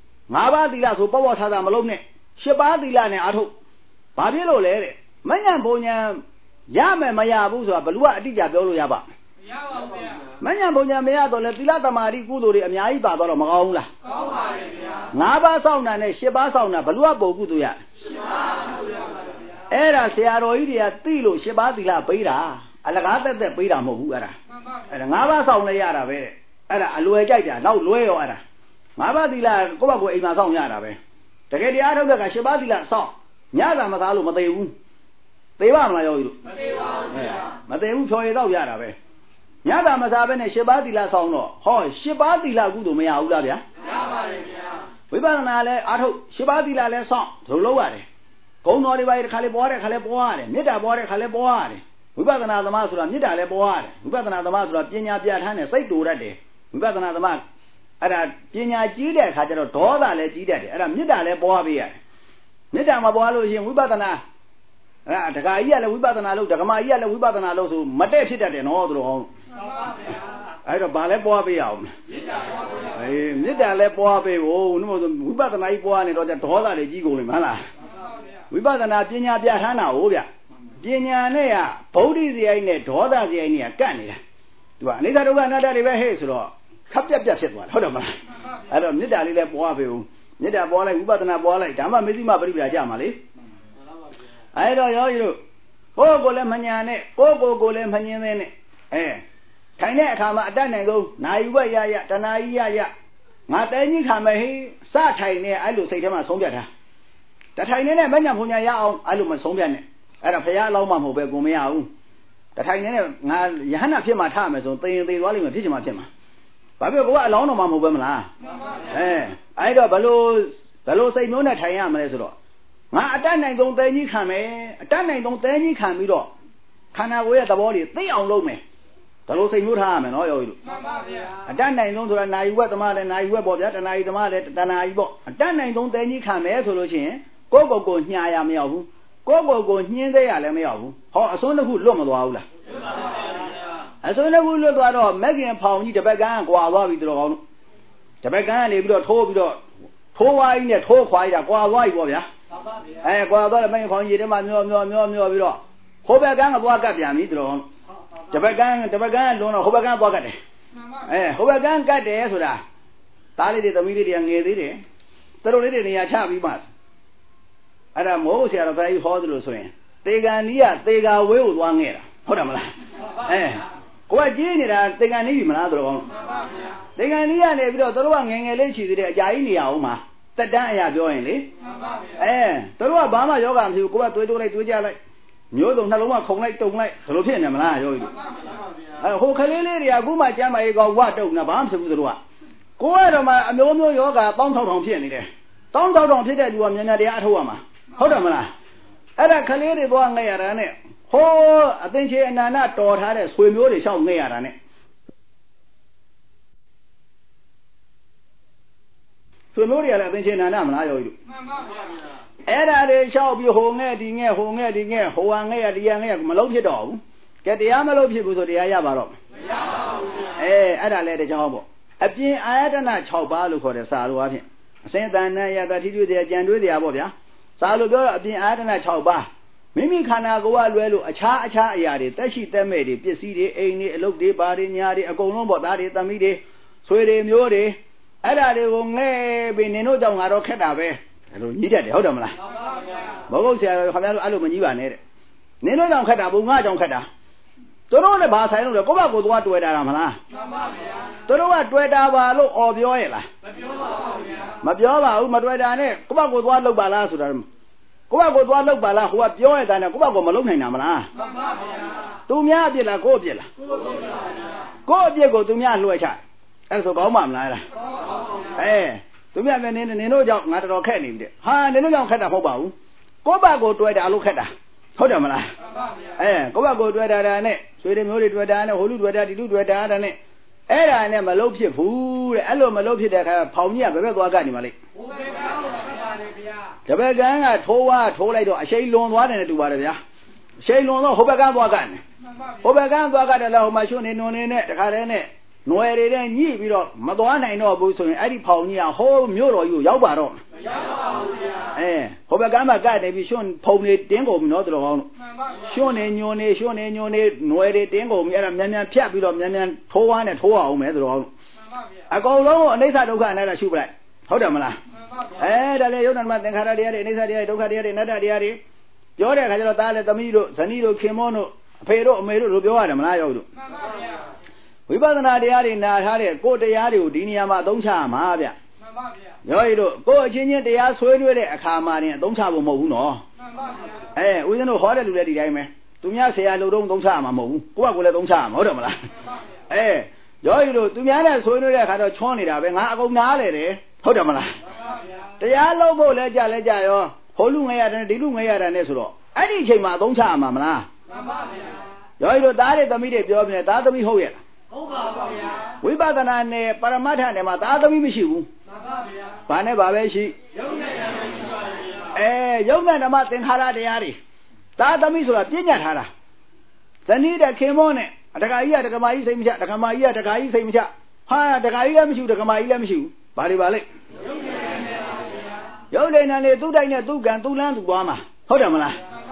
Speaker 2: 5ပါးသီလဆိုပေါ့ထားတာမလုံးနဲ့10ပါးသီလနဲ့အားထုတ်ဘာဖြစ်လို့လဲတဲ့မညံဘုံညာရမယ်မရဘူးဆိုတာဘလူကအတိအကျပြောလို့ရပါမရပါဘူးဗျာမညံဘုံညာမရတော့လဲသီလသမာဓိကုသိုလ်တွေအများကြီးပါတော့မကောင်းဘူးလားကောင်းပါရဲ့ဗျာ5ပါးစောင့်တာနဲ့10ပါးစောင့်တာဘလူကပုံကုသိုလ်ရ10ပါးကုသိုလ်ရပါဗျာအဲ့ဒါဆရာတော်ကြီးတွေကသိလို့10ပါးသီလပေးတာအလကားသက်ပေးတာမဟုတ်ဘူးအဲ့ဒါအဲ့ဒါ5ပါးစောင့်လဲရတာပဲတဲ့အဲ့ဒါအလွယ်ကြိုက်တာနောက်လွဲရောအဲ့ဒါ5ပါးသီလကိုယ့်ဘက်ကိုအိမ်မှာစောင့်ရတာပဲတကယ်တရားထုတ်တဲ့က10ပါးသီလစောင့်ညသာမသားလို့မသေးဘူးသေပါမလားယောဂီတို့မသေးပါဘူးဗျာမသေးဘူးဖြော်ရည်တော့ရတာပဲညသာမသားပဲနဲ့10ပါးသီလစောင့်တော့ဟော10ပါးသီလကုသိုလ်မရဘူးလားဗျာရပါတယ်ဗျာဝိပဿနာလည်းအားထုတ်10ပါးသီလလည်းစောင့်ဒုလုပ်ရတယ်ဂုဏ်တော်တွေပါတစ်ခါလေးပွားတဲ့ခါလေးပွားရတယ်မေတ္တာပွားတဲ့ခါလေးပွားရတယ်ဝိပဿနာသမားဆိုတာမေတ္တာလည်းပွားရတယ်ဝိပဿနာသမားဆိုတာပညာပြဋ္ဌာန်းတယ်စိတ်တူတတ်တယ်ဝိပဿနာသမားအဲ့ဒါပညာကြီးတဲ့အခါကျတော့ဒေါသလည်းကြီးတတ်တယ်အဲ့ဒါမေတ္တာလည်းပွားပေးရတယ်မေတ္တာမပွားလို့ရှိရင်ဝိပဿနာဒကာကြီးကလည်းဝိပဿနာလုပ်ဒကမကြီးကလည်းဝိပဿနာလုပ်ဆိုမတည့်ဖြစ်တတ်တယ်နော်သူတို့ဟောအဲ့တော့ဘာလဲပွားပေးရအောင်မေတ္တာလည်းပွားပေးဖို့နှမို့ဆိုဝိပဿနာကြီးပွားနေတော့ဒေါသတွေကြီးကုန်လိမ့်မလားဝိပဿနာပညာပြဋ္ဌာန်းတာဟုတ်ဗျပညာနဲ့ကဗုဒ္ဓဇယိုက်နဲ့ဒေါသဇယိုက်နဲ့ကတ်နေတာသူကအနိစ္စဒုက္ခအနတ္တတွေပဲဟဲ့ဆိုတော့ခပ်ပြတ်ဖြစ်သွားတယ်ဟုတ်တယ်မလားအဲ့တော့မေတ္တာလေးလည်းပွားပေးဦးမေတ္တာပွားလိုက်ဝိပဿနာပွားလိုက်ဓမ္မမစ္စည်းမပရိပဒါကြမှာလေအဲ့တော့ယောဂီတို့ကိုယ်ကိုလည်းမညာနဲ့ကိုယ်ကိုလည်းမငင်းသေးနဲ့ထိုင်တဲ့အခါမှာအတတ်နိုင်ဆုံးနာယူဝက်ရတဏှာကြီးရငါတဲကြီးခံမယ်ဟိစထိုင်နေအဲ့လိုစိတ်ထဲမှာဆုံးဖြတ်တာတထိုင်နေနဲ့မညာဖုန်ညာရအောင်အဲ့လိုမဆုံးဖြတ်နဲ့အဲ့ဒါဖရာအလောင်းမှမဟုတ်ပဲကိုမရဘူးတထိုင်နေနဲ့ငါယဟန္တာဖြစ်မှထမယ်ဆိုသေရင်သေသွားလိမ့်မယ်ဖြစ်ချင်မှဖြစ်မှာဘာဖြစ်ကိုကအလောင်းတော်မှမဟုတ်ပဲမလားအဲ့တော့ဘလို့စိတ်မျိုးနဲ့ထိုင်ရမလဲဆိုတော့ငါအတတ်နိုင်ဆုံးတဲကြီးခံမယ်အတတ်နိုင်ဆုံးတဲကြီးခံပြီးတော့ခန္ဓာကိုယ်ရဲ့သဘောတွေသိအောင်လုပ်မယ်ဘလို့စိတ်မျိုးထားရမယ်နော်ယောဂီတို့မှန်ပါဗျာအတတ်နိုင်ဆုံးဆိုတာနာယူဝက်သမားလည်းနာယူဝက်ပေါ့ဗျာတဏှာကြီးသမားလည်းတဏှာကြီးပေါ့အတတ်နိုင်ဆုံးတဲကြီးခံမယ်ဆိုလို့ရှိရင်ကိုညှာရမရဘူးကိုညှင်းသေးရလည်းမရဘူးဟောအစွန်းတစ်ခုလွတ်မသွားဘူးလားအစွန်းတစ်ခုလွတ်သွားတော့မက်ကင်ဖောင်ကြီးတစ်ပတ်ကန်းကွာသွားပြီတော်ကောင်းတစ်ပတ်ကန်းကနေပြီးတော့ထိုးဝါးကြီးနဲ့ထိုးခွာရတာကွာသွားပြီပေါ့ဗျာကွာသွားတယ်မက်ကင်ဖောင်ကြီးထဲမှာမျောပြီးတော့ဟိုဘက်ကန်းကသွားကတ်ပြန်ပြီတော်ကောင်းတစ်ပတ်ကန်းလွန်တော့ဟိုဘက်ကန်းသွားကတ်တယ်ဟိုဘက်ကန်းကတ်တယ်ဆိုတာသားလေးတွေသမီးလေးတွေကငယ်သေးတယ်သူတို့လေးတွေနေရာချပြီးမှအဲ့ဒါမိုးဆရာတော်ဘုရားကြီးဟောသလိုဆိုရင်သေကံနီးကသေကာဝဲကိုသွားငဲ့တာဟုတ်တယ်မလားကိုကကြီးနေတာသေကံနီးပြီမလားတော်ကောင်းသေကံနီးကနေပြီးတော့တို့ကငယ်လေးချီသေးတယ်အကြာကြီးနေရအောင်မှာတက်တန်းအရာပြောရင်လေတို့ကဘာမှယောဂမရှိဘူးကိုကတွေးလိုက်တွေးကြလိုက်မျိုးစုံနှလုံးကခုံလိုက်တုံလိုက်ဘယ်လိုဖြစ်နေမလားယောဂီဟိုခလေးလေးတွေကအခုမှကျမ်းမာရေးကောင်ဝတုံတာဘာမှမဖြစ်ဘူးတို့ကကိုကတော့မှအမျိုးယောဂ1600ဖြစ်နေတယ်1600ဖြစ်တဲ့လူကမြန်တရားအထုတ်ရမှာဟုတ်တယ်မလားအဲ့ဒါခလေးတွေသွားငဲ့ရတာနဲ့ဟိုအသင်္ချေအနန္တတော်ထားတဲ့ဆွေမျိုးတွေလျှောက်ငဲ့ရတာနဲ့ဆွေမျိုးတွေကလည်းအသင်္ချေအနန္တမလားယောဂီတို့မှန်ပါဗျာအဲ့ဒါတွေလျှောက်ပြီးဟိုငဲ့ဒီငဲ့ဟိုငဲ့ဒီငဲ့ဟိုဟာငဲ့ဒီဟာငဲ့မလုံးဖြစ်တော့ဘူးကဲတရားမလုံးဖြစ်ဘူးဆိုတရားရပါတော့မရပါဘူးအဲ့ဒါလည်းတကြောင်ပေါ့အပြင်အာယတနာ6ပါးလို့ခေါ်တဲ့စာလိုအဖြစ်အစင်တန်နဲ့ယတထိတွေ့တရားကြံတွေးတရားပေါ့ဗျာစာလိုပြောတော့အပြင်အာယတနာ6ပါးမိမိခန္ဓာကိုယ်ကလွဲလို့အခြားအရာတွေတက်ရှိတက်မဲ့တွေပစ္စည်းတွေအိမ်တွေအလုပ်တွေဘာတွေညာတွေအကုန်လုံးပေါ့သားတွေသမီးတွေဆွေတွေမျိုးတွေအဲ့ဒါတွေကိုငဲ့ပြီးနင်တို့ကြောင့်ငါတော့ခက်တာပဲအဲ့လိုညှိတတ်တယ်ဟုတ်တယ်မလားမှန်ပါဗျာမဟုတ်ဆရာခင်ဗျားတို့အဲ့လိုမညှိပါနဲ့တဲ့နင်တို့ကြောင့်ခက်တာဘုံငါကြောင့်ခက်တာတို့လည်းဘာဆိုင်လို့လဲကိုယ့်ဘက်ကိုသွားတွေ့တာမလားမှန်ပါဗျာတို့ကတွေ့တာပါလို့អော်ပြောရဲ့လားမပြောပါဘူးမတွေ့တာနဲ့ကိုယ့်ဘက်ကိုသွားလှုပ်ပါလားဆိုတာကိုယ့်ဘက်ကိုသွားလှုပ်ပါလားဟိုကပြောရတဲ့နဲ့ကိုယ့်ဘက်ကိုမလှုပ်နိုင်တာမလားမှန်ပါဗျာသူများအပြစ်လားကိုယ့်အပြစ်လားကိုယ့်အပြစ်ကိုသူများလွှဲချအဲ့ဆိုကောင်းမှမလားသူများပဲနင်တို့ကြောင့်ငါတော်ခက်နေပြီတဲ့ဟာနင်တို့ကြောင့်ခက်တာမဟုတ်ပါဘူးကိုယ့်ဘက်ကိုတွေ့တာလို့ခက်တာဟုတ်တယ်မလားကိုယ့်ဘက်ကိုတွေ့တာနဲ့ဆွေတွေမျိုးတွေတွေ့တာနဲ့ဟိုလူတွေ့တာဒီလူတွေ့တာနဲ့အဲ့ဒါနဲ့မလုံးဖြစ်ဘူးတဲ့အဲ့လိုမလုံးဖြစ်တဲ့အခါဖောင်ကြီးကဘယ်ဘက်သွားကနေမှာလဲဟိုဘက်ကပါတယ်ဗျာတပည့်ကန်းကထိုးလိုက်တော့အရှိန်လွန်သွားတယ်နဲ့တူပါတယ်ဗျာအရှိန်လွန်တော့ဟိုဘက်ကသွားကနေဟိုဘက်ကသွားကြတယ်လားဟိုမှာရှုနေနုံနေနဲ့တခါတည်းနဲ့နွယ်တွေနဲ့ညှိပြီးတော့မသွားနိုင်တော့ဘူးဆိုရင်အဲ့ဒီဖောင်ကြီးကဟိုမြို့တော်ကြီးကိုရောက်ပါတော့မရောက်ပါဘူးဗျာဟိုဘက်ကမ်းမှာကတ်နေပြီးရှွန့်ဖုံနေတင်းကုန်ပြီနော်တော်ကောင်းရှွန့်နေညွန်နေနွယ်တွေတင်းကုန်ပြီအဲ့ဒါမြန်ဖြတ်ပြီးတော့မြန်ထိုးအောင်မယ်တော်ကောင်းအကုန်လုံးကိုအနိစ္စဒုက္ခအနတ္တရှုပလိုက်ဟုတ်တယ်မလားဒါလေယုတ်တမသင်္ခါရတရားတွေအနိစ္စတရားတွေဒုက္ခတရားတွေအနတ္တတရားတွေပြောတဲ့အခါကျတော့သားလည်းသမီးတို့ဇနီးတို့ခင်မောတို့အဖေတို့အမေတို့လို့ပြောရတယ်မလားရောက်တို့မှန်ပါဗျာဝိပဿနာတရားတွေနာထားတဲ့ကိုယ်တရားတွေကိုဒီနေရာမှာအသုံးချရမှာဗျမှန်ပါဗျာရောရည်တို့ကိုယ်အချင်းချင်းတရားဆွေးနွေးတဲ့အခါမှာတင်အသုံးချဖို့မဟုတ်ဘူးနော်မှန်ပါဗျာဦးဇင်းတို့ဟောတဲ့လူတွေဒီတိုင်းပဲသူများဆရာလူတုံးသုံးချရမှာမဟုတ်ဘူးကိုယ့်ကကိုယ်လည်းသုံးချရမှာဟုတ်တယ်မလားမှန်ပါဗျာရောရည်တို့သူများနဲ့ဆွေးနွေးတဲ့အခါတော့ချွန်းနေတာပဲငါအကုန်နားလေတယ်ဟုတ်တယ်မလားမှန်ပါဗျာတရားလုံးဖို့လဲကြရောဟိုလူငယ်ရတယ်ဒီလူငယ်ရတယ်နဲ့ဆိုတော့အဲ့ဒီအချိန်မှာအသုံးချရမှာမလားမှန်ပါဗျာရောရည်တို့သားတွေသမီးတွေပြောပြနေသားသမီးဟုတ်ရဲ့ဟုတ်ပါပါဗျာဝိပဿနာနဲ့ပရမတ္ထနဲ့မှာသာသမီမရှိဘူးမှန်ပါဗျာဘာနဲ့ဘာပဲရှိယုံနဲ့ဓမ္မရှိပါဘူးယုံနဲ့ဓမ္မသင်္ခါရတရားတွေသာသမီဆိုတာပြည့်ညတ်ထားတာဇနီးတဲ့ခင်မောနဲ့တခါကြီးကတက္ကမကြီးစိတ်မချတက္ကမကြီးကတက္ကကြီးစိတ်မချဟာတက္ကကြီးလည်းမရှိဘူးတက္ကမကြီးလည်းမရှိဘူးဘာတွေပါလဲယုံနဲ့ဓမ္မပါဗျာယုံနဲ့နာလေသူ့တိုင်းနဲ့သူ့ကံသူ့လန်းသူ့သွားမှာဟုတ်တယ်မလားမှန်ပါဗျာ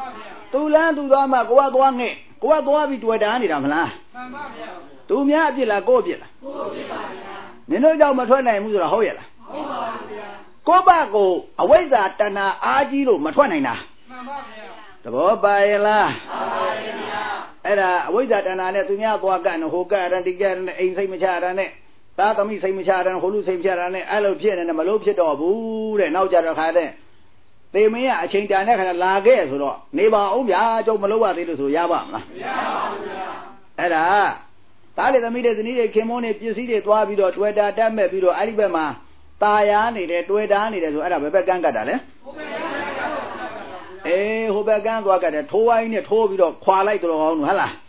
Speaker 2: tu lan tu đó mà cô qua bị tuổi đá này làm là tu nhá biết là cô biết là nên nói đâu mà thôi này muốn là hối là cô ba cô ở bây giờ ta na á chi rồi mà thôi này nè đó bài là ấy là bây giờ ta na này tu nhá qua cái nó hồ cái ra đi cái anh xây mới cha ra này ta tao mới xây mới cha ra hồ lu xây mới cha ra này ai lâu phía này mà lâu phía đó bù để nấu chả được khai đấy thế mấy à chuyện trả này khai là cái rồi đó nếu mà ông già cho mà lâu qua thì được rồi già bằng ấy là ta để tao mới để cái này cái món này chỉ xí để toa video toa đa đam mê video ai biết mà ta ya này để toa đá này để rồi ấy là bé gan cả đấy hồ bé gan toa cả đấy thua ai này thua video khoa lại rồi không hả là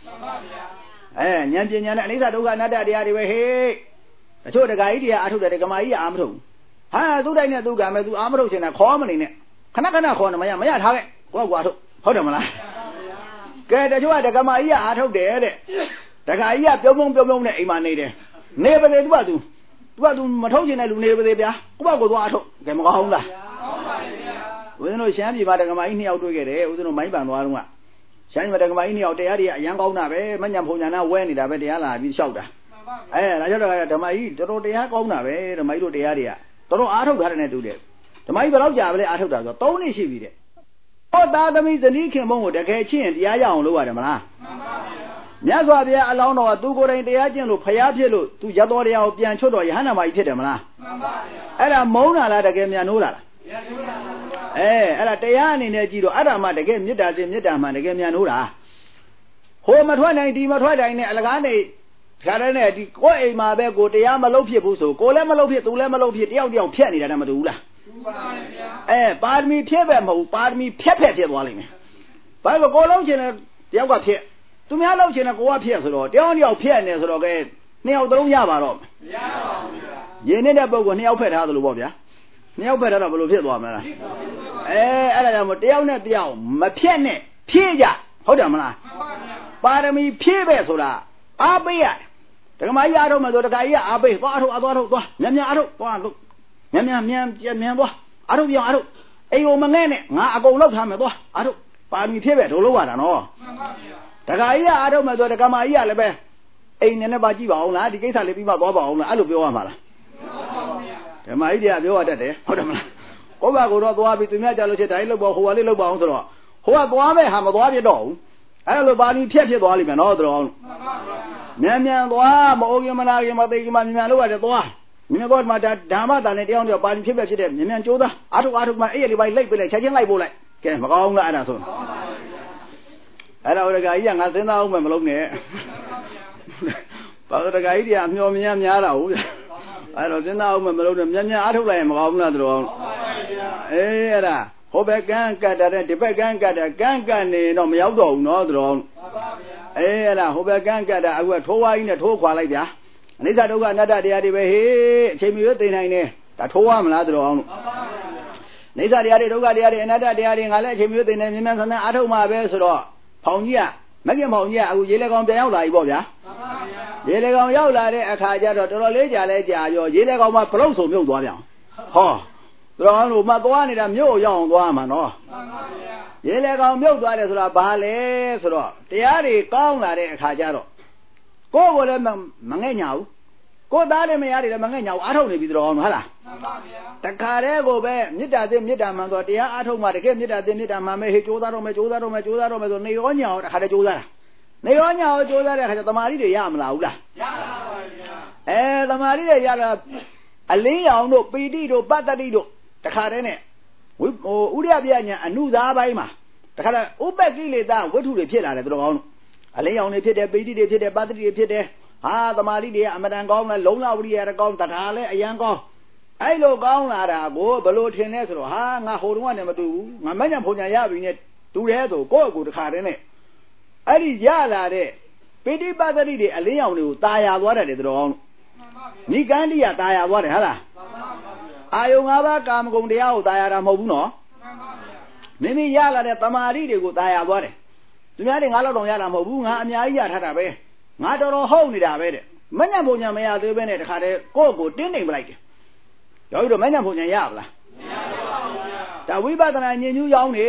Speaker 2: nhân viên này lấy ra đâu cả nãy đi về hết chỗ đây cái gì à thu đây cái máy ám thu ha tôi đây nè tôi cảm thấy tôi ám thu thế này khó mà này nè khá khó mà ya tháo cái quá thu không được mà là cái đây chỗ đây cái máy ám thu để đấy đại cái gì biểu mông này mà này đấy nè bây giờ tôi mà thấu thế này luôn nè bây giờ bây giờ có ám thu cái mà có không là bây giờ nó xem gì mà đây cái máy nhiều tôi cái đấy bây giờ nó máy bằng đồ luôn à xem mà đây cái máy nhiều đấy đi giang câu nào bé mấy nhầm phụ nhà nào quen thì đã bé đấy là bị sâu đã là cho rồi thằng mày tôi đấy câu nào bé thằng mày tôi đấy đi à tôi ám thu cái này tôi đấy thằng mày bao giờ về ám thu đó tôi này xí bị đấy có ta thằng mày giờ đi khi mông để cái chuyện thì ai giàu luôn vậy mà nhớ qua bây giờ lão nó tôi có đây thì ai chẳng lúc phải áp chế lúc tôi giờ tôi đi học biển chỗ đó hắn là mày thế đấy mà ấy là mông là cái miền núi là ấy là tây an này chỉ đó ấy là mà cái miền đất mà cái miền núi là hồ mà thôi này đi mà thôi này là cái này cái này thì có ai mà bé cô tây an mà lâu phía bù số cô lấy mà lâu phía tôi lấy mà lâu phía đeo phía này là mà đủ là ba mươi phía về màu ba mươi phía vào này bây giờ cô lâu trên là đeo qua phía tôi mới lâu trên là cô qua phía rồi đeo phía này rồi cái neo tôi không nhớ vào rồi vậy nên là bao cô neo phía ra rồi bao giờ neo phía ra là bao phía vào mà ấy là một đeo này đeo mà phía này phía ra không được mà ba mươi phía về rồi là à bây giờ cái máy áo đâu mà rồi cái à bây giờ áo đâu nhầm áo đâu nhầm đó áo đâu ấy mà nghe này ngã câu lâu tham mà đó áo đâu ba mươi phía về đâu lâu à nó cái áo đâu mà rồi cái máy là bé ấy nên bà chỉ bảo là thì cái sao lại bị bảo là áo biểu mà là cái máy đi à biểu đấy không được mà có bà cô đó tôi bị tụi mẹ cho nó chơi đấy lâu hồ lên lâu bảo rồi hồ tôi về hàm tôi về đâu ấy là ba mươi phía đó liền nó rồi nhầm đó mà ô mà nào mà đây mà nhầm lúc ấy đó nhầm đó mà đám ta này đeo được ba mươi phía về đấy nhầm chỗ đó áo mà ấy đi bay lấy chạy chân lấy bộ lại cái mà con lại là thôi ấy là cái gì ngã thế nào mà lúc này bảo cái gì làm nhom nhá đâu ấy rồi thế nào mà lúc này nhá áo này mà con là rồi ấy là hồ bé gan cả đấy thì bé gan cả này nó mới đâu nó rồi ấy là hồ bé gan cả đấy à thua ai này thua qua lại vậy nãy giờ đâu có nãy đi về hết chơi miếng tiền này nè đã thua mà là rồi nãy giờ đi đâu có đi nãy đi ngay lại chơi miếng tiền này nhưng mà sao nãy thua mà về rồi phòng gì à mấy cái phòng gì à vậy là con bé áo lại bao vậy vậy là con áo lại đấy khai ra rồi tôi lấy trả rồi vậy là con mà lâu số miếng多了好rồi mà tôi này là miếng dòng tôi mà nó vậy là con miếng tôi này rồi bà lẽ rồiတရားတွေကောင်းလာတဲ့အခါကျတော့ကိုယ်ကိုလည်းမငဲ့ညာဘူးကိုယ်သားလည်းမရတယ်လည်းမငဲ့ညာဘူးအားထုတ်နေပြီဆိုတော့ဟုတ်လားတခါတည်းကိုပဲမေတ္တာသင်မေတ္တာမှန်ဆိုတရားအားထုတ်မှတကယ်မေတ္တာသင်မေတ္တာမှန်မဲ့ဟေ့ကြိုးစားတော့မယ်ဆိုနေရောညာတခါတည်းကြိုးစားတာနေရောညာကိုကြိုးစားတဲ့အခါကျတမာရီတွေရမလားဘူးလားရပါပါဗျာတမာရီတွေရတာအလင်းရောင်တို့ပီတိတို့ပတ္တတိတို့တခါတည်းနဲ့ဥရိယပြညာအနုစားပိုင်းမှာတခါတည်းဥပ္ပကိလေသာဝိထုတွေဖြစ်လာတယ်တော်ကောင်းအလင်းရောင်တွေဖြစ်တယ်ပီတိတွေဖြစ်တယ်ပတ္တတိတွေဖြစ်တယ်ဟာတမာရီတွေကအမတန်ကောင်းတယ်လုံလဝရိယရကောင်းတရားလည်းအယံကောင်းအဲ့လိုကောင်းလာတာကိုဘလို့ထင်လဲဆိုတော့ဟာငါဟိုတုန်းကနဲ့မတူဘူးငါမညံဖုန်ညာရပြီနဲ့တူတယ်ဆိုကိုယ့်အကူတခါတည်းနဲ့အဲ့ဒီရလာတဲ့ပိဋိပတ္တိတွေအလင်းရောင်တွေကိုตายရသွားတယ်တော်ကောင်းနိကန္တိယตายရသွားတယ်ဟာလားအာယုံ၅ပါးကာမဂုဏ်တရားကိုตายရတာမဟုတ်ဘူးနော်မိမိရလာတဲ့တမာရီတွေကိုตายရသွားတယ်သူများတွေငါလောက်တော့ရတာမဟုတ်ဘူးငါအများကြီးရထားတာပဲငါတော်တော်ဟုတ်နေတာပဲတဲ့မညံပုံညာမရသေးပဲနဲ့တခါတည်းကိုယ့်ကိုတင်းနေပလိုက်တယ်ယောဂီတို့မညံပုံညာရပါလားမရပါဘူးဗျာဒါဝိပဿနာဉာဏ်ညူးရောင်းနေဥ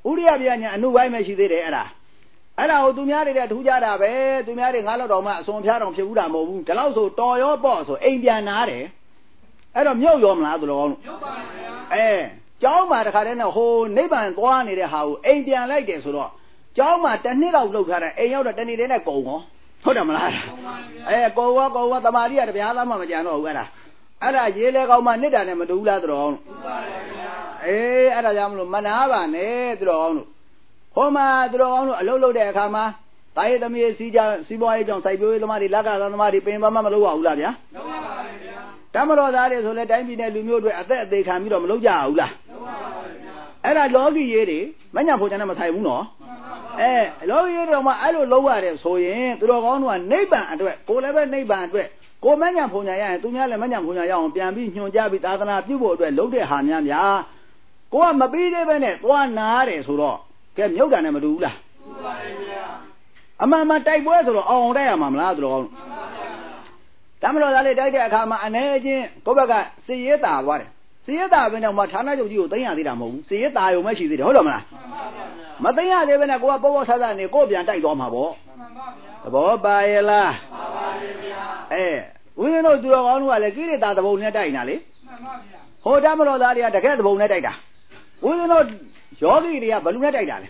Speaker 2: ရိယဗျာညာအနုပိုင်းပဲရှိသေးတယ်အဲ့ဒါကိုသူများတွေထူးကြတာပဲသူများတွေငါးလောက်တော်မှအစွန်ဖျားတော်ဖြစ်ဘူးတာမဟုတ်ဘူးဒီလောက်ဆိုတော်ရောပေါ့ဆိုအိမ်ပြန်နာတယ်အဲ့တော့မြုပ်ရောမလားသူတော်ကောင်းလို့မြုပ်ပါဗျာကျောင်းမှာတခါတည်းနဲ့ဟိုနိဗ္ဗာန်သွားနေတဲ့ဟာကိုအိမ်ပြန်လိုက်တယ်ဆိုတော့ကျောင်းမှာတစ်နှစ်လောက်လှုပ်ထားတယ်အိမ်ရောက်တော့တနေ့တည်းနဲ့ကုန်ရောဟုတ်တယ်မလားကုန်ရောတမာတိကတပြားသားမှမကြံတော့ဘူးအဲ့ဒါရေးလဲကောင်းမှနှစ်တာနဲ့မတူဘူးလားသူတော်ကောင်းလို့တူပါတယ်ဗျာအဲ့ဒါကြောင့်မလို့မနာပါနဲ့သူတော်ကောင်းလို့ဟိုမှာသူတော်ကောင်းလို့အလုပ်လုပ်တဲ့အခါမှာတာရေးသမီးစီးပွားရေးကြောင့်စိုက်ပျိုးရေးသမားတွေလက်ကသမားတွေပင်ပန်းမလုပ်ရဘူးလားဗျာလုပ်ပါပါဗျာတမတော်သားတွေဆိုလဲတိုင်းပြည်နဲ့လူမျိုးတွေအသက်အသေးခံပြီးတော့မလုပ်ကြဘူးလားလုပ်ပါပါဗျာအဲ့ဒါလောကီရေးတွေမညံဖို့ကျန်တဲ့မဆိုင်ဘူးနော်လောကီရေးတော်မှာအဲ့လိုလုပ်ရတယ်ဆိုရင်သူတော်ကောင်းတို့ကနိဗ္ဗာန်အတွက်ကိုယ်လည်းပဲနိဗ္ဗာန်အတွက်ကိုမညံဖို့ညာရရင်သူများလည်းမညံဖို့ညာရအောင်ပြန်ပြီးညွှန်ကြားပြီးသာသနာပြုဖို့အတွက်လုပ်တဲ့ဟာများကိုကမပြီးသေးပဲနဲ့သွားနာရတယ်ဆိုတော့ကဲမြုပ်တာနဲ့မတူဘူးလားတူပါတယ်ဗျာအမှန်တိုက်ပွဲဆိုတော့အောင်တိုက်ရမှာမလားသူတော်ကောင်းတမတော်သားလေးတိုက်တဲ့အခါမှာအနေချင်းကိုယ့်ဘက်ကစီရဲတာသွားတယ်စီရဲတာပဲနဲ့မှဌာနချုပ်ကြီးကိုသိမ်းရသေးတာမဟုတ်ဘူးစီရဲတာရုံပဲရှိသေးတယ်ဟုတ်တယ်မလားမသိမ်းရသေးပဲနဲ့ကိုကပေါ့ဆဆနေကိုပြန်တိုက်သွားမှာပေါ့သဘောပါရဲ့လားပါပါဗျာဦးဇင်းတို့သူတော်ကောင်းတို့ကလည်းကိရိတာသဘုံနဲ့တိုက်နေတာလေမှန်ပါဗျာဟိုတမတော်သားတွေကတကယ်သဘုံနဲ့တိုက်တာဦးဇင်းတို့ယောဂီတွေကဘယ်လိုနဲ့တိုက်တာလဲ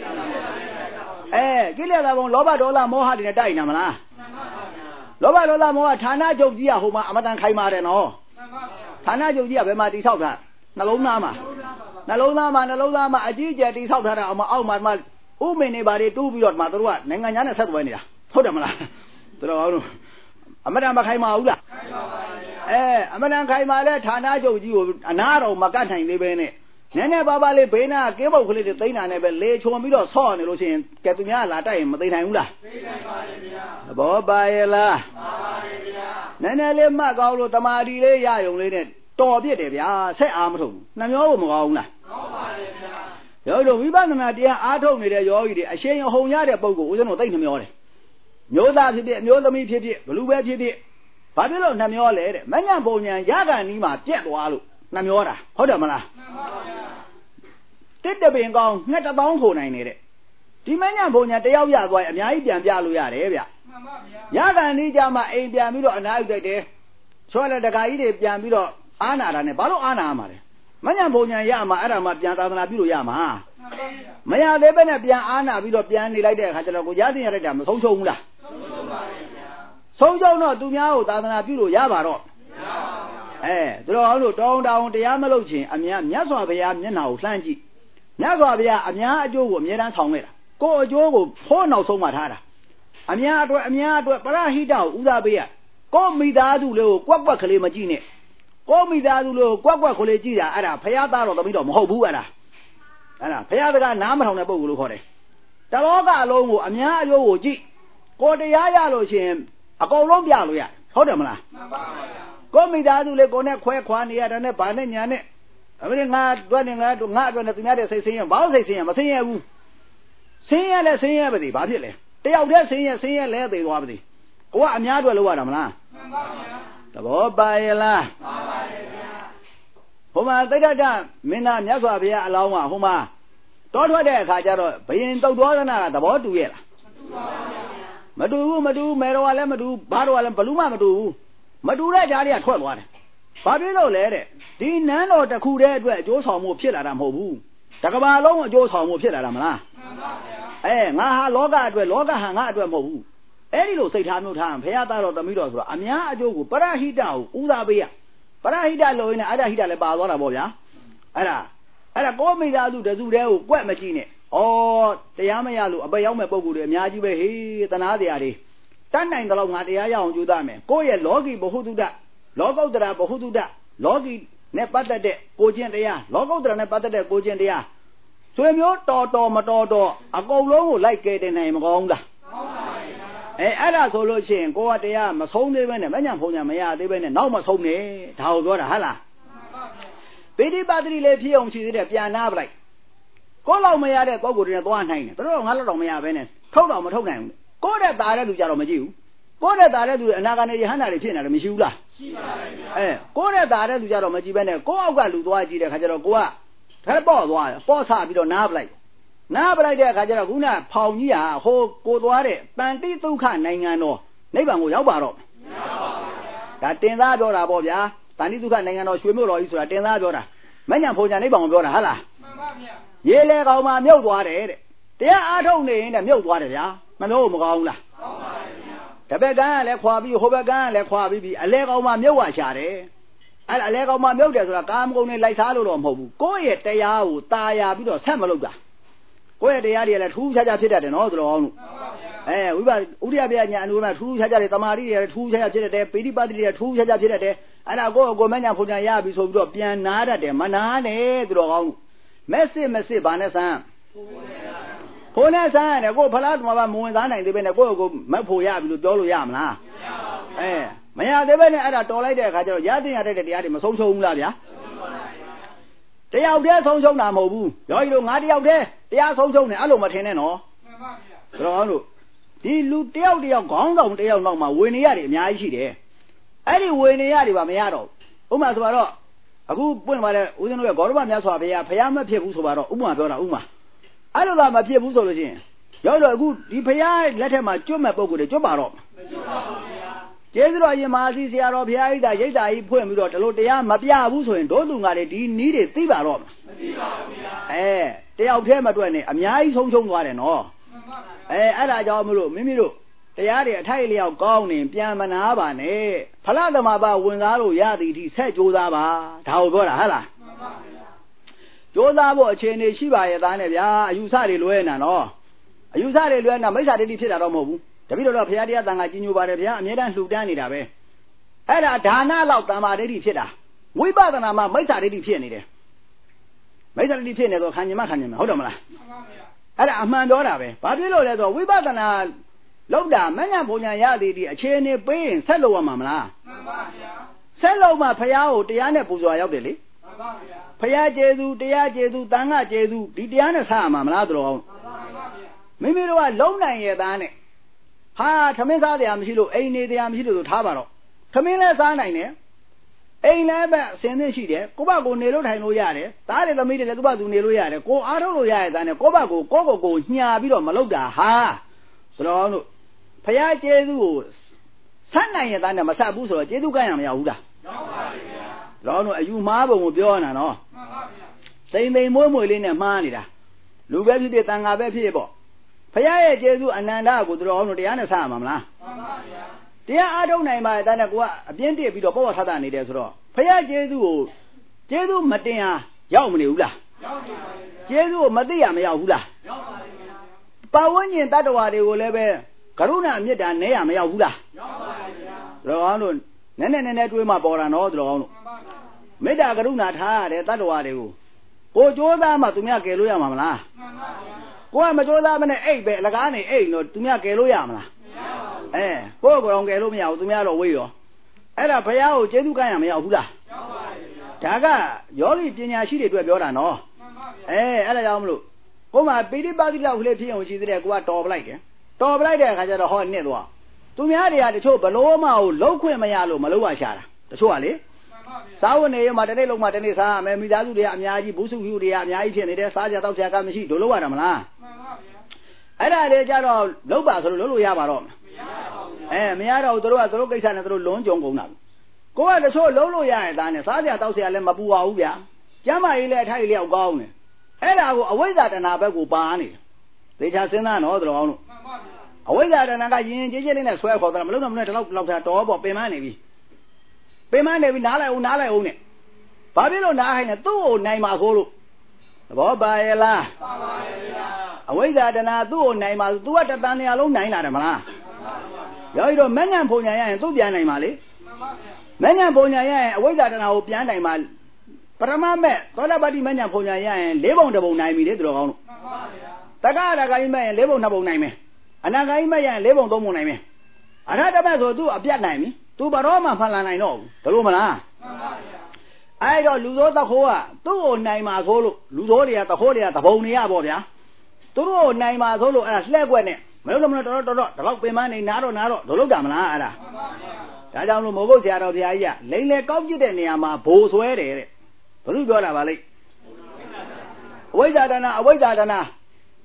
Speaker 2: ကိလေသာဘုံလောဘဒေါသမောဟတွေနဲ့တိုက်နေမလားမှန်ပါဗျာလောဘဒေါသမောဟဌာနချုပ်ကြီးကဟိုမှာအမတန်ခိုင်ပါတယ်နော်မှန်ပါဗျာဌာနချုပ်ကြီးကဘယ်မှာတိဆောက်တာနှလုံးသားမှာအကြီးကျယ်တိဆောက်ထားတာအောက်မှာဥမင်နေပါတွေတူးပြီးတော့မှသူတို့ကနိုင်ငံသားနဲ့ဆက်သွယ်နေတာဟုတ်တယ်မလားသူတော်တို့အမတန်မခိုင်ပါဘူးလားခိုင်ပါပါဗျာအမတန်ခိုင်ပါလဲဌာနချုပ်ကြီးကိုအနာတော်မကတ်နိုင်သေးပဲနဲ့နည်းနည်းပါးပါးလေးဘေးနာကင်းပုတ်ကလေးတွေသိမ်းတာနဲ့ပဲလေချုံပြီးတော့ဆော့နေလို့ရှိရင်ကဲသူများလာတိုက်ရင်မသိနိုင်ဘူးလားသိနိုင်ပါရဲ့ဗျာသဘောပါရဲ့လားပါပါရဲ့ဗျာနည်းနည်းလေးမှတ်ကောင်းလို့တမာတီလေးရယုံလေးနဲ့တော်ပြစ်တယ်ဗျာဆက်အားမထုတ်ဘူးနှမျောဖို့မကောင်းဘူးလားကောင်းပါရဲ့ဗျာရောတို့ဝိပဿနာတရားအားထုတ်နေတဲ့ယောဂီတွေအရှင်အဟုန်ရတဲ့ပုဂ္ဂိုလ်ဦးဇင်းတို့သိနှမျောတယ်မျိုးသားဖြစ်ဖြစ်မျိုးသမီးဖြစ်ဖြစ်ဘလူပဲဖြစ်ဖြစ်ဘာဖြစ်လို့နှမျောလဲတဲ့မညံပုံညာရကန်နီးမှာပြက်သွားလို့နှမျောတာဟုတ်တယ်မလားမှန်ပါဗျာတစ်တပင်ကောင်းငှက်1000ထိုးနိုင်နေတဲ့ဒီမညံပုံညာတယောက်ရသွားရင်အများကြီးပြန်ပြလို့ရတယ်ဗျမှန်ပါဗျာရကန်နီးကြမှာအိမ်ပြန်ပြီးတော့အနားယူတတ်တယ်ဆွဲလက်တကာကြီးတွေပြန်ပြီးတော့အာနာတာနဲ့ဘာလို့အာနာရမှာလဲမညံပုံညာရမှာအဲ့ဒါမှပြန်သာသနာပြုလို့ရမှာမရသေးပဲနဲ့ပြန်အာနာပြီးတော့ပြန်နေလိုက်တဲ့အခါကျတော့ကိုရသိရလိုက်တာမဆုံးရှုံးဘူးလားဆုံးရှုံးပါရဲ့ဗျာဆုံးရှုံးတော့သူများကိုသာသနာပြုလို့ရပါတော့သူတော်အောင်လို့တောင်းတောင်းတရားမလုပ်ခြင်းအများမြတ်စွာဘုရားမျက်နှာကိုလှမ်းကြည့်မြတ်စွာဘုရားအများအကျိုးကိုအမြဲတမ်းဆောင်ခဲ့တာကိုယ်အကျိုးကိုဖိုးနောက်ဆုံးမှထားတာအများအတွက်ပရဟိတကိုဦးစားပေးရကိုယ်မိသားစုလေးကိုကွက်ကလေးမကြည့်နဲ့ကိုယ်မိသားစုလေးကိုကွက်ကလေးကြည့်တာအဲ့ဒါဘုရားသားတော်သမီးတော်မဟုတ်ဘူးအဲ့ဒါဘုရားတကားနားမထောင်တဲ့ပုဂ္ဂိုလ်လို့ခေါ်တယ်တလောကအလုံးကိုအများအကျိုးကိုကြည့်ကိုတရားရလို့ရှိရင်အကုန်လုံးပြလို့ရဟုတ်တယ်မလားမှန်ပါပါဗျာကိုမိသားစုလေးကိုနဲ့ခွဲခွာနေရတာနဲ့ဗာနဲ့ညာနဲ့အမေငါအတွက်နဲ့ငါအတွက်နဲ့သူများတဲ့စိတ်ဆင်းရဲဘာလို့စိတ်ဆင်းရဲမဆင်းရဲဘူးဆင်းရဲလဲဆင်းရဲပါသေးဘာဖြစ်လဲတယောက်တည်းဆင်းရဲလဲသေးသွားပါသေးကိုကအများအတွက်လုပ်ရတာမလားမှန်ပါဗျာသဘောပါရဲ့လားပါပါရဲ့ဗျာဟိုမှာသိတ္တမင်းသားမြတ်စွာဘုရားအလောင်းကဟိုမှာတောထွက်တဲ့အခါကျတော့ဘယင်တုတ်တော်သနာကသဘောတူရဲ့လားမတူပါဘူးမတူဘူးမဲတော်ကလည်းမတူဘာတော်ကလည်းဘလူးမှမတူဘူးမတူတဲ့ကြားလေးကထွက်သွားတယ်ဘာဖြစ်လို့လဲတဲ့ဒီနန်းတော်တစ်ခုတည်းအတွက်အကျိုးဆောင်မှုဖြစ်လာတာမဟုတ်ဘူးတကဘာလုံးအကျိုးဆောင်မှုဖြစ်လာတာမလားမှန်ပါဗျာငါဟာလောကအတွက်လောကဟာငါအတွက်မဟုတ်ဘူးအဲ့ဒီလိုစိတ်ထားမျိုးထားရင်ဘုရားသားတော်သမီးတော်ဆိုတော့အများအကျိုးကိုပရဟိတကိုဦးစားပေးရပရဟိတလို့ရင်အရဟိတလည်းပါသွားတာပေါ့ဗျာအဲ့ဒါကိုမိသားစုတစုတည်းကိုကွက်မကြည့်နဲ့တရားမရလို့အပရောက်မဲ့ပုံကိုယ်တွေအများကြီးပဲဟေးတနာတရားတွေတတ်နိုင်တော့ငါတရားရအောင်ကြိုးစားမယ်ကိုယ့်ရဲ့လောကီဘ ഹു တုဒ္ဒလောကုတ္တရာဘ ഹു တုဒ္ဒလောကီနဲ့ပတ်သက်တဲ့ကိုကျင့်တရားလောကုတ္တရာနဲ့ပတ်သက်တဲ့ကိုကျင့်တရားဆွေမျိုးတော်မတော်အကုန်လုံးကိုလိုက်ကဲတင်နိုင်မကောင်းလားကောင်းပါရဲ့အဲ့ဒါဆိုလို့ရှိရင်ကိုကတရားမဆုံးသေးပဲနဲ့မညံဖုံညာမရသေးပဲနဲ့နောက်မဆုံးနဲ့ဒါကိုပြောတာဟုတ်လားပိဋိပါတိလေးဖြစ်အောင်ရှိသေးတယ်ပြန်နာပလိုက်ကိုလောက်မရတဲ့ပုံကိုယ်တွေနဲ့သွားနိုင်တယ်တို့ငါလောက်တော့မရပဲနဲ့ထုတ်တော့မထုတ်နိုင်ဘူးကိုတဲ့ตาတဲ့သူကြတော့မကြည့်ဘူးကိုတဲ့ตาတဲ့သူအနာဂတ်နဲ့ယဟန္တာတွေဖြစ်နေတယ်မရှိဘူးလားရှိပါတယ်ဗျာကိုတဲ့ตาတဲ့သူကြတော့မကြည့်ပဲနဲ့ကိုအောက်ကလူသွားကြည့်တဲ့ခါကျတော့ကိုကထဲပေါ့သွားတယ်ပေါ့ဆပြီးတော့နားပလိုက်နာပလိုက်တဲ့အခါကျတော့ခုနဖောင်ကြီးဟာဟိုကိုသွားတဲ့တန်တိဒုက္ခနိုင်ငံတော်နိဗ္ဗာန်ကိုရောက်ပါတော့ဒါတင်သားပြောတာပေါ့ဗျာတန်တိဒုက္ခနိုင်ငံတော်ရွှေမြို့တော်ကြီးဆိုတာတင်သားပြောတာမညံဖုန်ညာနိဗ္ဗာန်ကိုပြောတာဟုတ်လားမှန်ပါဗျာရေလေကောင်မှာမြုပ်သွားတယ်တဲ့တရားအားထုတ်နေရင်တဲ့မြုပ်သွားတယ်ဗျာမမျိုးမကောင်းဘူးလားကောင်းပါဗျာတပည့်ကန်းကလည်းခွာပြီးဟိုဘက်ကန်းကလည်းခွာပြီးအလဲကောင်မှာမြုပ်ဝရှာတယ်အဲ့အလဲကောင်မှာမြုပ်တယ်ဆိုတာကာမဂုဏ်နဲ့လိုက်စားလို့တော့မဟုတ်ဘူးကိုယ့်ရဲ့တရားကိုตาရပြီးတော့ဆက်မလုပ်တာကိုယ့်ရဲ့တရားတွေလည်းထူးခြားခြားဖြစ်တတ်တယ်နော်ဆိုတော့အောင်လို့ဝိပဿနာဥဒိယပြညာအနုမှာထူးခြားခြားတွေတမာတိတွေထူးခြားခြားဖြစ်တတ်တယ်ပိဋိပတ်တိတွေထူးခြားခြားဖြစ်တတ်တယ်အဲ့ဒါကိုမညာဖုန်ညာရပြီဆိုပြီးတော့ပြန်နာတတ်တယ်မနာနဲ့ဆိုတော့အောင်လို့မက်စစ်ဘာနဲ့ဆန်းဖုန်နဲ့ဆန်းရတယ်ကိုဖလားသမဘာမဝင်စားနိုင်သေးပဲနဲ့ကိုမက်ဖို့ရပြီလို့ပြောလို့ရမလားမရသေးပဲနဲ့အဲ့ဒါတော်လိုက်တဲ့အခါကျတော့ရတဲ့တရားတွေမဆုံးရှုံးဘူးလားဗျာတယောက်တည်းဆုံးရှုံးတာမဟုတ်ဘူးယောဂီတို့ငါတယောက်တည်းတရားဆုံးရှုံးတယ်အဲ့လိုမထင်နဲ့နော်မှန်ပါဗျာဆိုတော့လို့ဒီလူတယောက်ခေါင်းဆောင်တယောက်နောက်မှာဝေနေရတယ်အများကြီးရှိတယ်အဲ့ဒီဝေနေရတယ်ပါမရတော့ဥပမာဆိုတော့အခုပွင့်ပါလေဦးဇင်းတို့ရဲ့ဂေါရမမြတ်စွာဘုရားဖျားမဖြစ်ဘူးဆိုတော့ဥပမာပြောတာဥပမာအဲ့လိုသာမဖြစ်ဘူးဆိုလို့ရှိရင်ယောဂီတို့အခုဒီဖျားလက်ထက်မှာကျွတ်မဲ့ပုံကိုယ်တွေကျွတ်ပါတော့မကျွတ်ပါဘူးဗျာကျေးဇူးတော်ရှင်မဟာစီဆရာတော်ဘုရားရိပ်သာဖွင့်ပြီးတော့ဒီလိုတရားမပြဘူးဆိုရင်တို့သူငါတွေဒီနီးတွေသိပါတော့မသိပါဘူးဗျာတယောက်တည်းမတွေ့နဲ့အများကြီးဆုံးသွားတယ်နော်အဲ့ဒါကြောင့်မလို့မိမိတို့တရားတွေအထိုက်လျောက်ကောင်းနေပြန်မနာပါနဲ့ဖလားသမဘာဝင်စားလို့ရသည်ဒီဆက်ကြိုးစားပါဒါကိုပြောတာဟုတ်လားမှန်ပါဗျာကြိုးစားဖို့အခြေအနေရှိပါရဲ့သားနဲ့ဗျာအယူဆတွေလွဲနေတာနော်အယူဆတွေလွဲနေတာမိစ္ဆာဒိဋ္ဌိဖြစ်တာတော့မဟုတ်ဘူးတပည့်တော်ဘုရားတရားတန်ခါကြီးညိုပါတယ်ဗျာအမြဲတမ်းလှူဒန်းနေတာပဲအဲ့ဒါဒါနလောက်တမ္မာဒိဋ္ဌိဖြစ်တာဝိပဿနာမှာမိစ္ဆာဒိဋ္ဌိဖြစ်နေတယ်မိစ္ဆာဒိဋ္ဌိဖြစ်နေတော့ခံကျင်မဟုတ်တယ်မလားမှန်ပါဗျာအဲ့ဒါအမှန်ပြောတာပဲဘာဖြစ်လို့လဲဆိုတော့ဝိပဿနာလောက်တာမဉ္ဇဉ်ဘုံညာရသည်ဒီအခြေအနေပေးရင်ဆက်လို့ရမှာမလားမှန်ပါဗျာဆက်လို့မှဘုရားကိုတရားနဲ့ပူဇော်ရောက်တယ်လေမှန်ပါဗျာဘုရားကျေးဇူးတရားကျေးဇူးတန်ခါကျေးဇူးဒီတရားနဲ့ဆက်ရမှာမလားတို့အောင်မှန်ပါဗျာမိမိတို့ကလုံးနိုင်ရဲ့သားနဲ့ဟာသမင်းစားတရားမရှိလို့အိမ်နေတရားမရှိလို့ဆိုထားပါတော့သမင်းလည်းစားနိုင်တယ်အိမ်လည်းပဲအစင်းသင်းရှိတယ်ကိုဘကိုနေလို့ထိုင်လို့ရတယ်သားတွေသမီးတွေလည်းသူ့ဘသူနေလို့ရတယ်ကိုအားထုတ်လို့ရတဲ့သားနဲ့ကိုဘကိုညှာပြီးတော့မလုပ်တာဟာဆိုတော့လို့ဖရာကျေးဇူးကိုဆက်နိုင်ရဲ့သားနဲ့မဆက်ဘူးဆိုတော့ကျေးဇူးကမ်းရမရဘူးလားရောက်ပါပြီဗျာတော့လို့အယူမှားပုံကိုပြောနေတာနော်မှန်ပါဗျာစိန်မွေးလေးနဲ့မှားနေတာလူပဲဖြစ်ဖြစ်တန်ခါပဲဖြစ်ဖြစ်ပေါ့ဖရာရဲ့ကျေးဇူးအနန္တကိုသူတော်အောင်လို့တရားနဲ့ဆက်ရမှာမလားမှန်ပါဗျာတရားအားထုတ်နိုင်ပါတဲ့တဲ့ကိုကအပြင်းတစ်ပြီးတော့ပေါ့ဆတ်နေတယ်ဆိုတော့ဖရာကျေးဇူးကိုကျေးဇူးမတင်ဟာရောက်မနေဘူးလားရောက်နေပါဗျာကျေးဇူးကိုမသိရမရောက်ဘူးလားရောက်ပါဗျာပတ်ဝန်းကျင်တ attva တွေကိုလည်းပဲကရုဏာမေတ္တာနဲ့ရမရောက်ဘူးလားရောက်ပါဗျာတော်အောင်လို့နည်းနည်းတွေးမှပေါ်တာနော်တော်အောင်လို့မေတ္တာကရုဏာထားရတဲ့တ attva တွေကိုကြိုးစားမှသူများကယ်လို့ရမှာမလားမှန်ပါဗျာကိုကမကြိုးစားမနဲ့အိတ်ပဲအလကားနေအိတ်တော့သူများကယ်လို့ရမလားမရပါဘူးကိုကောင်ကယ်လို့မရဘူးသူများတော့ဝေးရောအဲ့ဒါဘုရားကိုကျေးဇူးကမ်းရမရဘူးလားရောက်ပါပြီဒါကယောဂီပညာရှိတွေအတွက်ပြောတာနော်မှန်ပါဗျာအဲ့ဒါကြောင့်မလို့ကိုမှပိဋိပါတိလောက်ကလေးဖြစ်အောင်ရှိသေးတယ်ကိုကတော်ပလိုက်တယ်တော်ပလိုက်တဲ့အခါကျတော့ဟောနှစ်သွားသူများတွေကတချို့ဘလို့မှကိုလုံးခွင့်မရလို့မလုံးဝရှာတာတချို့ကလေစားဝတ်နေရမှာတနေ့လုံးမှတနေ့စားရမယ်မိသားစုတွေကအများကြီးဘူးစုဖြူတွေကအများကြီးဖြစ်နေတယ်စားကြတောက်ကြကမရှိတို့လို့ရတာမလားမှန်ပါဗျာအဲ့ဒါတွေကြတော့လုံးပါဆိုလို့လုံးလို့ရပါတော့မရပါဘူးမရတော့ဘူးတို့ကတို့ကိစ္စနဲ့တို့လွန်ကြုံကုန်တာကိုကတချို့လုံးလို့ရရဲ့သားနဲ့စားကြတောက်ကြလည်းမပူပါဘူးဗျာကျမ်းမာရေးလည်းအထိုက်လျောက်ကောင်းတယ်အဲ့ဒါကိုအဝိဇ္ဇာတဏှာဘက်ကိုပါနေတယ်သေချာစဉ်းစားနော်တို့အောင်လို့မှန်ပါဗျာအဝိဇ္ဇာတဏှာကရင်ကျေးကျေးလေးနဲ့ဆွဲခေါ်တာမလုံးတော့မနဲ့တလောက်ထားတော်ပေါ့ပင်မနေပြီပင်မနေပြီနားလိုက်အောင်နဲ့ဘာဖြစ်လို့နားဟိုင်းလဲသူ့ကိုနိုင်မှာဆိုလို့သဘောပါရဲ့လားပါပါရဲ့ဗျာအဝိဇ္ဇာတဏှာသူ့ကိုနိုင်မှာဆို तू ကတတန်နေရာလုံးနိုင်လာတယ်မလားမှန်ပါဗျာရောတော့မဉ္ဇဉ်ဖုန်ညာရရင်သူ့ပြန်နိုင်မှာလေမှန်ပါဗျာမဉ္ဇဉ်ဖုန်ညာရရင်အဝိဇ္ဇာတဏှာကိုပြန်နိုင်မှာပရမမဲ့သောတာပတိမဉ္ဇဉ်ဖုန်ညာရရင်၄ပုံတစ်ပုံနိုင်ပြီလေသူတော်ကောင်းလို့မှန်ပါဗျာတက္ကရာဂိုင်းမဲ့ရင်၄ပုံ2ပုံနိုင်မယ်အနာဂိုင်းမဲ့ရင်၄ပုံ3ပုံနိုင်မယ်အရဟတမဲ့ဆိုသူ့အပြတ်နိုင်ပြီသူဘရောမှဖန်လာနိုင်တော့ဘူးဒါလို့မလားမှန်ပါဗျာအဲ့တော့လူသောတခိုးကသူ့ကိုနိုင်မှာဆိုလို့လူသောတွေကတခိုးတွေကတပုံနေရပေါ့ဗျာသူတို့ကိုနိုင်မှာဆိုလို့အဲ့ဒါလှဲ့ကွက်နဲ့မလို့တော့တော်ဒီလောက်ပင်မနေနားတော့ဒုလုပ်တာမလားအဲ့ဒါမှန်ပါဗျာဒါကြောင့်လို့မိုးကုတ်ဆရာတော်ဘုရားကြီးကလိန်လေကောက်ကြည့်တဲ့နေရာမှာဘိုးဆွဲတယ်တဲ့ဘယ်သူပြောတာပါလိမ့်အဝိဇ္ဇာတဏ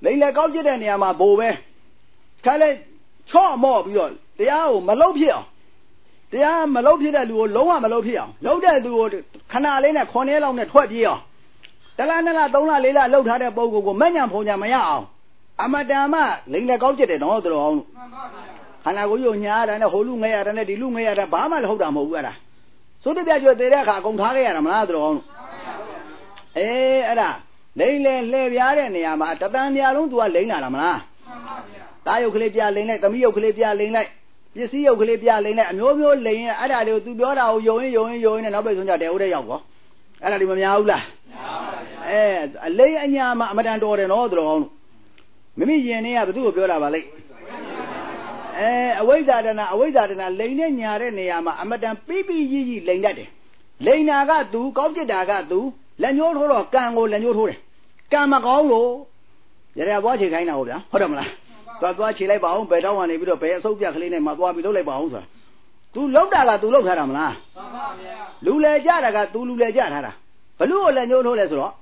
Speaker 2: လိန်လေကောက်ကျတဲ့နေရာမှာဘိုးပဲခါလေချော့မော့ပြီးတော့တရားကိုမလုပ်ဖြစ်အောင်တရားမလုပ်ဖြစ်တဲ့လူကိုလုံးဝမလုပ်ဖြစ်အောင်လုပ်တဲ့လူကိုခဏလေးနဲ့9ရက်လောက်နဲ့ထွက်ပြေးအောင်တလား2လ3လ4လလှုပ်ထားတဲ့ပုံကိုမညံဖုန်ညာမရအောင်အမတန်မှလိန်လေကောက်ကျတဲ့တော့တော်အောင်ခန္ဓာကိုယ်ကိုညားတာနဲ့ဟိုလူငဲရတာနဲ့ဒီလူငဲရတာဘာမှလည်းဟုတ်တာမဟုတ်ဘူးအဲ့ဒါသုတ္တပြကျွတ်သေးတဲ့အခါအကုန်ထားခဲ့ရတာမလားတော်အောင်အဲ့ဒါလိန်လေလှည့်ပြားတဲ့နေရာမှာတတန်ပြားလုံးသူကလိန်လာတာမလားတာယုတ်ကလေးပြလိန်လိုက်သမီးယုတ်ကလေးပြလိန်လိုက်ပစ္စည်းယုတ်ကလေးပြလိန်လိုက်အမျိုးမျိုးလိန်ရင်အဲ့ဒါတွေကိုသူပြောတာကိုယုံရင်နဲ့နောက်ပိတ်ဆုံးကြတဲဦးတဲ့ရောက်ကောအဲ့ဒါဒီမများဘူးလားအလိန်အညာမှာအမတန်တော်တယ်နော်တော်အောင်မိမိယင်နေကဘသူ့ကိုပြောတာပါလိမ့်အဝိဇ္ဇာတနာလိန်နဲ့ညာတဲ့နေရာမှာအမတန်ပိပိကြီးကြီးလိန်တတ်တယ်လိန်နာကသူကောက်ကျစ်တာကသူလက်ညှိုးထိုးတော့ကံကိုလက်ညှိုးထိုးတယ်ကံမကောင်းလို့ရရဘွားချေခိုင်းတာဟုတ်ဗျာဟုတ်တယ်မလားသွားချေလိုက်ပါအောင်ဘယ်တော့ကနေပြီးတော့ဘယ်အဆုပ်ပြကလေးနဲ့မှသွားပြီးလုပ်လိုက်ပါအောင်ဆိုတာ तू လောက်တာက तू လောက်ထားတာမလားမှန်ပါဗျာလူလေကြတာက तू လူလေကြထားတာဘလူကိုလည်းညှိုးထိုးလဲဆိုတော့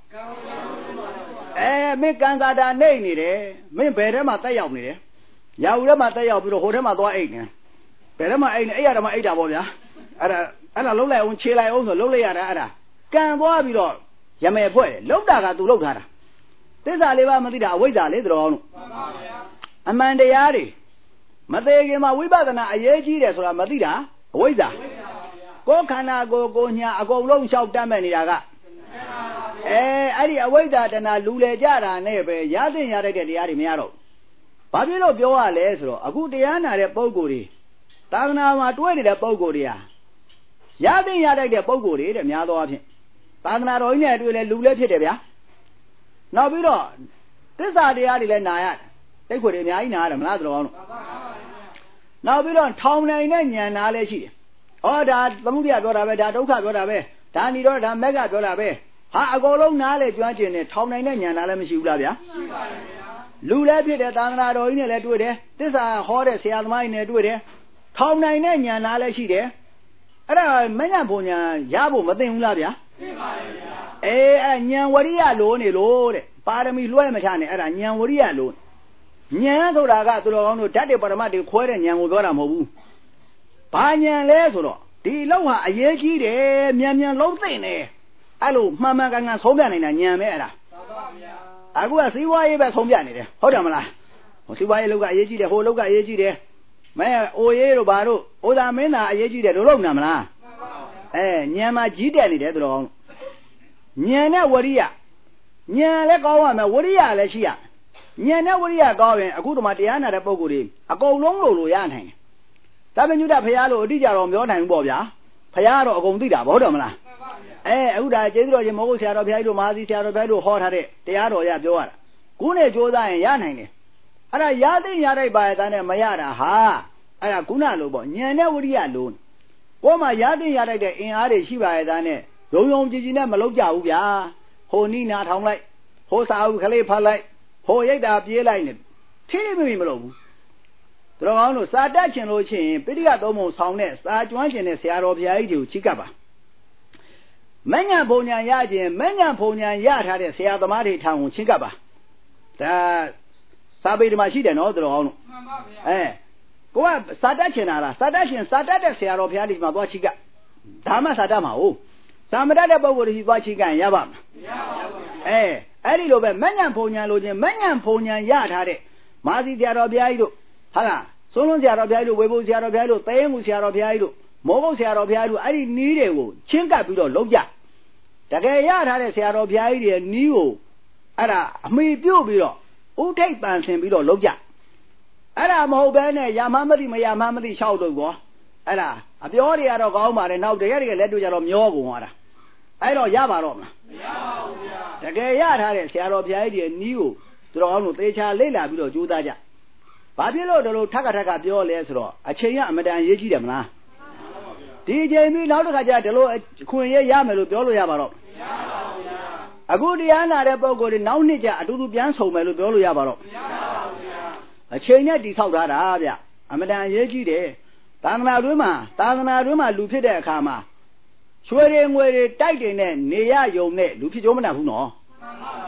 Speaker 2: မင်းကန်သာတာနေနေတယ်မင်းဘယ်ထဲမှာတက်ရောက်နေတယ်ရာဟုထဲမှာတက်ရောက်ပြီးတော့ဟိုထဲမှာသွားအိတ်နေဘယ်ထဲမှာအိတ်နေအဲ့ရတာမှအိတ်တာပေါ့ဗျာအဲ့ဒါလုံးလိုက်အောင်ခြေလိုက်အောင်ဆိုလုံးလိုက်ရတာအဲ့ဒါကန်သွားပြီးတော့ရမယ်ဖွဲ့တယ်လောက်တာက तू လောက်ထားတာသစ္စာလေးပါမသိတာအဝိဇ္ဇာလေးတော်အောင်လို့မှန်ပါဗျာအမှန်တရားတွေမသေးခင်မှာဝိပဿနာအရေးကြီးတယ်ဆိုတာမသိတာအဝိဇ္ဇာကိုယ်ခန္ဓာကိုညာအကုန်လုံးလျှောက်တတ်မဲ့နေတာကအဲ့ဒီအဝိဇ္ဇာတဏလူလေကြတာနဲ့ပဲရသင့်ရတဲ့တရားတွေမရတော့ဘာဖြစ်လို့ပြောရလဲဆိုတော့အခုတရားနာတဲ့ပုဂ္ဂိုလ်တွေသာသနာမှာတွဲနေတဲ့ပုဂ္ဂိုလ်တွေဟာရသင့်ရတဲ့ပုဂ္ဂိုလ်တွေတဲ့များသောအားဖြင့်သာသနာတော်ကြီးနဲ့တွေ့လဲလူလဲဖြစ်တယ်ဗျာနောက်ပြီးတော့သစ္စာတရားတွေလည်းနာရတယ်တိတ်ခွေတွေအများကြီးနာရတယ်မလားတော်အောင်လို့နောက်ပြီးတော့ထောင်နိုင်တဲ့ဉာဏ်နာလည်းရှိတယ်ဟောဒါသမုဒိယပြောတာပဲဒါဒုက္ခပြောတာပဲဒါနိရောဓဒါမက္ခပြောတာပဲဟာအကုန်လုံးနားလေကျွမ်းကျင်နေထောင်နိုင်တဲ့ဉာဏ်နာလည်းမရှိဘူးလားဗျာရှိပါတယ်ဗျာလူလည်းဖြစ်တယ်သာသနာတော်ကြီးနဲ့လည်းတွေ့တယ်သစ္စာဟောတဲ့ဆရာသမားကြီးနဲ့တွေ့တယ်ထောင်နိုင်တဲ့ဉာဏ်နာလည်းရှိတယ်အဲ့ဒါမဉ္ဇဉ်ဘုံဉာဏ်ရဖို့မသိဘူးလားဗျာသိပါတယ်ဗျာအဲ့ဉာဏ်ဝရိယလိုနေလို့တဲ့ပါရမီလွှဲမချနဲ့အဲ့ဒါဉာဏ်ဝရိယလိုဉာဏ်ဆိုတာကသူတော်ကောင်းတို့ဓာတ်တွေပရမတ်တွေခွဲတဲ့ဉာဏ်ကိုပြောတာမဟုတ်ဘူးဘာဉာဏ်လဲဆိုတော့ဒီလောက်ဟာအရေးကြီးတယ်မြန်လုံးသိမ့်နေအဲ့လိုမှန်မှန်ကန်ကန်ဆုံးပြနိုင်တာဉာဏ်ပဲအဲ့ဒါမှန်ပါဗျာအခုကစီးပွားရေးပဲဆုံးပြနေတယ်ဟုတ်တယ်မလားစီးပွားရေးလောက်ကအရေးကြီးတယ်ဟိုလောက်ကအရေးကြီးတယ်မဲအိုရေးတို့ဘာတို့ဥသာမင်းသာအရေးကြီးတယ်လို့လုပ်နာမလားမှန်ပါဗျာဉာဏ်မှာကြီးတက်နေတယ်သူတော်ကောင်းဉာဏ်နဲ့ဝရိယဉာဏ်လည်းကောင်းရမယ်ဝရိယလည်းရှိရဉာဏ်နဲ့ဝရိယကောင်းရင်အခုဒီမှာတရားနာတဲ့ပုဂ္ဂိုလ်တွေအကုန်လုံးလို့ရနိုင်တယ်။သာမညုတဖရာလို့အတိအကျတော့ပြောနိုင်ဘူးပေါ့ဗျာ။ဖရာကတော့အကုန်သိတာဗောတယ်မလား။အခုဒါကျေးဇူးတော်ရှင်မောဂုတ်ဆရာတော်ဘုရားကြီးတို့မဟာစီဆရာတော်ဘုရားတို့ဟောထားတဲ့တရားတော်ရပြောရတာ။ခုနဲ့ကြိုးစားရင်ရနိုင်တယ်။အဲ့ဒါရသိရတဲ့ပါရတဲ့နဲ့မရတာဟာအဲ့ဒါခုနလိုပေါ့ဉာဏ်နဲ့ဝရိယလိုကိုယ်မှာရသိရတဲ့အင်အားတွေရှိပါရဲ့သားနဲ့ယုံကြည်နဲ့မလုပ်ကြဘူးဗျာဟိုနိနာထောင်လိုက်ဟိုစာအုပ်ကလေးဖတ်လိုက်ဟိုရိတ်တာပြေးလိုက်နဲ့ထိမိမလို့ဘူးသူတော်ကောင်းတို့စာတတ်ချင်လို့ရှိရင်ပိဋကသုံးပုံဆောင်တဲ့စာကျွမ်းကျင်တဲ့ဆရာတော်ဘုရားကြီးတွေကိုချစ်ကပ်ပါမဉ္ဇဉ်ဘုံညာရခြင်းမဉ္ဇဉ်ဘုံညာရထားတဲ့ဆရာသမားတွေထံကိုချစ်ကပ်ပါဒါစာပေဓမ္မရှိတယ်နော်သူတော်ကောင်းတို့မှန်ပါဗျာကိုကစာတတ်ချင်တာလားစာတတ်ချင်စာတတ်တဲ့ဆရာတော်ဘုရားကြီးမှာသွားချစ်ကပ်ဒါမှစာတတ်မှာဟုတ်သာမတတ်တဲ့ပုဂ္ဂိုလ်တွေသွားချစ်ကပ်ရပါမလားမရပါဘူးအဲ့ဒီလိုပဲမဉ္ဇဉ်ဘုံညာလိုခြင်းမဉ္ဇဉ်ဘုံညာရထားတဲ့မာစီဆရာတော်ဘုရားကြီးတို့ဟာလားစိုးလုံးဆရာတော်ဘုရားကြီးတို့ဝေဘုဆရာတော်ဘုရားကြီးတို့သဲငူဆရာတော်ဘုရားကြီးတို့မောဂုတ်ဆရာတော်ဘုရားကြီးတို့အဲ့ဒီနီးတွေကိုချင်းကပ်ပြီးတော့လုံးကြတကယ်ရထားတဲ့ဆရာတော်ဘုရားကြီးတွေနီးကိုအဲ့ဒါအမိပြုတ်ပြီးတော့ဥထိတ်ပန်ဆင်ပြီးတော့လုံးကြအဲ့ဒါမဟုတ်ဘဲနဲ့ရမမသိမရမမသိလျှောက်တော့ကောအဲ့ဒါအပြောတွေကတော့ကောင်းပါတယ်နောက်တကယ်လက်တွေ့ကြတော့မျောကုန်သွားတာအဲ့တော့ရပါတော့မလားမရပါဘူးဗျာတကယ်ရထားတဲ့ဆရာတော်ဘုရားကြီးတွေနီးကိုသူတော်ကောင်းတို့သေချာလေ့လာပြီးတော့ကြိုးစားကြဘာဖြစ်လို့တို့ထက်ကပြောလဲဆိုတော့အချိန်ကအမတန်ရေးကြည့်တယ်မလားဒီအချိန်ပြီးနောက်တစ်ခါကျဒီလိုခွင့်ရရမယ်လို့ပြောလို့ရပါတော့မရပါဘူးဗျာအခုတရားနာတဲ့ပုဂ္ဂိုလ်တွေနောက်နှစ်ကျအတူတူပြန်ဆုံမယ်လို့ပြောလို့ရပါတော့မရပါဘူးဗျာအချိန်နဲ့တည်ဆောက်ထားတာဗျအမတန်ရေးကြည့်တယ်သာသနာတွင်းမှာလူဖြစ်တဲ့အခါမှာရွှေတွေငွေတွေတိုက်တွေနဲ့နေရယုံနဲ့လူဖြစ်ကြမနာဘူးနော်မှန်ပါဗျာ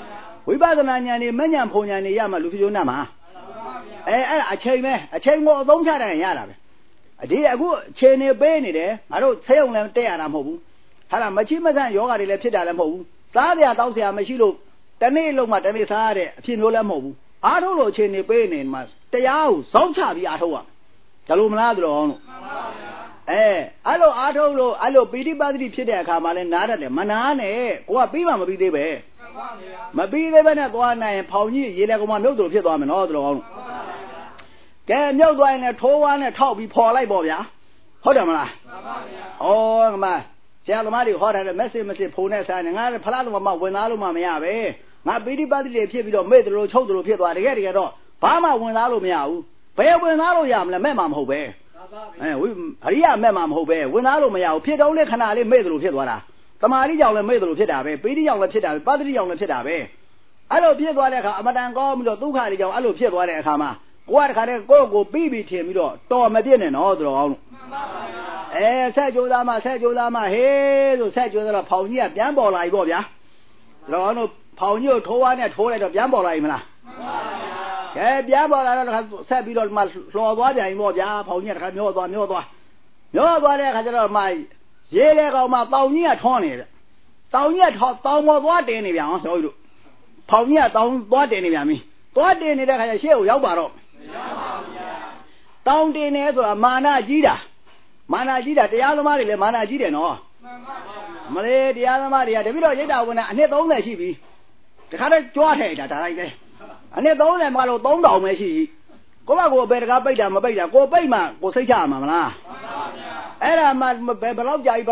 Speaker 2: ဝိပဿနာဉာဏ်နဲ့မဉဏ်ဖုံဉာဏ်နဲ့ရမှလူဖြစ်နာမှာအဲ့ဒါအချိန်ပဲအချိန်ကိုအသုံးချတယ်ရတာပဲဒီအခုအချိန်နေပေးနေတယ်ငါတို့ဆေးရုံလည်းတက်ရတာမဟုတ်ဘူးဟာလားမချိမဆန့်ယောဂတွေလည်းဖြစ်တာလည်းမဟုတ်ဘူးစားစရာတောက်စရာမရှိလို့တနေ့လုံးမှတနေ့စားရတဲ့အဖြစ်မျိုးလည်းမဟုတ်ဘူးအားထုတ်လို့အချိန်နေပေးနေမှာတရားကိုစောင့်ချပြီးအားထုတ်ရဒါလို့မလားတော်အောင်လို့အဲ့လိုအားထုတ်လို့အဲ့လိုပိဋိပတ်တိဖြစ်တဲ့အခါမှာလည်းနားရတယ်မနာနဲ့ကိုကပြီးမှမပြီးသေးပဲမပြီးသေးပဲနဲ့သွားနိုင်ရင်ဖောင်ကြီးရေလေကောင်မမြုပ်သူဖြစ်သွားမယ်နော်တော်အောင်လို့ကဲမြုပ်သွားရင်လည်းထိုးဝါးနဲ့ထောက်ပြီးဖော်လိုက်ပေါ့ဗျာဟုတ်တယ်မလားဩငါဆရာသမားတွေဟောထားတဲ့မက်ဆေ့ဖုန်းနဲ့စားနေငါဖလားသမားဝင်သားလို့မှမရပဲငါပိဋိပတ်တိတွေဖြစ်ပြီးတော့မေ့တယ်လို့ချုပ်တယ်လို့ဖြစ်သွားတကယ်တော့ဘာမှဝင်သားလို့မရဘူးဘယ်ဝင်သားလို့ရမလဲမဲ့မှာမဟုတ်ပဲအရိယာမဲ့မှာမဟုတ်ပဲဝင်သားလို့မရဘူးဖြစ်တော့လေခဏလေးမေ့တယ်လို့ဖြစ်သွားတာတမာတိကြောင့်လည်းမေ့တယ်လို့ဖြစ်တာပဲပိဋိကြောင့်လည်းဖြစ်တာပဲပတ္တိကြောင့်လည်းဖြစ်တာပဲအဲ့လိုဖြစ်သွားတဲ့အခါအမတန်ကောင်းပြီးတော့ဒုက္ခတွေကြောင့်အဲ့လိုဖြစ်သွားတဲ့အခါမှာကိုကတခါတည်းကိုယ့်ကိုပြီးထင်ပြီးတော့တော်မပြည့်နဲ့နော်တော်အောင်လို့ဆက်ကြိုးစားမှဟေးဆိုဆက်ကြိုးစားတော့ဖောင်ကြီးကပြန်ပေါ်လာပြီပေါ့ဗျာတော်အောင်လို့ဖောင်ကြီးကိုထိုးဝါးနဲ့ထိုးလိုက်တော့ပြန်ပေါ်လာပြီမလားကဲပြန်ပေါ်လာတော့ဆက်ပြီးတော့မှလှော်သွားပြန်ပြီပေါ့ဗျာဖောင်ကြီးကတခါမျောသွားတဲ့အခါကျတော့မှရေးတဲ့ကောင်မှတောင်ကြီးကထွန်းနေတယ်တောင်ကြီးကတောင်ပေါ်သွားတင်နေပြန်အောင်ဆိုလို့ဖောင်ကြီးကတောင်သွားတင်နေပြန်ပြီသွားတင်နေတဲ့ခါကျရှေ့ကိုရောက်ပါတော့တောင်းတင်နေဆိုတာမာနကြီးတာတရားသမားတွေလည်းမာနကြီးတယ်နော်မလေးတရားသမားတွေကတပိတော့ရိတ်တာဝင်တာအနှစ်30ရှိပြီတခါတော့ကြွားထဲတာဒါလိုက်ပဲအနှစ်30မှာလို့3000ပဲရှိကိုယ့်ဘကိုဘယ်တကားပိတ်တာမပိတ်တာကိုပိတ်မှကိုစိတ်ချရမှာမလားအဲ့ဒါမှဘယ်လောက်ကြာပြီ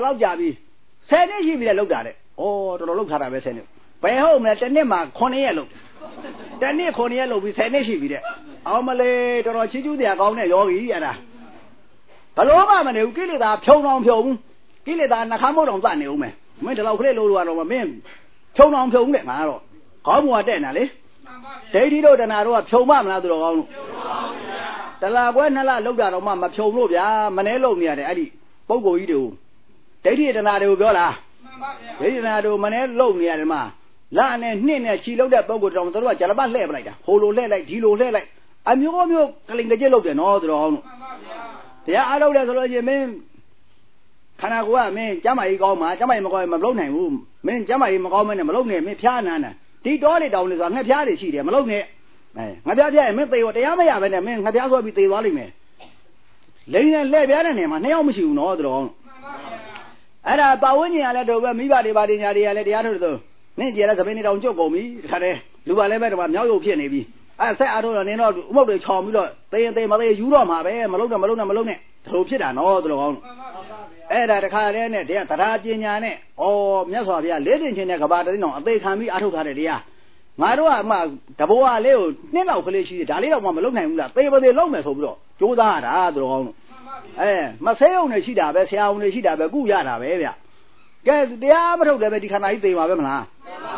Speaker 2: 10နှစ်ရှိပြီလေလောက်တာတဲ့ဩတော်တော်လောက်ထားတာပဲ10နှစ်ဘယ်ဟုတ်မလဲတစ်နှစ်မှာ9ရက်လောက်တနေ့9ရက်လောက်ပြီး10နှစ်ရှိပြီတဲ့အောင်မလေးတော်တော်ချီးကျူးတရားကောင်းတဲ့ယောဂီအဲ့ဒါဘလို့မှမနေဘူးကိလေသာဖြုံကိလေသာနှခမ်းမို့တောင်သတ်နေဦးမယ်မင်းဒီလောက်ကလေးလို့တော့မင်းဖြုံတဲ့ငါတော့ခေါင်းမွာတဲ့နာလေဒိဋ္ဌိတို့တဏှာတို့ကဖြုံမမလားသူတော်ကောင်းလို့တလားကွဲ2လလောက်တာတော့မှမဖြုံလို့ဗျာမနှဲလုံနေရတယ်အဲ့ဒီပုဂ္ဂိုလ်ကြီးတို့ဒိဋ္ဌိတဏှာတွေကိုပြောလားဒိဋ္ဌိတဏှာတို့မနှဲလုံနေရတယ်မှာလာနဲ့နှစ်နဲ့ချီလုံးတဲ့ပုဂ္ဂိုလ်တော်တို့ကဂျလပတ်လှည့်ပလိုက်တာဟိုလိုလှည့်လိုက်ဒီလိုလှည့်လိုက်အမျိုးကလိန်ကြက်လုပ်တယ်နော်သူတော်အောင်လို့တရားအားထုတ်တယ်ဆိုလို့ရှိရင်မင်းခန္ဓာကိုယ်ကမင်းကျမ်းမာရေးကောင်းမှာကျမ်းမာရေးမကောင်းရင်မလုပ်နိုင်ဘူးမင်းကျမ်းမာရေးမကောင်းမနဲ့မလုပ်နဲ့မင်းဖျားနာတယ်ဒီတောတွေတောင်လေဆိုတာငှက်ဖျားတွေရှိတယ်မလုပ်နဲ့ငှက်ဖျားရင်မင်းသေရောတရားမရပဲနဲ့မင်းငှက်ဖျားဆွဲပြီးသေသွားလိမ့်မယ်လိန်နဲ့လှည့်ပြားတဲ့နေမှာ2ယောက်မရှိဘူးနော်သူတော်အောင်အဲ့ဒါပါဝိညာဉ်ကလည်းတို့ပဲမိဘတွေပါညာတွေကလည်းတရားထုတ်တယ်နင့်ကြည့်ရတဲ့သပင်းတွေတောင်ကြုတ်ကုန်ပြီတခါတည်းလူပါလည်းပဲတော့မြောက်ရုပ်ဖြစ်နေပြီဆက်အားထုတ်တော့နင်တော့ဥပုပ်တွေချောင်ပြီးတော့သေမသေးယူတော့မှာပဲမလုံးနဲ့ဒီလိုဖြစ်တာနော်သူတော်ကောင်းအဲ့ဒါတခါတည်းနဲ့တရားသရပညာနဲ့မြတ်စွာဘုရားလေးတင်ခြင်းနဲ့ကဘာတည်းတော့အသေးခံပြီးအားထုတ်ထားတဲ့တရားငါတို့ကမှတဘောကလေးကိုနှစ်လောက်ကလေးရှိတယ်ဒါလေးတော့မှမလုံးနိုင်ဘူးလားသေပါသေးလုံးမယ်ဆိုပြီးတော့ကြိုးစားရတာသူတော်ကောင်းမဆဲုံနဲ့ရှိတာပဲဆရာုံနဲ့ရှိတာပဲကုရတာပဲဗျကဲတရားမထုတ်တယ်ပဲဒီခန္ဓာကြီးသေပါပဲမလား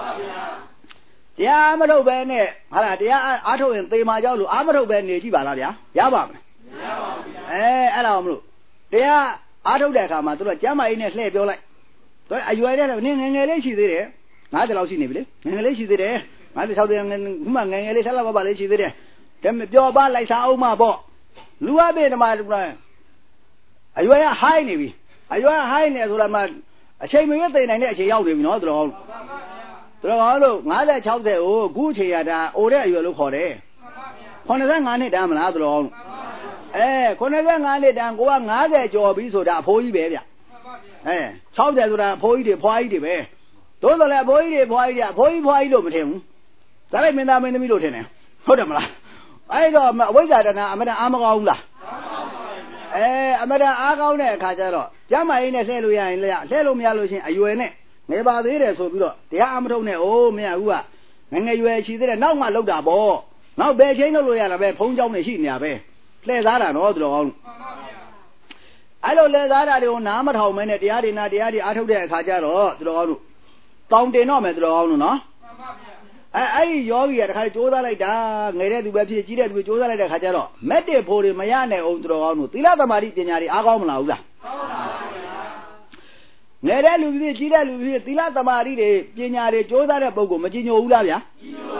Speaker 2: တရားမထုတ်ပဲနဲ့ဟာလားတရားအားထုတ်ရင်သေမှာကြောက်လို့အားမထုတ်ပဲနေကြည့်ပါလားဗျာရပါမလားမရပါဘူးအဲ့ဒါမလို့တရားအားထုတ်တဲ့အခါမှာသူတို့ကျမ်းမာရေးနဲ့လှည့်ပြောလိုက်သူအရွယ်တဲ့နင်းငယ်ငယ်လေးရှိသေးတယ်90လောက်ရှိနေပြီလေငယ်ငယ်လေးရှိသေးတယ်96တဲ့ခုမှငယ်ငယ်လေးဆက်လာပါလေးရှိသေးတယ်ဒါပေမဲ့ပြောပါလိုက်စားအောင်မပေါ့လူအပိဓမ္မအရွယ်ကဟိုင်းနေပြီအရွယ်ဟိုင်းနေဆိုတာမှအချိန်မရွေးသိနိုင်တဲ့အချိန်ရောက်နေပြီနော်သူတော်လို့50 60ကိုအခုအချိန်ရတာအိုတဲ့အရွယ်လို့ခေါ်တယ်85နှစ်တန်းမလားသူတော်85နှစ်တန်းကိုက50ကျော်ပြီဆိုတာအဖိုးကြီးပဲဗျ60ဆိုတာအဖိုးကြီးတွေဖွားကြီးတွေပဲသို့တော်လည်းအဖိုးကြီးတွေဖွားကြီးကအဖိုးကြီးဖွားကြီးလို့မထင်ဘူးဒါလိုက်မင်းသားမင်းသမီးလို့ထင်တယ်ဟုတ်တယ်မလားအဲ့တော့အဝိဇ္ဇာတဏအမတန်အားမကောင်းဘူးလားအမတန်အားကောင်းတဲ့အခါကျတော့ကျမ်းမာရေးနဲ့လှည့်လို့ရရင်လှည့်လို့မရလို့ရှင်အရွယ်နဲ့နေပါသေးတယ်ဆိုပြီးတော့တရားအမထုတ်နဲ့မင်းအခုကငငယ်ရွယ်ရှိသေးတယ်နောက်မှလောက်တာပေါ့နောက်ဘယ်ချိန်လောက်လို့ရတာပဲဖုံးကြောင်းနေရှိနေတာပဲလှည့်သားတာနော်သူတော်ကောင်းအဲ့လိုလှည့်သားတာတွေကိုနားမထောင်မဲနဲ့တရားတွေအားထုတ်တဲ့အခါကျတော့သူတော်ကောင်းတို့တောင်းတင်တော့မယ်သူတော်ကောင်းတို့နော်အဲ့ဒီယောဂီကတခါကြိုးစားလိုက်တာငယ်တဲ့သူပဲဖြစ်ကြီးတဲ့သူကြိုးစားလိုက်တဲ့ခါကျတော့မက်တစ်ဖို့တွေမရနိုင်အောင်သူတော်ကောင်းတို့သီလသမာဓိပညာတွေအားကောင်းမလားဘူးလားငယ်တဲ့လူဖြစ်ကြီးတဲ့လူဖြစ်သီလသမာဓိတွေပညာတွေကြိုးစားတဲ့ပုဂ္ဂိုလ်မကြည်ညိုဘူးလားဗျာကြည်ညို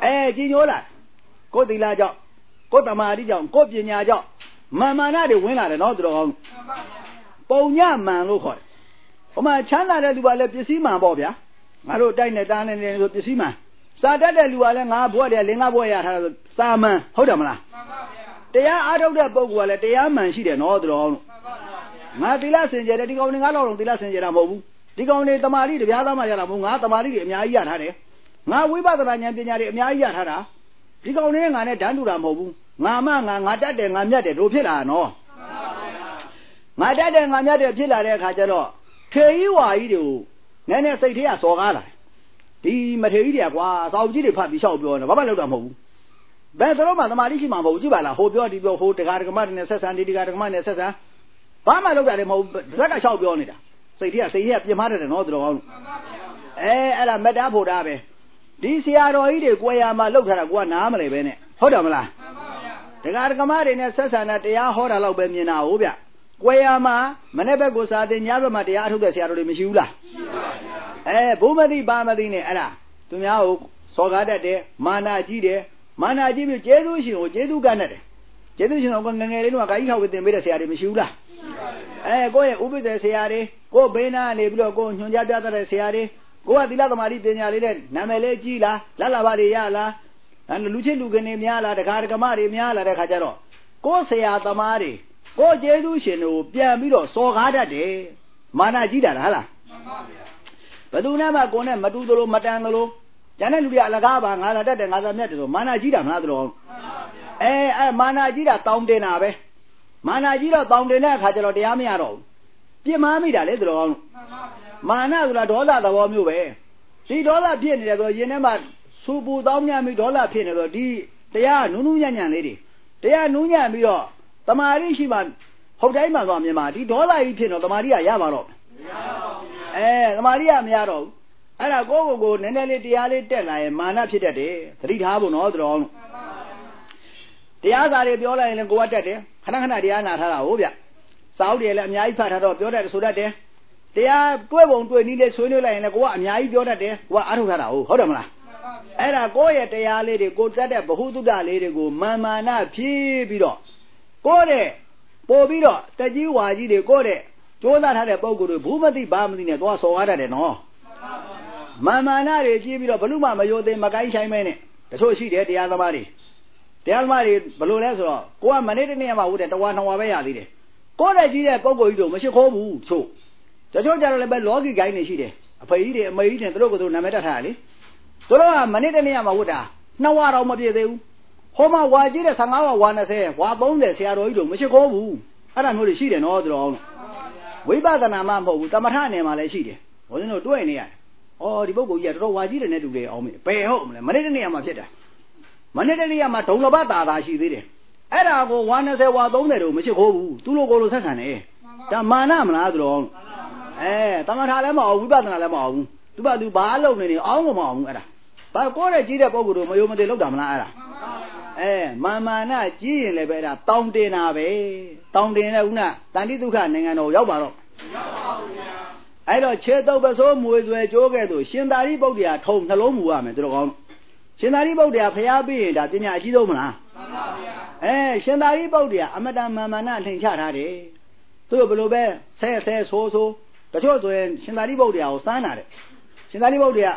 Speaker 2: ကြီးညိုလာကိုသီလကြောင့်ကိုတမာတိကြောင့်ကိုပညာကြောင့်မာမာနတွေဝင်လာတယ်နော်သူတော်ကောင်းပုံညမှန်လို့ခေါ်တယ်ဟိုမှာချမ်းသာတဲ့လူကလည်းပစ္စည်းမှန်ပေါ့ဗျာငါတို့တိုက်နေတာနဲ့ဆိုပစ္စည်းမှန်စာတတ်တဲ့လူကလည်းငါဘွဲ့တယ်လင်္ကာဘွဲ့ရထားတာဆိုစာမှန်ဟုတ်တယ်မလားတရားအားထုတ်တဲ့ပုဂ္ဂိုလ်ကလည်းတရားမှန်ရှိတယ်နော်သူတော်ကောင်းငါသီလစင်ကြယ်တယ်ဒီကောင်တွေငါလောက်လုံးသီလစင်ကြယ်တာမဟုတ်ဘူးဒီကောင်တွေတမာတိတရားသားမှရတာမဟုတ်ငါတမာတိတွေအများကြီးရထားတယ်ငါဝိပဿနာဉာဏ်ပညာတွေအများကြီးရထားတာဒီကောင်တွေငါနဲ့ဓာတ်တူတာမဟုတ်ဘူးငါတတ်တယ်ငါမြတ်တယ်တို့ဖြစ်လာနော်ငါတတ်တယ်ငါမြတ်တယ်ဖြစ်လာတဲ့အခါကျတော့ထေကြီးဝါကြီးတွေကိုနည်းနည်းစိတ်ထဲကစော်ကားလာဒီမထေကြီးတွေကကွာစောက်ကြီးတွေဖတ်ပြီးလျှောက်ပြောနေဘာမှလုပ်တာမဟုတ်ဘူးဘယ်တော့မှသမာဓိရှိမှာမဟုတ်ဘူးကြည့်ပါလားဟိုပြောဒီပြောဟိုတရားဓမ္မတွေနဲ့ဆက်ဆံဒီတရားဓမ္မနဲ့ဆက်ဆံဘာမှလုပ်တာလည်းမဟုတ်ဘူးဇက်ကလျှောက်ပြောနေတာစိတ်ထဲကပြင်မာတယ်နော်သူတော်ကောင်းအဲ့ဒါမက်တာဖို့တာပဲဒီဆရာတော်ကြီးတွေကိုယ်ရမှာလောက်ထားတာကိုကနားမလဲပဲနဲ့ဟုတ်တယ်မလားတရားဓမ္မတွေနဲ့ဆက်ဆံတာတရားဟောတာလောက်ပဲမြင်တာဟုတ်ဗျကိုယ်ရမှာမနေ့ဘက်ကိုစာတင်ညဘက်မှာတရားအထုတ်တဲ့ဆရာတော်တွေမရှိဘူးလားဘုမသိပါမသိနဲ့အဲ့ဒါသူများကိုစော်ကားတတ်တယ်မာနကြီးတယ်မာနကြီးပြီးကျေးဇူးရှင်ကိုကျေးဇူးကမ်းတတ်တယ်ကျေးဇူးရှင်ကငငယ်လေးတော့ဂိုင်းထောက်ပြီးတင်ပေးတဲ့ဆရာတွေမရှိဘူးလားကိုယ့်ရဲ့ဥပိ္ပဒေဆရာတွေကိုဘေးနားနေပြီးတော့ကိုညွှန်ကြားပြတဲ့ဆရာတွေကိုကသီလသမာဓိပညာလေးနဲ့နာမည်လေးကြီးလားလက်လာပါတွေရလားလူချင်းလူကနေများလားတရားဓမ္မတွေများလာတဲ့ခါကျတော့ကိုယ်ဆရာသမားတွေကိုကျေးဇူးရှင်တို့ပြန်ပြီးတော့စော်ကားတတ်တယ်မာနကြီးတာလားဟုတ်လားဘယ်သူနဲ့မှကိုယ်နဲ့မတူသလိုမတန်သလိုကျန်တဲ့လူတွေအလကားပါငါသာတတ်တယ်ငါသာမြတ်တယ်ဆိုမာနကြီးတာမလားသူတော်မာနကြီးတာတောင်းတင်တာပဲမာနကြီးတော့တောင်းတင်တဲ့အခါကျတော့တရားမရတော့ဘူးပြစ်မှားမိတာလေသူတော်ကောင်းမာနဆိုတာဒေါသသဘောမျိုးပဲဒီဒေါသဖြစ်နေတယ်ဆိုရင်ထဲမှာစူပူတောင်းမြမိဒေါသဖြစ်နေတော့ဒီတရားနုံနုညံ့ညံ့လေးတွေတရားနုံညံ့ပြီးတော့တမာရီရှိမှဟုတ်တိုင်းမှသွားမြင်မှာဒီဒေါသကြီးဖြစ်တော့တမာရီကရပါတော့မရပါဘူးတမာရီကမရတော့ဘူးအဲ့ဒါကိုနည်းနည်းလေးတရားလေးတက်လာရင်မာနဖြစ်တတ်တယ်သတိထားဖို့နော်သူတော်တရားစာတွေပြောလိုက်ရင်လည်းကိုကတက်တယ်ခဏခဏတရားနာထားတာဟုတ်ဗျစာအုပ်တွေလည်းအများကြီးဖတ်ထားတော့ပြောတတ်ဆိုတတ်တယ်တရားတွဲပုံတွဲနည်းလေးဆွေးနွေးလိုက်ရင်လည်းကိုကအများကြီးပြောတတ်တယ်ကိုကအားထုတ်ထားတာဟုတ်တယ်မလားအဲ့ဒါကိုယ့်ရဲ့တရားလေးတွေကိုတတ်တဲ့ဗဟုသုတလေးတွေကိုမာနဖြည့်ပြီးတော့ကိုယ့်တဲ့ပို့ပြီးတော့တကြီးဝါကြီးတွေကိုယ့်တဲ့ကြိုးစားထားတဲ့ပုံကိုယ်တွေဘူးမသိဘာမသိနဲ့သွားစော်ကားတတ်တယ်နော်မာနတွေကြီးပြီးတော့ဘလို့မှမယိုသေးမကိုင်းဆိုင်မဲနဲ့တချို့ရှိတယ်တရားသမားတွေဘယ်လိုလဲဆိုတော့ကိုကမနေ့တနေ့မှဝတ်တယ်တဝါနှစ်ဝါပဲရသေးတယ်ကိုယ့်တဲ့ကြီးတဲ့ပုံကိုယ်ကြီးတို့မရှိခိုးဘူးချို့တချို့ကြတော့လည်းပဲလောကီဂိုင်းနေရှိတယ်အဖေကြီးတွေအမေကြီးတွေသူတို့ကသူနာမည်တက်ထားတာလေသူတို့ကမနေ့တနေ့မှဝတ်တာနှစ်ဝါတော့မပြည့်သေးဘူးဟိုမှာဝါကြီးတဲ့15ဝါဝါ20ဝါ30ဆရာတော်ကြီးတို့မရှိခိုးဘူးအဲ့ဒါမျိုးတွေရှိတယ်နော်သူတော်ဝိပဿနာမှမဟုတ်ဘူးတမထနယ်မှာလည်းရှိတယ်ဘုန်းကြီးတို့တွေ့နေရတယ်ဒီပုဂ္ဂိုလ်ကြီးကတော်တော်ဝါကြီးတယ်နဲ့တူတယ်အောင်မေဘယ်ဟုတ်မလဲမနေ့တနေ့မှဖြစ်တာမနေ့တနေ့မှဒုံလဘတာရှိသေးတယ်အဲ့ဒါကိုဝါ20ဝါ30တို့မရှိခိုးဘူးသူလိုကိုလိုဆက်ဆံတယ်ဒါမာနမလားသူတော်တမထလည်းမအောင်ဝိပဿနာလည်းမအောင်ဘူးသူဘာလုပ်နေအောင်းကမအောင်ဘူးအဲ့ဒါဘာကိုတဲ့ကြီးတဲ့ပုဂ္ဂိုလ်တို့မယုံမသိလောက်တာမလားအဲ့ဒါမာနကြီးရင်လည်းပဲအဲ့ဒါတောင်းတင်တာပဲတောင်းတင်တဲ့ဦးနာတန်တိဒုက္ခနိုင်ငံတော်ရောက်ပါတော့ရောက်ပါဘူးဗျာအဲ့တော့ခြေတုပ်ပစိုးမွေဆွဲကြိုးခဲ့သူရှင်သာရိပုတ္တရာထုံနှလုံးမူရမယ်သူတော်ကောင်းရှင်သာရိပုတ္တရာဖျားပြီးရင်ဒါပညာအကြီးဆုံးမလားမှန်ပါဗျာရှင်သာရိပုတ္တရာအမတန်မာနထင်ရှားထားတယ်သူတို့ဘယ်လိုပဲဆဲဆိုတချို့ဆိုရင်ရှင်သာရိပုတ္တရာကိုစမ်းတာတဲ့ရှင်သာရိပုတ္တရာ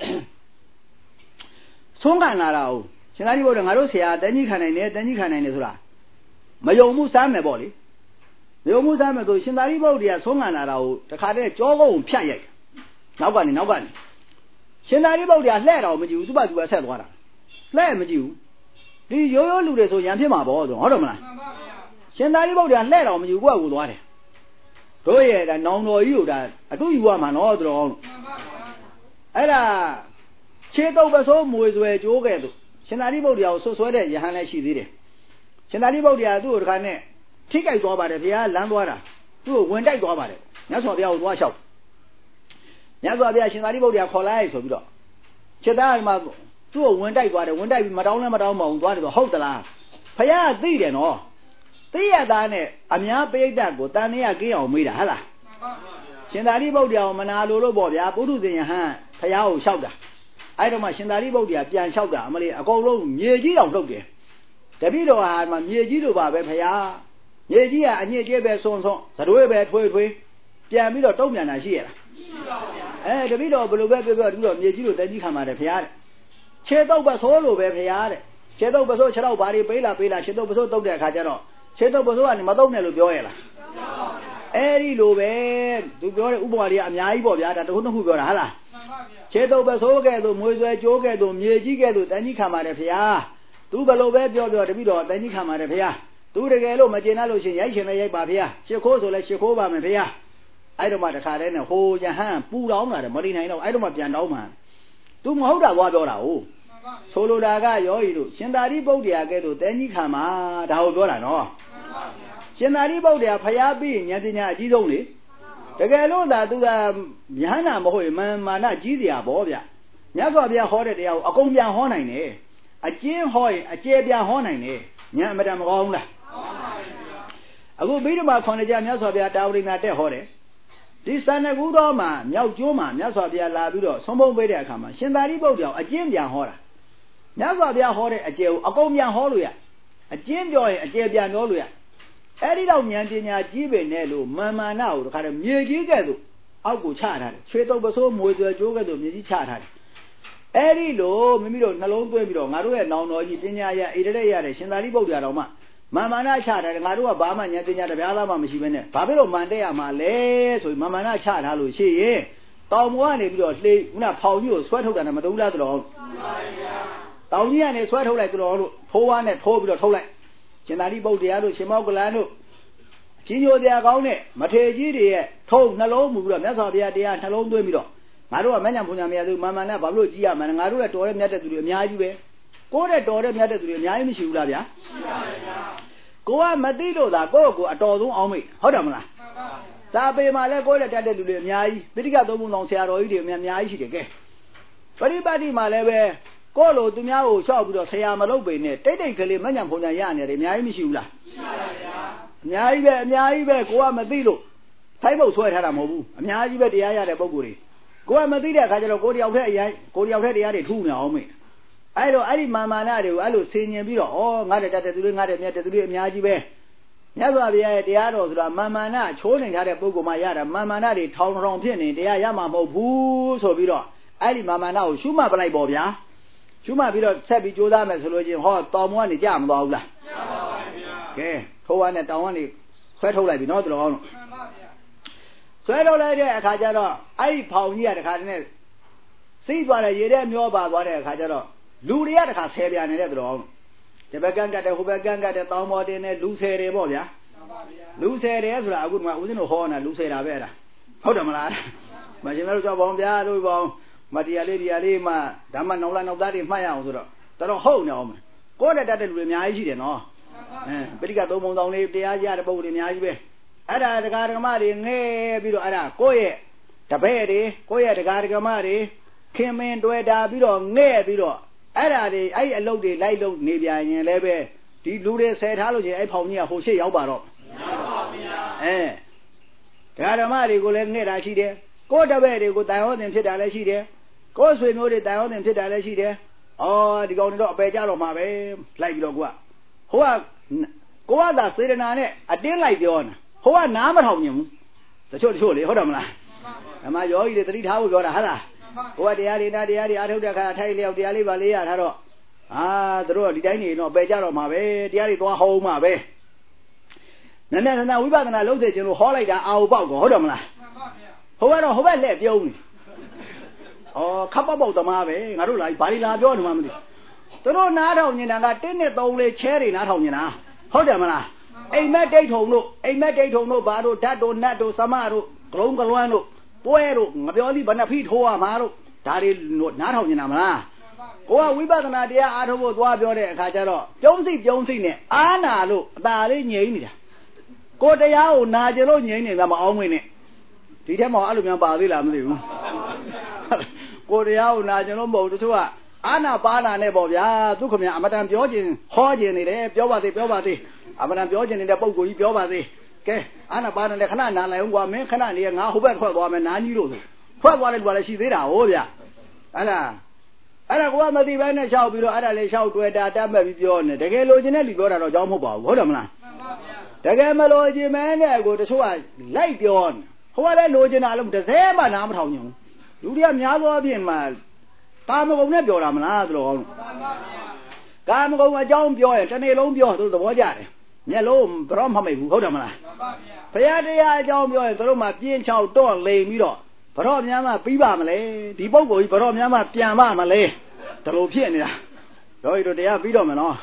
Speaker 2: ဆုံးခံလာတာကိုရှင်သာရိပုတ္တရာငါတို့ဆရာတန်ကြီးခံနိုင်တယ်ဆိုတာမယုံမှုစမ်းမယ်ပေါ့လေမယုံမှုစမ်းမယ်ဆိုရှင်သာရိပုတ္တရာဆုံးခံလာတာကိုတခါတည်းကြောကုန်းဖြတ်ရိုက်နောက်ကနေရှင်သာရိပုတ္တရာလှဲ့တော်မကြည့်ဘူးသူ့ဘာသူပဲဆက်သွားတာလှဲ့မကြည့်ဘူးဒီရိုးရိုးလူတွေဆိုရံဖြစ်မှာပေါ့ဆိုဟုတ်တယ်မလားမှန်ပါဗျာရှင်သာရိပုတ္တရာလှဲ့တော်မကြည့်ဘူးကိုယ့်အကူသွားတယ်တို့ရဲ့ဒါနောင်တော်ကြီးကိုဒါအတူယူရမှာနော်သူတော်မှန်ပါဗျာအဲ့ဒါခြေတုပ်ပစိုးမွေဆွဲကြိုးခဲ့သူရှင်သာရိပုတ္တရာကိုဆွဆွဲတဲ့ယဟန်လည်းရှိသေးတယ်ရှင်သာရိပုတ္တရာသူ့ကိုတခါနဲ့ထိကြိုက်သွားပါတယ်ဘုရားလမ်းသွားတာသူ့ကိုဝင်တိုက်သွားပါတယ်မြတ်စွာဘုရားကိုသွားလျှောက်မြတ်စွာဘုရားရှင်သာရိပုတ္တရာခေါ်လိုက်ဆိုပြီးတော့ခြေသားမှာသူ့ကိုဝင်တိုက်သွားတယ်ဝင်တိုက်ပြီးမတောင်းလည်းမတောင်းမအောင်သွားတယ်ဆိုဟုတ်သလားဘုရားသိတယ်နော်သိရသားနဲ့အများပိဋကကိုတန်နေရကင်းအောင်မေးတာဟဟလားရှင်သာရိပုတ္တရာကိုမနာလို့ပေါ့ဗျာပုထုဇဉ်ယဟန်ဘုရားကိုလျှောက်တာအဲ့တော့မှရှင်သာရိပုတ္တရာပြန်လျှောက်တာအမလေးအကုန်လုံးမြေကြီးတောင်ထုတ်တယ်တပည့်တော်ဟာမှမြေကြီးလိုပါပဲဖရာမြေကြီးကအညစ်အကြေးပဲဆွန်းဆွန်းသတွေးပဲထွေးထွေးပြန်ပြီးတော့တုံ့ပြန်တာရှိရလားရှိပါဘူးတပည့်တော်ဘယ်လိုပဲပြောပြောတပည့်တော်မြေကြီးလိုတန်ကြီးခံပါတယ်ဖရာတဲ့ခြေတုပ်ပစိုးလိုပဲဖရာတဲ့ခြေတုပ်ပစိုးခြေတော့ဘာတွေပေးလာခြေတုပ်ပစိုးတုပ်တဲ့အခါကျတော့ခြေတုပ်ပစိုးကနေမတုပ်နဲ့လို့ပြောရလားအဲ့ဒီလိုပဲသူပြောတဲ့ဥပမာတွေကအများကြီးပေါ့ဗျာဒါတခုနှစ်ခုပြောတာဟုတ်လားခြေတုပ်ပစိုးကဲ့သို့မွေဆွဲကြိုးကဲ့သို့မြေကြီးကဲ့သို့တန်ကြီးခံပါတယ်ဖရာသူဘယ်လိုပဲပြောပြောတပည့်တော်တန်ကြီးခံပါတယ်ဖရာသူတကယ်လို့မကျေနပ်လို့ရှင်ရိုက်ရှင်လည်းရိုက်ပါဖရာရှ िख ိုးဆိုလည်းရှ िख ိုးပါမယ်ဖရာအဲ့တော့မှတခါတည်းနဲ့ဟိုယဟန်ပူတောင်းလာတယ်မလိနိုင်တော့အဲ့တော့မှပြန်တောင်းမှသူမဟုတ်တာသွားပြောတာဟုတ်ဆိုလိုတာကယောဂီတို့ရှင်သာရိပုတ္တရာကဲ့သို့တန်ကြီးခံမှာဒါကိုပြောတာနော်ရှင်သာရိပုတ္တရာဖရာပြီးဉာဏ်ပညာအကြီးဆုံးလေတကယ်လို့သာသူကယဟနာမဟုတ်ရင်မာနကြီးเสียပေါ့ဗျမြတ်စွာဘုရားဟောတဲ့တရားကိုအကုန်ပြန်ဟောနိုင်တယ်အကျဉ်းဟောရင်အကျယ်ပြန်ဟောနိုင်တယ်ဉာဏ်အမတန်မကောင်းလားအခုဘိဓမ္မာ9ကြမြတ်စွာဘုရားတာဝတိနာတက်ဟောတယ်ဒီစန္ဒကူတော်မှာမြောက်ကျိုးမှာမြတ်စွာဘုရားလာပြီးတော့ဆုံးဖုံးပေးတဲ့အခါမှာရှင်သာရိပုတ္တရာအကျဉ်းပြန်ဟောတာမြတ်စွာဘုရားဟောတဲ့အကျယ်ကိုအကုန်ပြန်ဟောလို့ရအကျဉ်းပြောရင်အကျယ်ပြန်ပြောလို့ရအဲ့ဒီတော့ဉာဏ်ပညာကြီးပေနဲ့လို့မာနကိုတခါတည်းမြေကြီးကဲ့သို့အောက်ကိုချထားတယ်ရွှေတုပ်ပစိုးမွေဆွဲကြိုးကဲ့သို့မြေကြီးချထားတယ်အဲ့ဒီလိုမိမိတို့နှလုံးသွင်းပြီးတော့ငါတို့ရဲ့နောင်တော်ကြီးပညာရဣတရေရတဲ့ရှင်သာရိပုတ္တရာတော်မှာမာနချထားတယ်ငါတို့ကဘာမှဉာဏ်ပညာတရားသားမှမရှိဘဲနဲ့ဘာဖြစ်လို့မန်တက်ရမှာလဲဆိုပြီးမာနချထားလို့ရှိရင်တောင်ပေါ်ကနေပြီးတော့လှေခုနဖောင်ကြီးကိုဆွဲထုတ်တာနဲ့မတူလားတော်တောင်ကြီးကနေဆွဲထုတ်လိုက်တော်လို့ထိုးဝါးနဲ့ထိုးပြီးတော့ထုတ်လိုက်ရှင်သာရိပုတ္တရာတို့ရှင်မောကလန်တို့ကြီးညိုတရားကောင်းတဲ့မထေရကြီးတွေရဲ့ထုံးနှလုံးမူပြီးတော့မြတ်စွာဘုရားတရားနှလုံးသွင်းပြီးတော့ငါတို့ကမညံဖုန်ညာမရသေးဘူးမာနဘာလို့ကြည်ရမှာလဲငါတို့ကတော်တဲ့မြတ်တဲ့သူတွေအများကြီးပဲကိုယ်တဲ့တော်တဲ့မြတ်တဲ့သူတွေအများကြီးမရှိဘူးလားဗျာရှိပါဗျာကိုကမသိလို့သာကိုယ့်ကိုအတော်ဆုံးအောင်မိဟုတ်တယ်မလားသာပေမှာလဲကိုယ်တဲ့တတ်တဲ့လူတွေအများကြီးပိဋကသုံးပုံတော်ဆရာတော်ကြီးတွေအများကြီးရှိတယ်ကဲပရိပတ်တိမှာလည်းပဲကိုယ့်လိုသူများကိုလျှောက်ပြီးတော့ဆရာမလုပ်ပေနဲ့တိတ်တိတ်ကလေးမညံဖုန်ညာရနေတယ်အများကြီးမရှိဘူးလားရှိပါဗျာအများကြီးပဲကိုကမသိလို့ထိုင်းပုတ်ဆွဲထားတာမဟုတ်ဘူးအများကြီးပဲတရားရတဲ့ပုဂ္ဂိုလ်တွေကိုကမသိတဲ့အခါကျတော့ကိုတယောက်တည်းတရားတွေထူးနေအောင်မေ့အဲ့တော့အဲ့ဒီမာနတွေကိုအဲ့လိုဆင်ញင်ပြီးတော့ဩငါတဲ့တတ်တဲ့သူတွေငါတဲ့မြတ်တဲ့သူတွေအများကြီးပဲမြတ်စွာဘုရားရဲ့တရားတော်ဆိုတာမာနချိုးနေထားတဲ့ပုဂ္ဂိုလ်မှရတာမာနတွေထောင်ဖြစ်နေတရားရမှာမဟုတ်ဘူးဆိုပြီးတော့အဲ့ဒီမာနကိုရှုမှတ်ပလိုက်ပေါ့ဗျာရှုမှတ်ပြီးတော့ဆက်ပြီးကြိုးစားမယ်ဆိုလို့ချင်းဟောတောင်ပေါ်ကနေကြမသွားဘူးလားကြပါပါဗျာကဲထိုးဝါနဲ့တောင်ကနေဆွဲထုတ်လိုက်ပြီနော်တော်အောင်လို့ဆွဲထုတ်လိုက်တဲ့အခါကျတော့အဲ့ဒီဖောင်ကြီးကတခါတည်းနဲ့စိတ်သွားတယ်ရေထဲမျောပါသွားတဲ့အခါကျတော့လူတွေကတခါဆယ်ပြန်နေတဲ့တော်အောင်ဒီဘက်ကန်းကတဲ့ဟိုဘက်ကန်းကတဲ့တောင်ပေါ်တင်တဲ့လူဆယ်တွေပေါ့ဗျာလူဆယ်တယ်ဆိုတာအခုကဦးဇင်းတို့ဟောနေတာလူဆယ်တာပဲအဲ့ဒါဟုတ်တယ်မလားမရှင်တို့ကြောက်ပေါင်းဗျာတို့ပေါင်းမတရားလေးမှဓမ္မနောက်လာနောက်သားတွေမှတ်ရအောင်ဆိုတော့တော်ဟုတ်နေအောင်ကိုယ်နဲ့တတ်တဲ့လူတွေအများကြီးရှိတယ်နော်ပိဋကသုံးပုံတောင်လေးတရားရတဲ့ပုဂ္ဂိုလ်တွေအများကြီးပဲအဲ့ဒါတရားဓမ္မတွေငဲပြီးတော့အဲ့ဒါကိုယ့်ရဲ့တပည့်တွေကိုယ့်ရဲ့တရားဓမ္မတွေခင်မင်တွေ့တာပြီးတော့ငဲပြီးတော့အဲ့ဒါတွေအဲ့အလုပ်တွေလိုက်လုပ်နေပြန်ရင်လည်းပဲဒီလူတွေဆယ်ထားလို့ချင်းအဲ့ဖောင်ကြီးကဟိုရှေ့ရောက်ပါတော့ရောက်ပါဗျာတရားဓမ္မတွေကိုလည်းငဲတာရှိတယ်ကိုယ့်တပည့်တွေကိုတိုင်ဟောတင်ဖြစ်တာလည်းရှိတယ်ကိုယ်ဆွေမျိုးတွေတိုင်ဟောတင်ဖြစ်တာလည်းရှိတယ်ဒီကောင်တွေတော့အပယ်ကြတော့မှာပဲလိုက်ပြီးတော့ကိုကသာစေတနာနဲ့အတင်းလိုက်ပြောနေဟိုကနားမထောင်မြင်ဘူးတချို့လေဟုတ်တယ်မလားဓမ္မယောဂီတွေသတိထားဖို့ပြောတာဟုတ်လားကိုကတရားတွေအားထုတ်တဲ့အခါထိုက်လျောက်တရားလေးပါလေးရထားတော့သူတို့ဒီတိုင်းနေတော့ပယ်ကြတော့မှာပဲတရားတွေသွားဟောဦးမှာပဲနည်းနည်းဝိပဿနာလုပ်စေချင်လို့ဟောလိုက်တာအာဟုပေါက်ကောဟုတ်တယ်မလားဟိုကတော့ဟိုဘက်လက်ပြုံးနေခပ်ပေါက်သမားပဲငါတို့လာဘာတွေလာပြောနေမှမသိသူတို့နားထောင်နေတာက1နဲ့3လေးချဲတွေနားထောင်နေတာဟုတ်တယ်မလားအိမ်မက်ဒိတ်ထုံတို့ဘာတို့ဓာတ်တို့နတ်တို့သမတို့ဂလုံးကလွမ်းတို့ပွဲတို့ငပြောသီးဗနဖိထိုးရမှာတို့ဒါတွေနားထောင်နေတာမလားကိုကဝိပဿနာတရားအားထုတ်ဖို့သွားပြောတဲ့အခါကျတော့ပြုံးစိတ်နဲ့အာနာလို့အตาလေးငြိမ့်နေတာကိုတရားကိုနာကြလို့ငြိမ့်နေမှာမအောင်မင်းနဲ့ဒီထက်မှအဲ့လိုများပါသေးလားမသိဘူးကိုတရားကိုနာကြလို့မဟုတ်တချို့ကအာနာပါနာနဲ့ပေါ့ဗျာသူခင်ဗျာအမတန်ပြောခြင်းဟောခြင်းနေတယ်ပြောပါသေးအမတန်ပြောခြင်းနေတဲ့ပုံကိုကြီးပြောပါသေးကဲအာနာပါနာနဲ့ခဏနာလိုက်အောင်ကွာမင်းခဏနေငါဟိုဘက်ထွက်သွားမယ်နားကြီးလို့ဆိုထွက်သွားတဲ့လူကလည်းရှိသေးတာဟုတ်ဗျာဟဲ့လားအဲ့ဒါကမသိဘဲနဲ့ရှောက်ပြီးတော့အဲ့ဒါလေးရှောက်တွေ့တာတတ်မဲ့ပြီးပြောနေတကယ်လိုချင်တဲ့လူပြောတာတော့ကြောင်းမဟုတ်ပါဘူးဟုတ်တယ်မလားမှန်ပါဗျာတကယ်မလိုချင်မဲနဲ့ကိုတချို့ကလိုက်ပြောနေဟိုကလည်းလိုချင်တာလို့တစ်စဲမှနားမထောင်ကြဘူးလူတွေကများသောအပြင်မှာကာမဂုဏ်နဲ့ပြောတာမလားဆိုတော့မှန်ပါဗျာကာမဂုဏ်အကြောင်းပြောရင်တစ်နေ့လုံးပြောသူသဘောကျတယ်မျက်လုံးဘရောမမိတ်ဘူးဟုတ်တယ်မလားမှန်ပါဗျာဘုရားတရားအကြောင်းပြောရင်တို့မှပြင်းချောက်တော့လိမ်ပြီးတော့ဘရောများမှပြီးပါမလဲဒီပုဂ္ဂိုလ်ကြီးဘရောများမှပြန်ပါမလဲဒါလိုဖြစ်နေတာတို့တို့တရားပြီးတော့မယ်နော်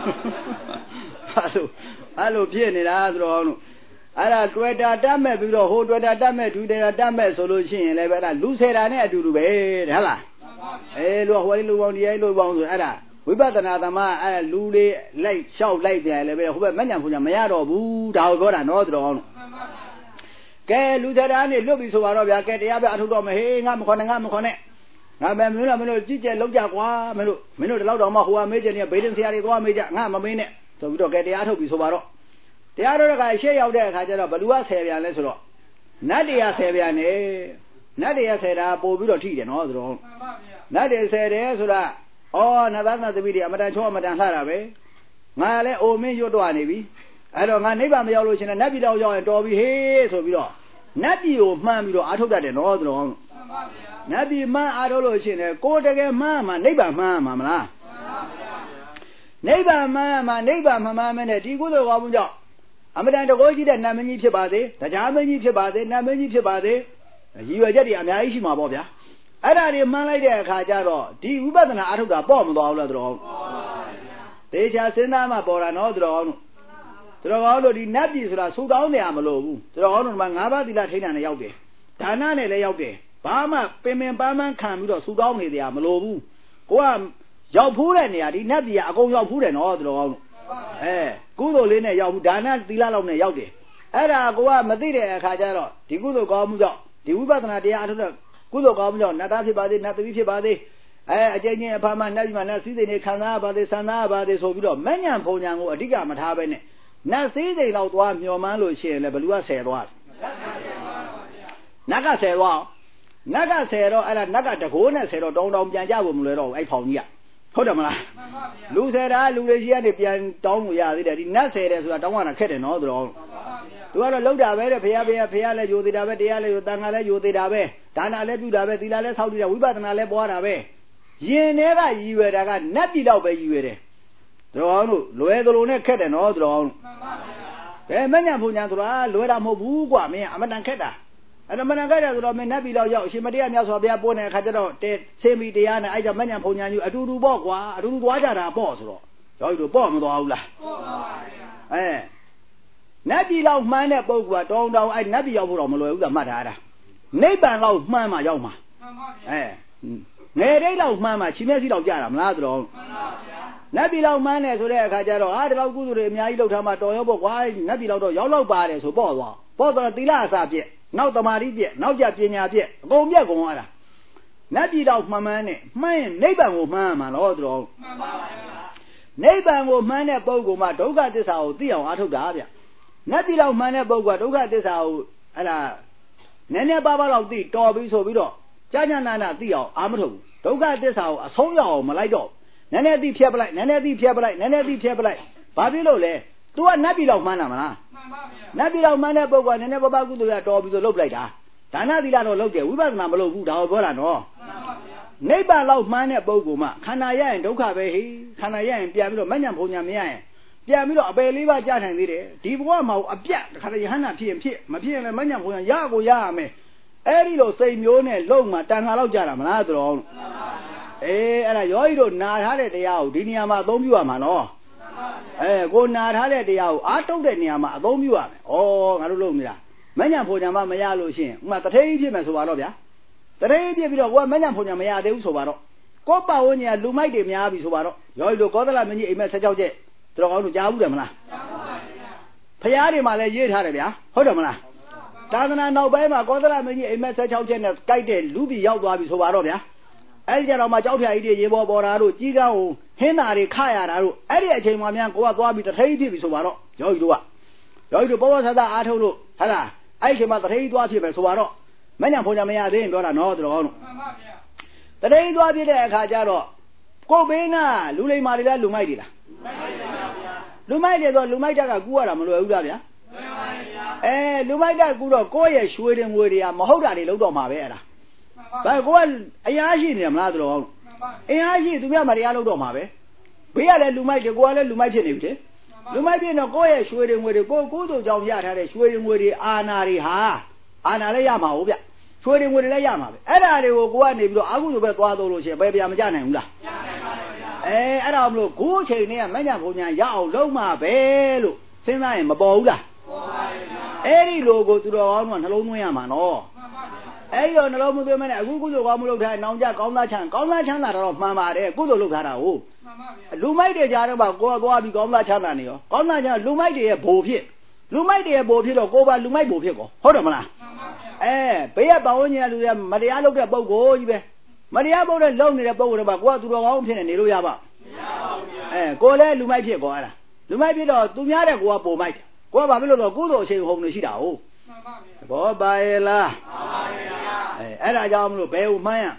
Speaker 2: အဲ့လိုဖြစ်နေတာဆိုတော့အဲ့ဒါတွေ့တာတတ်မဲ့ပြီးတော့ဟိုတွေ့တာတတ်မဲ့ဒူတာတတ်မဲ့ဆိုလို့ရှိရင်လည်းပဲအဲ့ဒါလူဆယ်တာနဲ့အတူတူပဲတဲ့ဟုတ်လားလူဟိုလေးလူပေါင်းဒီလေးလူပေါင်းဆိုအဲ့ဒါဝိပဿနာသမားအဲ့လူလေးလိုက်လျှောက်လိုက်ပြန်လည်းပဲဟိုဘက်မညံဖူညံမရတော့ဘူးဒါကိုပြောတာနော်ဆိုတော့ကဲလူဆယ်တာနဲ့လွတ်ပြီဆိုတော့ဗျာကဲတရားပဲအထုတော့မဟေးငါမခေါ်နဲ့ငါပဲမင်းတို့ကြည့်ကြလောက်ကြကွာမင်းတို့ဒီလောက်တော့မှဟိုကမေးချင်နေဗေဒင်ဆရာတွေသွားမေးကြငါမမေးနဲ့ဆိုပြီးတော့ကဲတရားထုတ်ပြီဆိုတော့တရားတော်ကရှေ့ရောက်တဲ့အခါကျတော့ဘလူက10ပြန်လဲဆိုတော့နတ်တရား10ပြန်နေနတ်တရား10တာပို့ပြီးတော့ထိတယ်နော်ဆိုတော့နတ်တရား10တယ်ဆိုတာနတ်သားနတ်သမီးတွေအမတန်ချောအမတန်လှတာပဲငါလည်းအိုမင်းရွတ်တော့နေပြီအဲ့တော့ငါနိဗ္ဗာန်မရောက်လို့ရှင်နတ်ပြည်တော်ရောက်ရင်တော်ပြီဟေးဆိုပြီးတော့နတ်ပြည်ကိုမှန်းပြီးတော့အာထုတ်တတ်တယ်နော်ဆိုတော့နတ်ပြည်မှန်းအာထုတ်လို့ရှင်တယ်ကိုတကယ်မှန်းမှာနိဗ္ဗာန်မှန်းမှာမလားနိဗ္ဗာန်မှန်းမှာနိဗ္ဗာန်မှန်းမယ်နဲ့ဒီကုသိုလ်ကောင်းမှုကြောင့်အမတန်တကောကြီးတဲ့နတ်မင်းကြီးဖြစ်ပါသေးတရားမင်းကြီးဖြစ်ပါသေးနတ်မင်းကြီးဖြစ်ပါသေးရည်ရွယ်ချက်တွေအများကြီးရှိမှာပေါ့ဗျာအဲ့ဒါတွေမှန်းလိုက်တဲ့အခါကျတော့ဒီဝိပဿနာအထုတ်တာပေါ့မသွားဘူးလားသူတော်တေချာစဉ်းစားမှပေါ်တာနော်သူတော်ကောင်းတို့ဒီနတ်ပြည်ဆိုတာဆူတောင်းနေရမလို့ဘူးသူတော်ကောင်းတို့က၅ပါးသီလထိန်းတာနဲ့ရောက်တယ်ဒါနနဲ့လည်းရောက်တယ်ဘာမှပင်ပန်းပန်းခံပြီးတော့ဆူတောင်းနေတယ်မလို့ဘူးကိုကရောက်ဖူးတဲ့နေရာဒီနတ်ပြည်ကအကုန်ရောက်ဖူးတယ်နော်သူတော်ကောင်းတို့ကုသိုလ်လေးနဲ့ရောက်ဘူးဒါနသီလလောက်နဲ့ရောက်တယ်အဲ့ဒါကိုကမသိတဲ့အခါကျတော့ဒီကုသိုလ်ကောင်းမှုကြောင့်ဒီဝိပဿနာတရားအထုတ်တဲ့ကုသိုလ်ကောင်းမှုကြောင့်နတ်သားဖြစ်ပါသေးနတ်သမီးဖြစ်ပါသေးအကျဉ်းချင်းအဖာမှနတ်ပြည်မှာနတ်စည်းစိမ်တွေခံစားပါသေးဆန္ဒပါသေးဆိုပြီးတော့မညံဖုံညံကိုအဓိကမထားပဲနဲ့နတ်စည်းစိမ်လောက်သွားမျောမှန်းလို့ရှိရင်လည်းဘလူက10သွားနတ်က10သွားနတ်က10တော့အဲ့ဒါနတ်ကတကိုးနဲ့10တော့တောင်းပြန်ကြဖို့မလွယ်တော့ဘူးအဲ့ဖောင်ကြီးကဟုတ်တယ်မလားလူဆယ်တာလူတွေကြီးကနေပြန်တောင်းလို့ရသေးတယ်ဒီနတ်ဆယ်တယ်ဆိုတာတောင်းရတာခက်တယ်နော်သူတော်သူကတော့လောက်တာပဲတဲ့ဘုရားလည်းယူသေးတာပဲတရားလည်းယူတန်ခါလည်းယူသေးတာပဲဒါနလည်းပြုတာပဲသီလလည်းဆောက်တည်တာဝိပဿနာလည်းပွားတာပဲယင်ထဲကရည်ရွယ်တာကနတ်ပြည်တော့ပဲရည်ရွယ်တယ်သူတော်တို့လွယ်သလိုနဲ့ခက်တယ်နော်သူတော်ဘယ်မညံဖုန်ညာဆိုတာလွယ်တာမဟုတ်ဘူးကွာမင်းအမတန်ခက်တာအဲ့တော့မနက်ကြတဲ့ဆိုတော့မင်းနတ်ပြည်တော့ရောက်အရှင်မတရားမြတ်စွာဘုရားပို့တဲ့အခါကျတော့ဆင်းပြီးတရားနဲ့အဲ့ကြောင့်မညံဖုန်ညာကြီးအတူတူပေါ့ကွာအတူတူသွားကြတာပေါ့ဆိုတော့ယောဂီတို့ပေါ့မသွားဘူးလားပေါ့ပါပါဗျာနတ်ပြည်လောက်မှန်းတဲ့ပုဂ္ဂိုလ်ကတောင်းအဲ့နတ်ပြည်ရောက်ဖို့တော့မလွယ်ဘူးလားမှတ်ထားတာနိဗ္ဗာန်လောက်မှန်းမှရောက်မှာမှန်ပါဗျာငယ်တိတ်လောက်မှန်းမှချင်းမျက်စိလောက်ကြတာမလားဆိုတော့မှန်ပါဗျာနတ်ပြည်လောက်မှန်းတယ်ဆိုတဲ့အခါကျတော့ဒီလောက်ကုသိုလ်တွေအများကြီးလုပ်ထားမှတော်ရောပေါ့ကွာနတ်ပြည်လောက်တော့ရောက်လောက်ပါတယ်ဆိုပေါ့သွားပေါ့တော့သီလအစပြည့်နောက်တမာတိပြည့်နောက်ကြပညာပြည့်အကုန်ပြည့်ကုန်သွားတာနတ်ပြည်တော့မှန်နဲ့မှန်းရင်နိဗ္ဗာန်ကိုမှန်းမှာတော့သူတော်မှန်ပါဗျာနိဗ္ဗာန်ကိုမှန်းတဲ့ပုဂ္ဂိုလ်မှာဒုက္ခသစ္စာကိုသိအောင်အားထုတ်တာဗျနတ်ပြည်တော့မှန်းတဲ့ပုဂ္ဂိုလ်ကဒုက္ခသစ္စာကိုအဲ့ဒါနည်းနည်းပါးပါးလောက်သိတော်ပြီးဆိုပြီးတော့ကြာကြာနာနာသိအောင်အားမထုတ်ဘူးဒုက္ခသစ္စာကိုအဆုံးရအောင်မလိုက်တော့နည်းနည်းသိဖြတ်ပလိုက်နည်းနည်းသိဖြတ်ပလိုက်နည်းနည်းသိဖြတ်ပလိုက်ဘာဖြစ်လို့လဲ तू ကနတ်ပြည်တော့မှန်းတာမလားမှန်ပါဗျာနတ်ပြည်တော့မှန်းတဲ့ပုဂ္ဂိုလ်ကနည်းနည်းပါးပါးကုသိုလ်ရတော်ပြီးဆိုလုပ်လိုက်တာဒါနသီလတော့လုပ်တယ်ဝိပဿနာမလုပ်ဘူးဒါကိုပြောတာနော်မှန်ပါဗျာနိဗ္ဗာန်လောက်မှန်းတဲ့ပုဂ္ဂိုလ်မှခန္ဓာရရင်ဒုက္ခပဲဟိခန္ဓာရရင်ပြန်ပြီးတော့မညံဖုန်ညာမရရင်ပြန်ပြီးတော့အပယ်လေးပါးကြာနိုင်သေးတယ်ဒီဘဝမှာအပြတ်တခါတည်းယဟန္တာဖြစ်ရင်ဖြစ်မဖြစ်ရင်လည်းမညံဖုန်ညာရကိုရရမယ်အဲ့ဒီလိုစိတ်မျိုးနဲ့လုံမှာတန်ခါလောက်ကြာတာမလားတော်မှန်ပါဗျာအဲ့ဒါယောဂီတို့နာထားတဲ့တရားကိုဒီနေရာမှာအသုံးပြုရမှာနော်ကိုနာထားတဲ့တရားကိုအားထုတ်တဲ့နေရာမှာအသုံးပြုရမယ်။ငါတို့လုပ်နေတာမညံဖုန်ညာမရလို့ရှိရင်ဥမာတထေးဖြစ်မယ်ဆိုပါတော့ဗျာ။တထေးဖြစ်ပြီးတော့ကိုကမညံဖုန်ညာမရသေးဘူးဆိုပါတော့ကိုပတ်ဝန်းကျင်ကလူမိုက်တွေများပြီဆိုပါတော့ယောဂီတို့ကောသလမင်းကြီးအိမ်မက်16ချက်တော်ကောင်းတို့ကြားဘူးတယ်မလား။ကြားပါပါဗျာ။ဖရားတွေမှာလည်းရေးထားတယ်ဗျာ။ဟုတ်တယ်မလား။သာသနာနောက်ပိုင်းမှာကောသလမင်းကြီးအိမ်မက်16ချက်နဲ့ကြိုက်တဲ့လူပြည်ရောက်သွားပြီဆိုပါတော့ဗျာ။အဲ့ဒီကြတော့မှကြောက်ဖြာကြီးတွေရေပေါ်ပေါ်တာတို့ကြီးကန်းကိုဟင်းသားတွေခရတာတို့အဲ့ဒီအချိန်မှများကိုကသွားပြီးတထိပ်ဖြစ်ပြီဆိုပါတော့ယောဂီတို့ဘောဘောဆသာအားထုတ်လို့ဟဟလားအဲ့ဒီအချိန်မှတထိပ်သွားဖြစ်မယ်ဆိုပါတော့မညံဖုန်ညာမရသေးရင်ပြောတာနော်တော်ကောင်းတို့မှန်ပါဗျာတိန်သွားပြတဲ့အခါကျတော့ကိုဘေးနာလူလိမ္မာတွေလားလူမိုက်တွေလားလူမိုက်တွေဆိုလူမိုက်တက်ကကူရတာမလွယ်ဘူးလားဗျာလူမိုက်တက်ကူတော့ကိုယ့်ရဲ့ရွှေတွေငွေတွေကမဟုတ်တာတွေလုံးတော့မှာပဲအဲ့ဒါဘာကိုကအရာရှိနေမလားသူတော်အရာရှိသူများမတရားလုံးတော့မှာပဲဘေးကလည်းလူမိုက်တွေကိုကလည်းလူမိုက်ဖြစ်နေပြီတဲ့လူမိုက်ဖြစ်တော့ကိုယ့်ရဲ့ရွှေတွေငွေတွေကိုယ်တို့ကြောင့်ရထားတဲ့ရွှေတွေငွေတွေအာနာတွေဟာအာနာလည်းရမှာဟုတ်ဗျရွှေတွေငွေတွေလည်းရမှာပဲအဲ့ဒါတွေကိုကိုကနေပြီးတော့အာဟုဆိုပဲသွားတော့လို့ရှိရင်ဘယ်ပြန်မကြနိုင်ဘူးလားအဲ့ဒါမလို့ကိုယ်ချိန်နဲ့မညံဘုံညာရအောင်လုံးမှာပဲလို့စဉ်းစားရင်မပေါ်ဘူးလားအဲ့ဒီလိုကိုသူတော်ကောင်းကနှလုံးသွင်းရမှာနော်အဲ့ဒီတော့နှလုံးမသွင်းမနဲ့အခုကုသိုလ်ကောင်းမှုလုပ်ထားနောင်ကြကောင်းသားချမ်းသာတော့မှန်ပါတယ်ကုသိုလ်လုပ်ထားတာဟုတ်လူမိုက်တွေကြားတော့ကိုယ်သွားပြီးကောင်းသားချမ်းသာနေရောကောင်းသားချမ်းလူမိုက်တွေရဲ့ဘိုလ်ဖြစ်လူမိုက်တွေရဲ့ဘိုလ်ဖြစ်တော့ကိုယ်ပါလူမိုက်ဘိုလ်ဖြစ်ကောဟုတ်တယ်မလားဘေးကပေါင်းညင်လူတွေမတရားလုပ်တဲ့ပုံကိုကြီးပဲမတရားပုံနဲ့လုံနေတဲ့ပုံကတော့ကိုယ်ကသူတော်ကောင်းဖြစ်နေလို့ရပါမရပါဘူးကိုယ်လည်းလူမိုက်ဖြစ်ကောအဲ့ဒါလူမိုက်ဖြစ်တော့သူများတဲ့ကိုယ်ကပုံမိုက်ကိုယ်ကဘာဖြစ်လို့လဲကုသိုလ်အရှိန်ဟုန်နေရှိတာဟုတ်ဘောပါရဲ့လားအဲ့ဒါကြောင့်မလို့ဘယ်ကိုမှန်းရ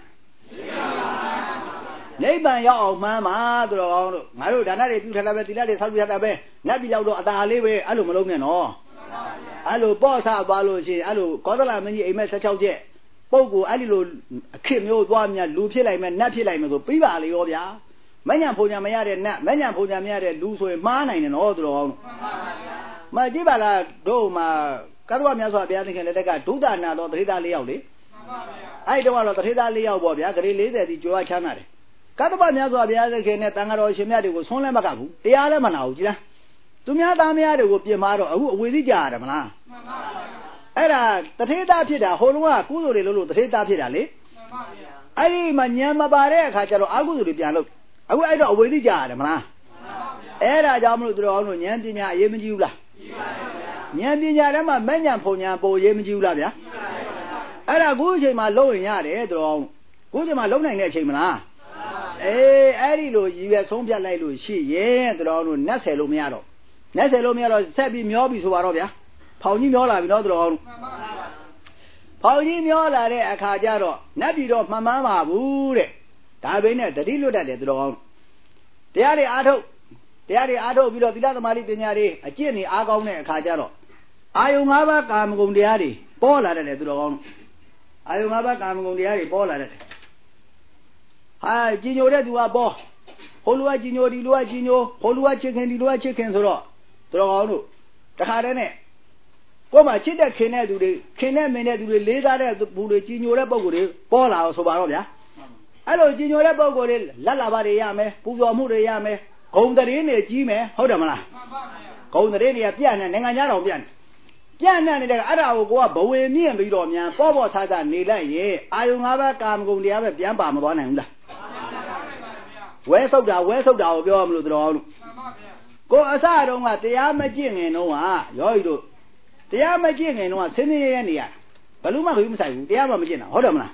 Speaker 2: နိဗ္ဗာန်ရောက်အောင်မှန်းမှာသူတော်ကောင်းတို့ငါတို့ဒါနတွေပြုထားတာပဲသီလတွေဆောက်ပြုထားတာပဲနတ်ပြည်ရောက်တော့အသာလေးပဲအဲ့လိုမလုပ်နဲ့နော်အဲ့လိုပေါ့ဆသွားလို့ရှိရင်အဲ့လိုကောသလမင်းကြီးအိမ်မက်16ချက်ပုပ်ကိုအဲ့ဒီလိုအခစ်မျိုးသွားမြလူဖြစ်လိုက်မယ်နတ်ဖြစ်လိုက်မယ်ဆိုပြီးပါလေရောဗျာမညံဖုန်ညာမရတဲ့နတ်မညံဖုန်ညာမရတဲ့လူဆိုရင်မှားနိုင်တယ်နော်သူတော်ကောင်းတို့မကြည့်ပါလားတို့မှာကတ္တဝမြတ်စွာဘုရားသခင်လက်ထက်ကဒုဒနာတော်တထေသား4ယောက်လေအဲ့တုန်းကတော့တထေသား4ယောက်ပေါ့ဗျာဂရေ40စီကြွားချမ်းသာတယ်ကတ္တဝမြတ်စွာဘုရားသခင်နဲ့တန်ဃာတော်ရှင်မြတ်တွေကိုဆွန်းလဲမကဘူးတရားလည်းမနာဘူးကြည်လားသူများသားများတွေကိုပြင်မာတော့အခုအဝေစီကြရတယ်မလားအဲ့ဒါတထေသားဖြစ်တာဟိုလုံးကကုသိုလ်တွေလို့တထေသားဖြစ်တာလေအဲ့ဒီမှာညံမပါတဲ့အခါကျတော့အကုသိုလ်တွေပြန်လုပ်အခုအဲ့တော့အဝေစီကြရတယ်မလားအဲ့ဒါကြောင့်မလို့သူတော်အောင်လို့ဉာဏ်ပညာအရေးမကြီးဘူးလားဉာဏ်ပညာထဲမှာမဲ့ဉာဏ်ဖုန်ဉာဏ်ပိုရေးမကြည့်ဘူးလားဗျာအဲ့ဒါခုအချိန်မှာလုံးရင်ရတယ်သူတော်ခုအချိန်မှာလုံးနိုင်တဲ့အချိန်မလားအဲ့ဒီလိုရည်ရွယ်ဆုံးဖြတ်လိုက်လို့ရှိရင်သူတော်တို့နတ်ဆယ်လို့မရတော့ဆက်ပြီးမျောပြီဆိုပါတော့ဗျာဖောင်ကြီးမျောလာပြီနော်သူတော်ဖောင်ကြီးမျောလာတဲ့အခါကျတော့နတ်ပြည်တော့မှန်မှန်းပါဘူးတဲ့ဒါဘိနဲ့တတိလွတ်တတ်တယ်သူတော်တရားတွေအားထုတ်ပြီးတော့သီလသမာဓိပညာတွေအကျင့်တွေအားကောင်းတဲ့အခါကျတော့အာယုံ၅ပါးကာမဂုဏ်တရားတွေပေါ်လာတယ်သူတော်ကောင်းအာယုံ၅ပါးကာမဂုဏ်တရားတွေပေါ်လာတယ်ဟာကြည်ညိုတဲ့သူကပေါ်ဟိုလူကကြည်ညိုဒီလူကကြည်ညိုဟိုလူကချစ်ခင်ဒီလူကချစ်ခင်ဆိုတော့သူတော်ကောင်းတို့တခါတည်းနဲ့ကိုယ်မှာချစ်တဲ့ခင်တဲ့သူတွေခင်တဲ့မင်းတဲ့သူတွေလေးစားတဲ့သူတွေကြည်ညိုတဲ့ပုံကိုယ်တွေပေါ်လာအောင်ဆိုပါတော့ဗျာအဲ့လိုကြည်ညိုတဲ့ပုံကိုယ်တွေလက်လာပါတွေရမယ်ပူဇော်မှုတွေရမယ်ဂုံတရေနေကြီးမယ်ဟုတ်တယ်မလားဂုံတရေနေကပြန့်နေနိုင်ငံသားတော်ပြန့်နေတဲ့အဲ့ဒါကိုကဘဝေမြင့်ပြီးတော့မြန်ပေါ့ဆာနေလိုက်ရင်အာယုံ၅ပါးကာမဂုဏ်တရားပဲပြန်ပါမသွားနိုင်ဘူးလားဝဲဆုပ်တာကိုပြောမလို့တော်လို့ကိုအစတုန်းကတရားမကျင့်ငင်တော့ကရောဤတို့တရားမကျင့်ငင်တော့ကဆင်းရဲနေရဘလူးမဘူးမဆိုင်ဘူးတရားမကျင့်တာဟုတ်တယ်မလား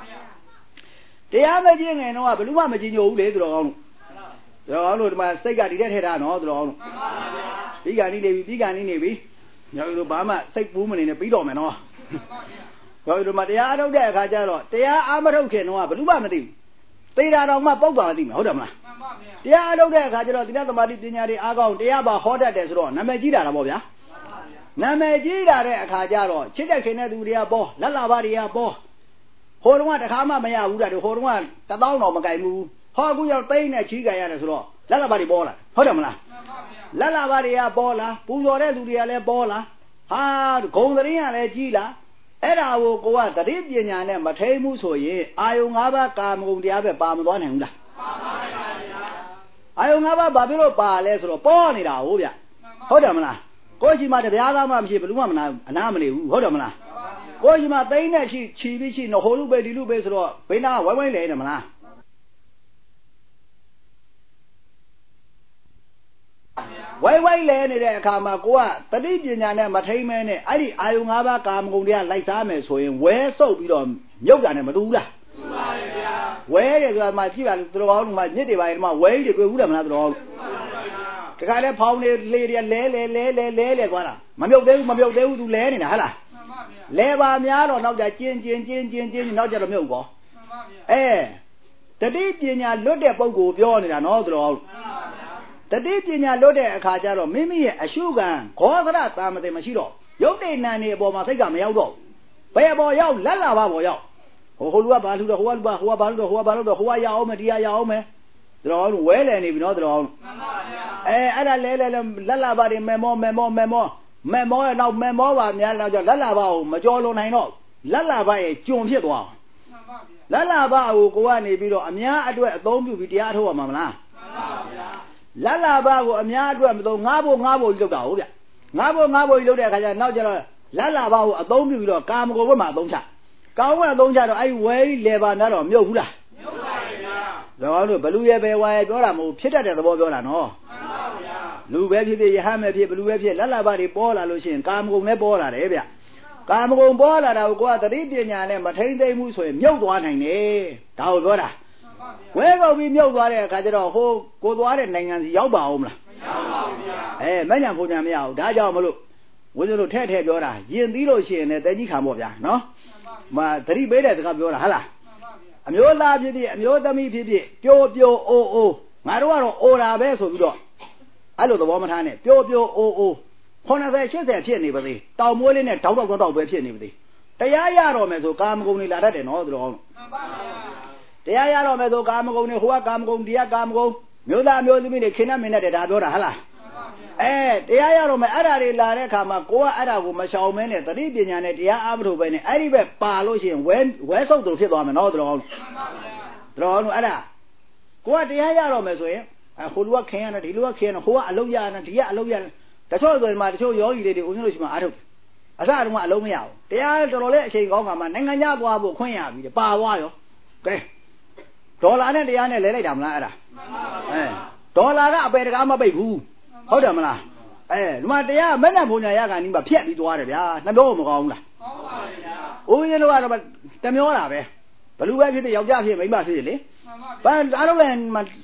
Speaker 2: တရားမကျင့်ငင်တော့ကဘလူးမကြည်ညိုဘူးလေတော်ကောင်းလို့ဒီမှာစိတ်ကဒီတဲ့ထဲထားနော်တော်ကောင်းလို့ပြီးကနေနေပြီညောင်တို့ဘာမှစိတ်ပူးမနေနဲ့ပြီးတော့မယ်နော်ညောင်တို့မှာတရားထုတ်တဲ့အခါကျတော့တရားအားမထုတ်ခင်တော့ဘလူးမမသိဘူးသေတာတော်မှပုတ်ပါမသိမှာဟုတ်တယ်မလားတရားထုတ်တဲ့အခါကျတော့သီလသမာဓိပညာတွေအားကောင်းတရားပါဟောတတ်တယ်ဆိုတော့နာမည်ကြီးတာလားပေါ့ဗျာနာမည်ကြီးတာတဲ့အခါကျတော့ချစ်တဲ့ခင်တဲ့သူတွေကပေါ်လက်လာပါတွေကပေါ်ဟိုတုန်းကတခါမှမရဘူးတဲ့ဟိုတုန်းက1000တော်မကင်ဘူးဟောအခုရောက်သိန်းနဲ့ချီးကြရတယ်ဆိုတော့လက်လာပါတွေပေါ်လာဟုတ်တယ်မလားလက်လာပါတွေကပေါ်လာပူဇော်တဲ့သူတွေကလည်းပေါ်လာဟာဂုံသတင်းကလည်းကြီးလာအဲ့ဒါကိုကသတိပညာနဲ့မထိန်မှုဆိုရင်အာယုံ၅ပါးကာမဂုဏ်တရားပဲပါမသွားနိုင်ဘူးလားပါပါဗျာအာယုံ၅ပါးဘာဖြစ်လို့ပါလဲဆိုတော့ပေါ်နေတာဟုတ်ဗျဟုတ်တယ်မလားကိုရှိမှတရားသားမှမရှိဘယ်သူမှအနာမနေဘူးဟုတ်တယ်မလားကိုရှိမှသိန်းနဲ့ချီပြီးရှိနော်ဟိုလူပဲဒီလူပဲဆိုတော့ဘိန်းနာဝိုင်းလဲနေမလားဝိုင်းလဲနေတဲ့အခါမှာကိုကတတိပညာနဲ့မထိန်မဲနဲ့အဲ့ဒီအာယုံ၅ပါးကာမဂုဏ်တရားလိုက်စားမယ်ဆိုရင်ဝဲဆုပ်ပြီးတော့မြုပ်တာနဲ့မတူဘူးလားတူပါရဲ့ဗျာဝဲတယ်ဆိုတာမှကြည့်ပါသူတော်ကောင်းတို့မှညစ်တွေပါရင်မှဝဲကြီးတွေတွေ့ဘူးတယ်မလားသူတော်ကောင်းတခါလဲဖောင်းနေလေတွေလဲသွားတာမမြုပ်သေးဘူးသူလဲနေတာဟဟလားလဲပါများတော့နောက်ကြကျင်းနောက်ကြတော့မြုပ်ကောတတိပညာလွတ်တဲ့ပုဂ္ဂိုလ်ပြောနေတာနော်သူတော်တတိပညာလွတ်တဲ့အခါကျတော့မိမိရဲ့အရှုခံခောသရသာမတေမရှိတော့ရုပ်တည်နံနေအပေါ်မှာစိတ်ကမရောက်တော့ဘယ်ပေါ်ရောက်လက်လာပါပေါ်ရောက်ဟိုလူကဘာလူတော့ဟိုကဘာလူတော့ဟိုကဘာလူတော့ဟိုကရအောင်မယ်တရားရအောင်မယ်သူတော်ဝဲလည်နေပြီနော်သူတော်အဲ့ဒါလဲလက်လာပါတွေမဲမောရဲ့နောက်မဲမောပါများတော့ကြောင့်လက်လာပါကိုမကြော်လွန်နိုင်တော့လက်လာပါရဲ့ကျွန်ဖြစ်သွားလက်လာပါကိုကနေပြီးတော့အများအတွက်အသုံးပြုပြီးတရားထုတ်ရမှာမလားလက်လာပါကိုအများအတွက်မသုံးငါးဖို့ကြီးလုပ်တာဟုတ်ဗျငါးဖို့ကြီးလုပ်တဲ့အခါကျနောက်ကျတော့လက်လာပါကိုအသုံးပြုပြီးတော့ကာမဂုဏ်ဘက်မှာအသုံးချကောင်းကအသုံးချတော့အဲ့ဝဲလေပါများတော့မြုပ်ဘူးလားမြုပ်ပါရဲ့ဗျာတော့လို့ဘလူရဲ့ပဲဝါရဲ့ပြောတာမဟုတ်ဖြစ်တတ်တဲ့သဘောပြောတာနော်မှန်ပါဗျာလူပဲဖြစ်ဖြစ်ယဟန်ပဲဖြစ်ဘလူပဲဖြစ်လက်လာပါတွေပေါ်လာလို့ရှိရင်ကာမဂုဏ်လည်းပေါ်လာတယ်ဗျကာမဂုဏ်ပေါ်လာတာကိုသတိပညာနဲ့မထိမ့်သိမ့်မှုဆိုရင်မြုပ်သွားနိုင်တယ်ဒါကိုပြောတာဝဲကုန်ပြီးမြုပ်သွားတဲ့အခါကျတော့ဟိုကိုသွားတဲ့နိုင်ငံစီရောက်ပါအောင်မလားမရောက်ပါဘူးဗျာမညံဖုန်ညာမရဘူးဒါကြောင့်မလို့ဝိဇ္ဇလို့ထဲပြောတာယင်သီးလို့ရှိရင်လည်းတဲကြီးခံပေါ့ဗျာနော်မသတိပေးတဲ့စကားပြောတာဟုတ်လားအမျိုးသားဖြစ်ဖြစ်အမျိုးသမီးဖြစ်ဖြစ်ပျော်အိုးငါတို့ကတော့အိုတာပဲဆိုပြီးတော့အဲ့လိုသဘောမထားနဲ့ပျော်အိုး90 80ဖြစ်နေပါသေးတောင်မိုးလေးနဲ့တောက်ပဲဖြစ်နေပါသေးတရားရတော့မယ်ဆိုကာမဂုဏ်တွေလာတတ်တယ်နော်သူတော်တရားရတော့မယ်ဆိုကာမဂုဏ်တွေဟိုကကာမဂုဏ်ဒီကကာမဂုဏ်မျိုးသားမျိုးသမီးတွေခင်းနှမင်းနဲ့ဒါပြောတာဟုတ်လားတရားရတော့မယ်အဲ့ဒါတွေလာတဲ့အခါမှာကိုကအဲ့ဒါကိုမရှောင်မဲနဲ့သတိပညာနဲ့တရားအားမထုတ်ပဲနဲ့အဲ့ဒီပဲပါလို့ရှိရင်ဝဲဆုပ်သူဖြစ်သွားမယ်နော်တော်တော်အဲ့ဒါကိုကတရားရတော့မယ်ဆိုရင်ဟိုလူကခင်းရတယ်ဒီလူကခင်းတယ်ဟိုကအလုံးရရတယ်ဒီကအလုံးရတယ်တချို့ဆိုရင်မှတချို့ယောဂီတွေဦးဇင်းတို့ရှိမှအားထုတ်အစတုန်းကအလုံးမရဘူးတရားတော်တော်လေးအချိန်ကောင်းကမှနိုင်ငံခြားသွားဖို့ခွင့်ရပြီပါသွားရောကဲဒေါ်လာနဲ့တရားနဲ့လဲလိုက်တာမလားအဲ့ဒါဒေါ်လာကအပေတကားမပိတ်ဘူးဟုတ်တယ်မလားဒီမှာတရားမဲ့နဲ့ဘုံညာရကန်ဒီမှာဖြက်ပြီးသွားတယ်ဗျာနှမျိုးမကောင်းဘူးလားကောင်းပါရဲ့ဗျာဦးဇင်းတို့ကတော့တမျိုးတာပဲဘလူပဲဖြစ်ဖြစ်ယောက်ျားဖြစ်မိန်းမဖြစ်လေဘာအားလုံးလည်း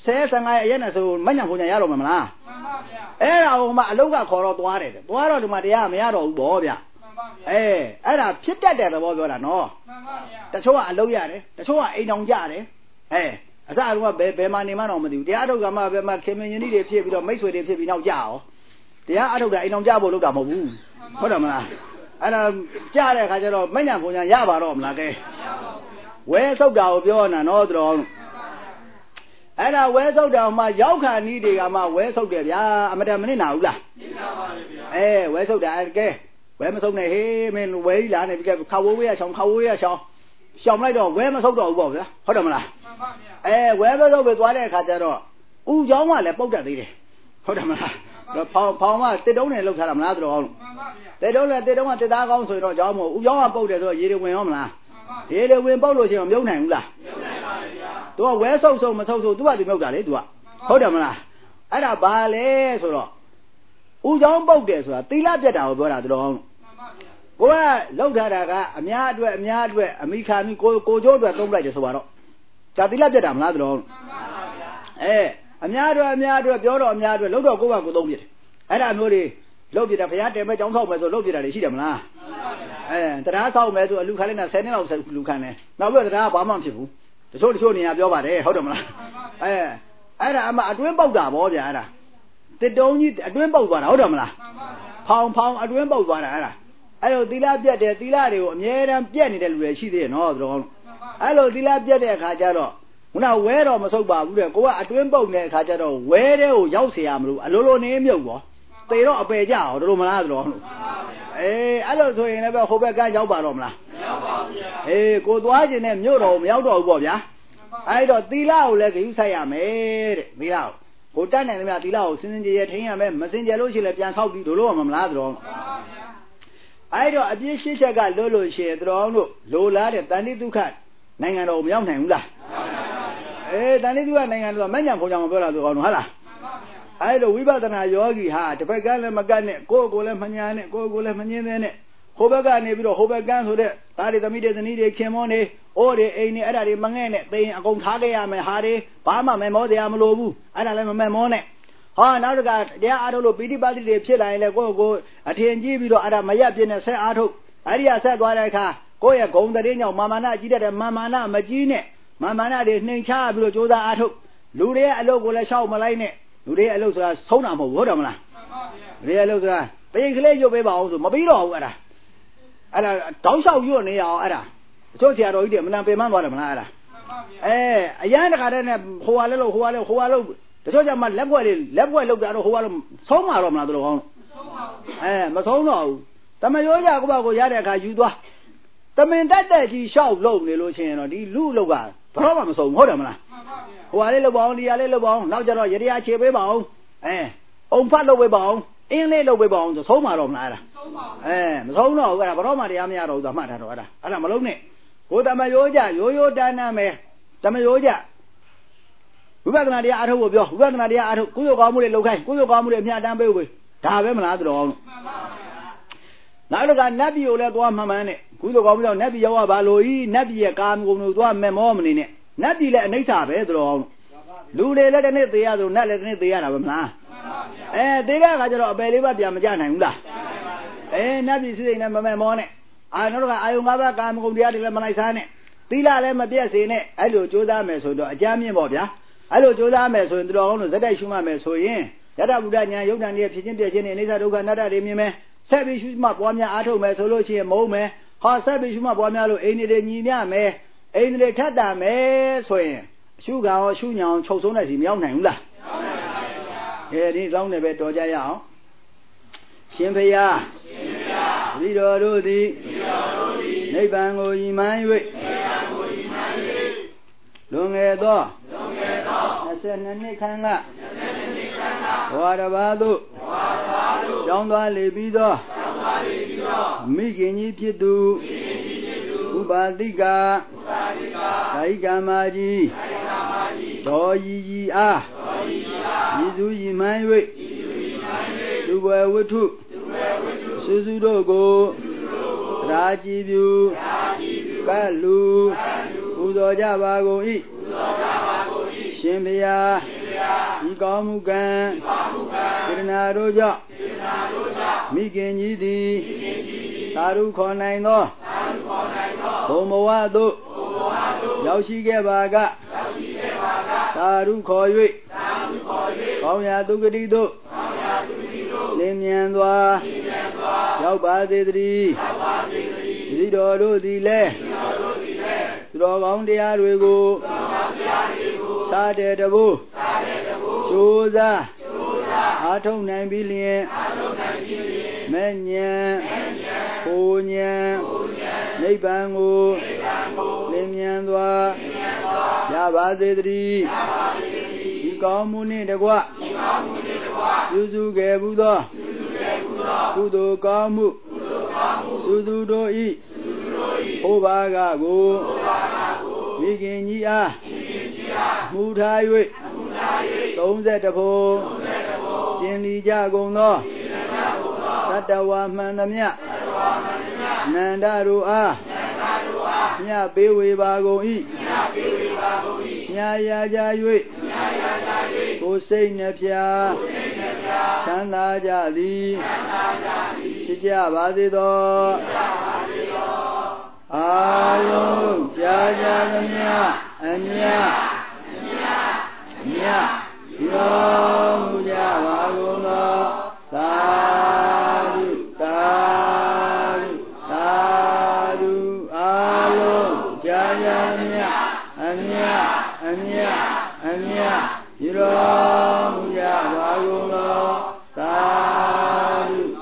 Speaker 2: 15အရက်နဲ့ဆိုမဲ့ညာဘုံညာရတော့မှာမလားမှန်ပါဗျာအဲ့ဒါဟိုမှာအလုတ်ကခေါ်တော့သွားတယ်သွားတော့ဒီမှာတရားမရတော့ဘူးဗောဗျာမှန်ပါဗျာအဲ့ဒါဖြစ်တတ်တဲ့သဘောပြောတာနော်မှန်ပါဗျာတချို့ကအလုတ်ရတယ်တချို့ကအိမ်အောင်ကြတယ်အစတုန်းကဘယ်မှာနေမှတော့မသိဘူးတရားထုတ်ကမှဘယ်မှာခင်မင်းယဉ်တွေဖြစ်ပြီးတော့မိတ်ဆွေတွေဖြစ်ပြီးနောက်ကြအောင်တရားအထုတ်တာအိမ်အောင်ကြဖို့လုပ်တာမဟုတ်ဘူးဟုတ်တယ်မလားအဲ့ဒါကြားတဲ့အခါကျတော့မညံပုံညာရပါတော့မလားကဲဝဲဆုပ်တာကိုပြောနေတာနော်တော်အဲ့ဒါဝဲဆုပ်တာမှရောက်ခါနီးတွေကမှဝဲဆုပ်တယ်ဗျာအမတန်မနစ်နာဘူးလားနစ်နာပါလေဗျာဝဲဆုပ်တာကဲဝဲမဆုပ်နဲ့ဟေးမင်းဝဲကြီးလာနေပြီကဲခါဝိုးဝေးရရှောင်းခါဝိုးဝေးရရှောင်းလိုက်တော့ဝဲမဆုပ်တော့ဘူးပေါ့ဗျာဟုတ်တယ်မလားမှန်ပါဗျာဝဲမဆုပ်ပဲသွားတဲ့အခါကျတော့ဥเจ้าကလည်းပုတ်တတ်သေးတယ်ဟုတ်တယ်မလားဖောင်ကတစ်တုံးနဲ့လှုပ်ထားတာမလားတော်အောင်မှန်ပါဗျာတစ်တုံးကတစ်သားကောင်းဆိုတော့เจ้าမို့ဥเจ้าကပုတ်တယ်ဆိုတော့ရေတွေဝင်ရောမလားရေတွေဝင်ပုတ်လို့ရှိရင်မမြုပ်နိုင်ဘူးလားမြုပ်နိုင်ပါဗျာသူကဝဲဆုပ်မဆုပ်သူကသူမြုပ်တာလေသူကဟုတ်တယ်မလားအဲ့ဒါဘာလဲဆိုတော့ဥเจ้าပုတ်တယ်ဆိုတာသီလပြတ်တာကိုပြောတာတော်အောင်ကိုကလောက်ထားတာကအများအတွက်အမိခါမိကိုကျိုးအတွက်သုံးလိုက်တယ်ဆိုတော့ဇာတိလပြတ်တာမလားတော်အများအတွက်ပြောတော့အများအတွက်လောက်တော့ကိုကကိုသုံးပြတယ်အဲ့ဒါမျိုးတွေလောက်ပြတာဘုရားတယ်မဲ့ကြောင်းထောက်မယ်ဆိုလောက်ပြတာတွေရှိတယ်မလားတရားဆောက်မယ်ဆိုအလူခံလိုက်တာ10နှစ်လောက်လူခံတယ်နောက်ပြီးတရားဘာမှမဖြစ်ဘူးတချို့နေရာပြောပါတယ်ဟုတ်တယ်မလားအဲ့ဒါအမှအတွင်းပေါက်တာဗောဗျာအဲ့ဒါတစ်တုံးကြီးအတွင်းပေါက်သွားတာဟုတ်တယ်မလားဖောင်အတွင်းပေါက်သွားတာအဲ့ဒါအဲ့လိုသီလပြတ်တယ်သီလတွေကိုအမြဲတမ်းပြတ်နေတဲ့လူတွေရှိသေးတယ်နော်သူတော်အဲ့လိုသီလပြတ်တဲ့အခါကျတော့ခုနဝဲတော့မဆုပ်ပါဘူးတဲ့ကိုကအတွင်းပုတ်တဲ့အခါကျတော့ဝဲတဲ့ကိုရောက်เสียရမလို့အလိုလိုနေမြုပ်ပေါ့သေတော့အပယ်ကြအောင်တို့လိုမလားသူတော်အဲ့လိုဆိုရင်လည်းပဲဟိုဘက်ကရောက်ပါတော့မလားမရောက်ပါဘူးဗျာကိုသွားခြင်းနဲ့မြို့တော်မရောက်တော့ဘူးပေါ့ဗျာအဲ့တော့သီလကိုလည်းဂရုစိုက်ရမယ်တဲ့သီလကိုတတ်နိုင်တယ်ဗျာသီလကိုစင်စင်ကြယ်ကြယ်ထိန်းရမယ်မစင်ကြယ်လို့ရှိရင်လည်းပြန်ဆောက်ပြီးတို့လို့မလားသူတော်အဲ့တော့အပြည့်ရှင်းချက်ကလွတ်လို့ရှိရင်တော်တို့လိုလားတဲ့တန်တိဒုက္ခနိုင်ငံတော်မရောက်နိုင်ဘူးလားတန်တိဒုက္ခနိုင်ငံတော်မညံဖုံကြောင်ပြောတာဆိုကောင်းဟုတ်လားအဲ့လိုဝိပဿနာယောဂီဟာတစ်ဖက်ကလည်းမကတ်နဲ့ကိုယ်ကိုလည်းမညာနဲ့ကိုယ်ကိုလည်းမငင်းသေးနဲ့ဟိုဘက်ကနေပြီးတော့ဟိုဘက်ကန်းဆိုတဲ့သားတွေသမီးတွေဇနီးတွေခင်မောနေအိုးတွေအိမ်တွေအဲ့ဒါတွေမငဲ့နဲ့သိရင်အကုန်ထားခဲ့ရမယ်ဟာတွေဘာမှမမောတရားမလိုဘူးအဲ့ဒါလည်းမမောနဲ့နောက်တကတရားအားထုတ်လို့ပီတိပါတိတွေဖြစ်လာရင်လည်းကိုယ်အထင်ကြီးပြီးတော့အဲ့ဒါမရက်ပြင်းနဲ့ဆက်အားထုတ်အဲ့ဒီကဆက်သွားတဲ့အခါကိုယ့်ရဲ့ဂုံတရင်ကြောင့်မာမာနကြီးတဲ့မာမာနမကြီးနဲ့ Mamana de nature below Joda Ato. Lude allo will I shout Maline. Lude allo Sona Vodamla. Realosa. They clay your baby also. Mabilo. Don't shout you near Ada. So she had already Manapeman Wadamara. A young garden, Hualo. The soldier man left well looked at Hualum. So much of another one. Masono. Tamayoya go Yada Judua. The man that he shout low, Lucian or the Luluga. Problem so Hodamana. Hualilla bone, the Alilla bone, now there are Yadia Chebao. On Palo Webon, in Lelo Webon, the Soma of Nara. Masono, where Roma de Amiaro, the Matarora. Alamalone. Udamayoja, Yoyo Dyname. Tamayoja. Wagnadia Ato, Wagnadia Ato, Kuyo Gamu, Kuyo Gamu, Yadambe, Tavem. Now look at Nabi Ola Mamane, Kuyo Gamu, Nabi Yawa Baloi, Nabi Gam, Gunu, Memomine, Nabi let Nata Pedro. Do they let any the other, not let any the other? They got a believer, Yamajana. Nabi sitting in Memone. I know I never come to the other Manisane. Tila Lema Biasine, Alo Joda Meso, Jamie Bobia. Alo Joda Meso, and the owners that I should my meso in. That I would Yogan near Pigeon Pigeon and Isadoga Nada Remime. Savage Shuma Bomia Ato Mesolochi and Mome. How Savage Shuma Bomialo, any de Nina me, any de Tada me, swing. Sugar or Shunan, Chosona, Young Nangla. Here is long the bed to Jaya. Shimpia. Rido Rudi. Nebango in my way. Long edo. I said, Nanikanga. What about you? Don't libido. Migini Pidu. Ubadiga. Taigamaji. Toyi ah. Yizu in my way. You were with who? Suzudogo. Rajibu. Balu. Udoja Bago eat. Shimbia. Ikamugan. Kirnaroja. Mikin Yidi. Taru Konaino. Homoado. Yaushige Baga. Taru Koyui. Konya Dugadido. Limiandwa. Yaubadidri. Zidodo Dile. Drogong dia Ruego. Sade Dabu. Joza. Atom 9 billion. Menya. Konya. Nebango. Limiandwa. Yabadidri. Ikamuni Degua. Yuzuge Buddha. Kudo Kamu. Suzudo E. Obaga Go. Miginia. Mutaiwe. Don't set a pole. Jinli Jagono. Tatawa Mandamia. Nandarua. Nya Bewe Bago E. Nya Yajaywe. Hosei Nepia. Chanda Jadi. Chicha Badido. Ayo, Jaja Mia, Amia. Mia. Yomuja Wagula. Tadu. Ayo, Jaja Mia. Amia. Yomuja Wagula. Tadu.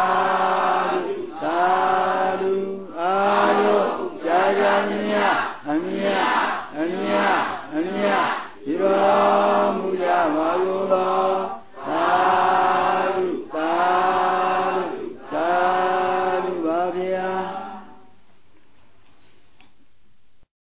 Speaker 2: Amia. Yomuja Wagula. Tadu. Babia.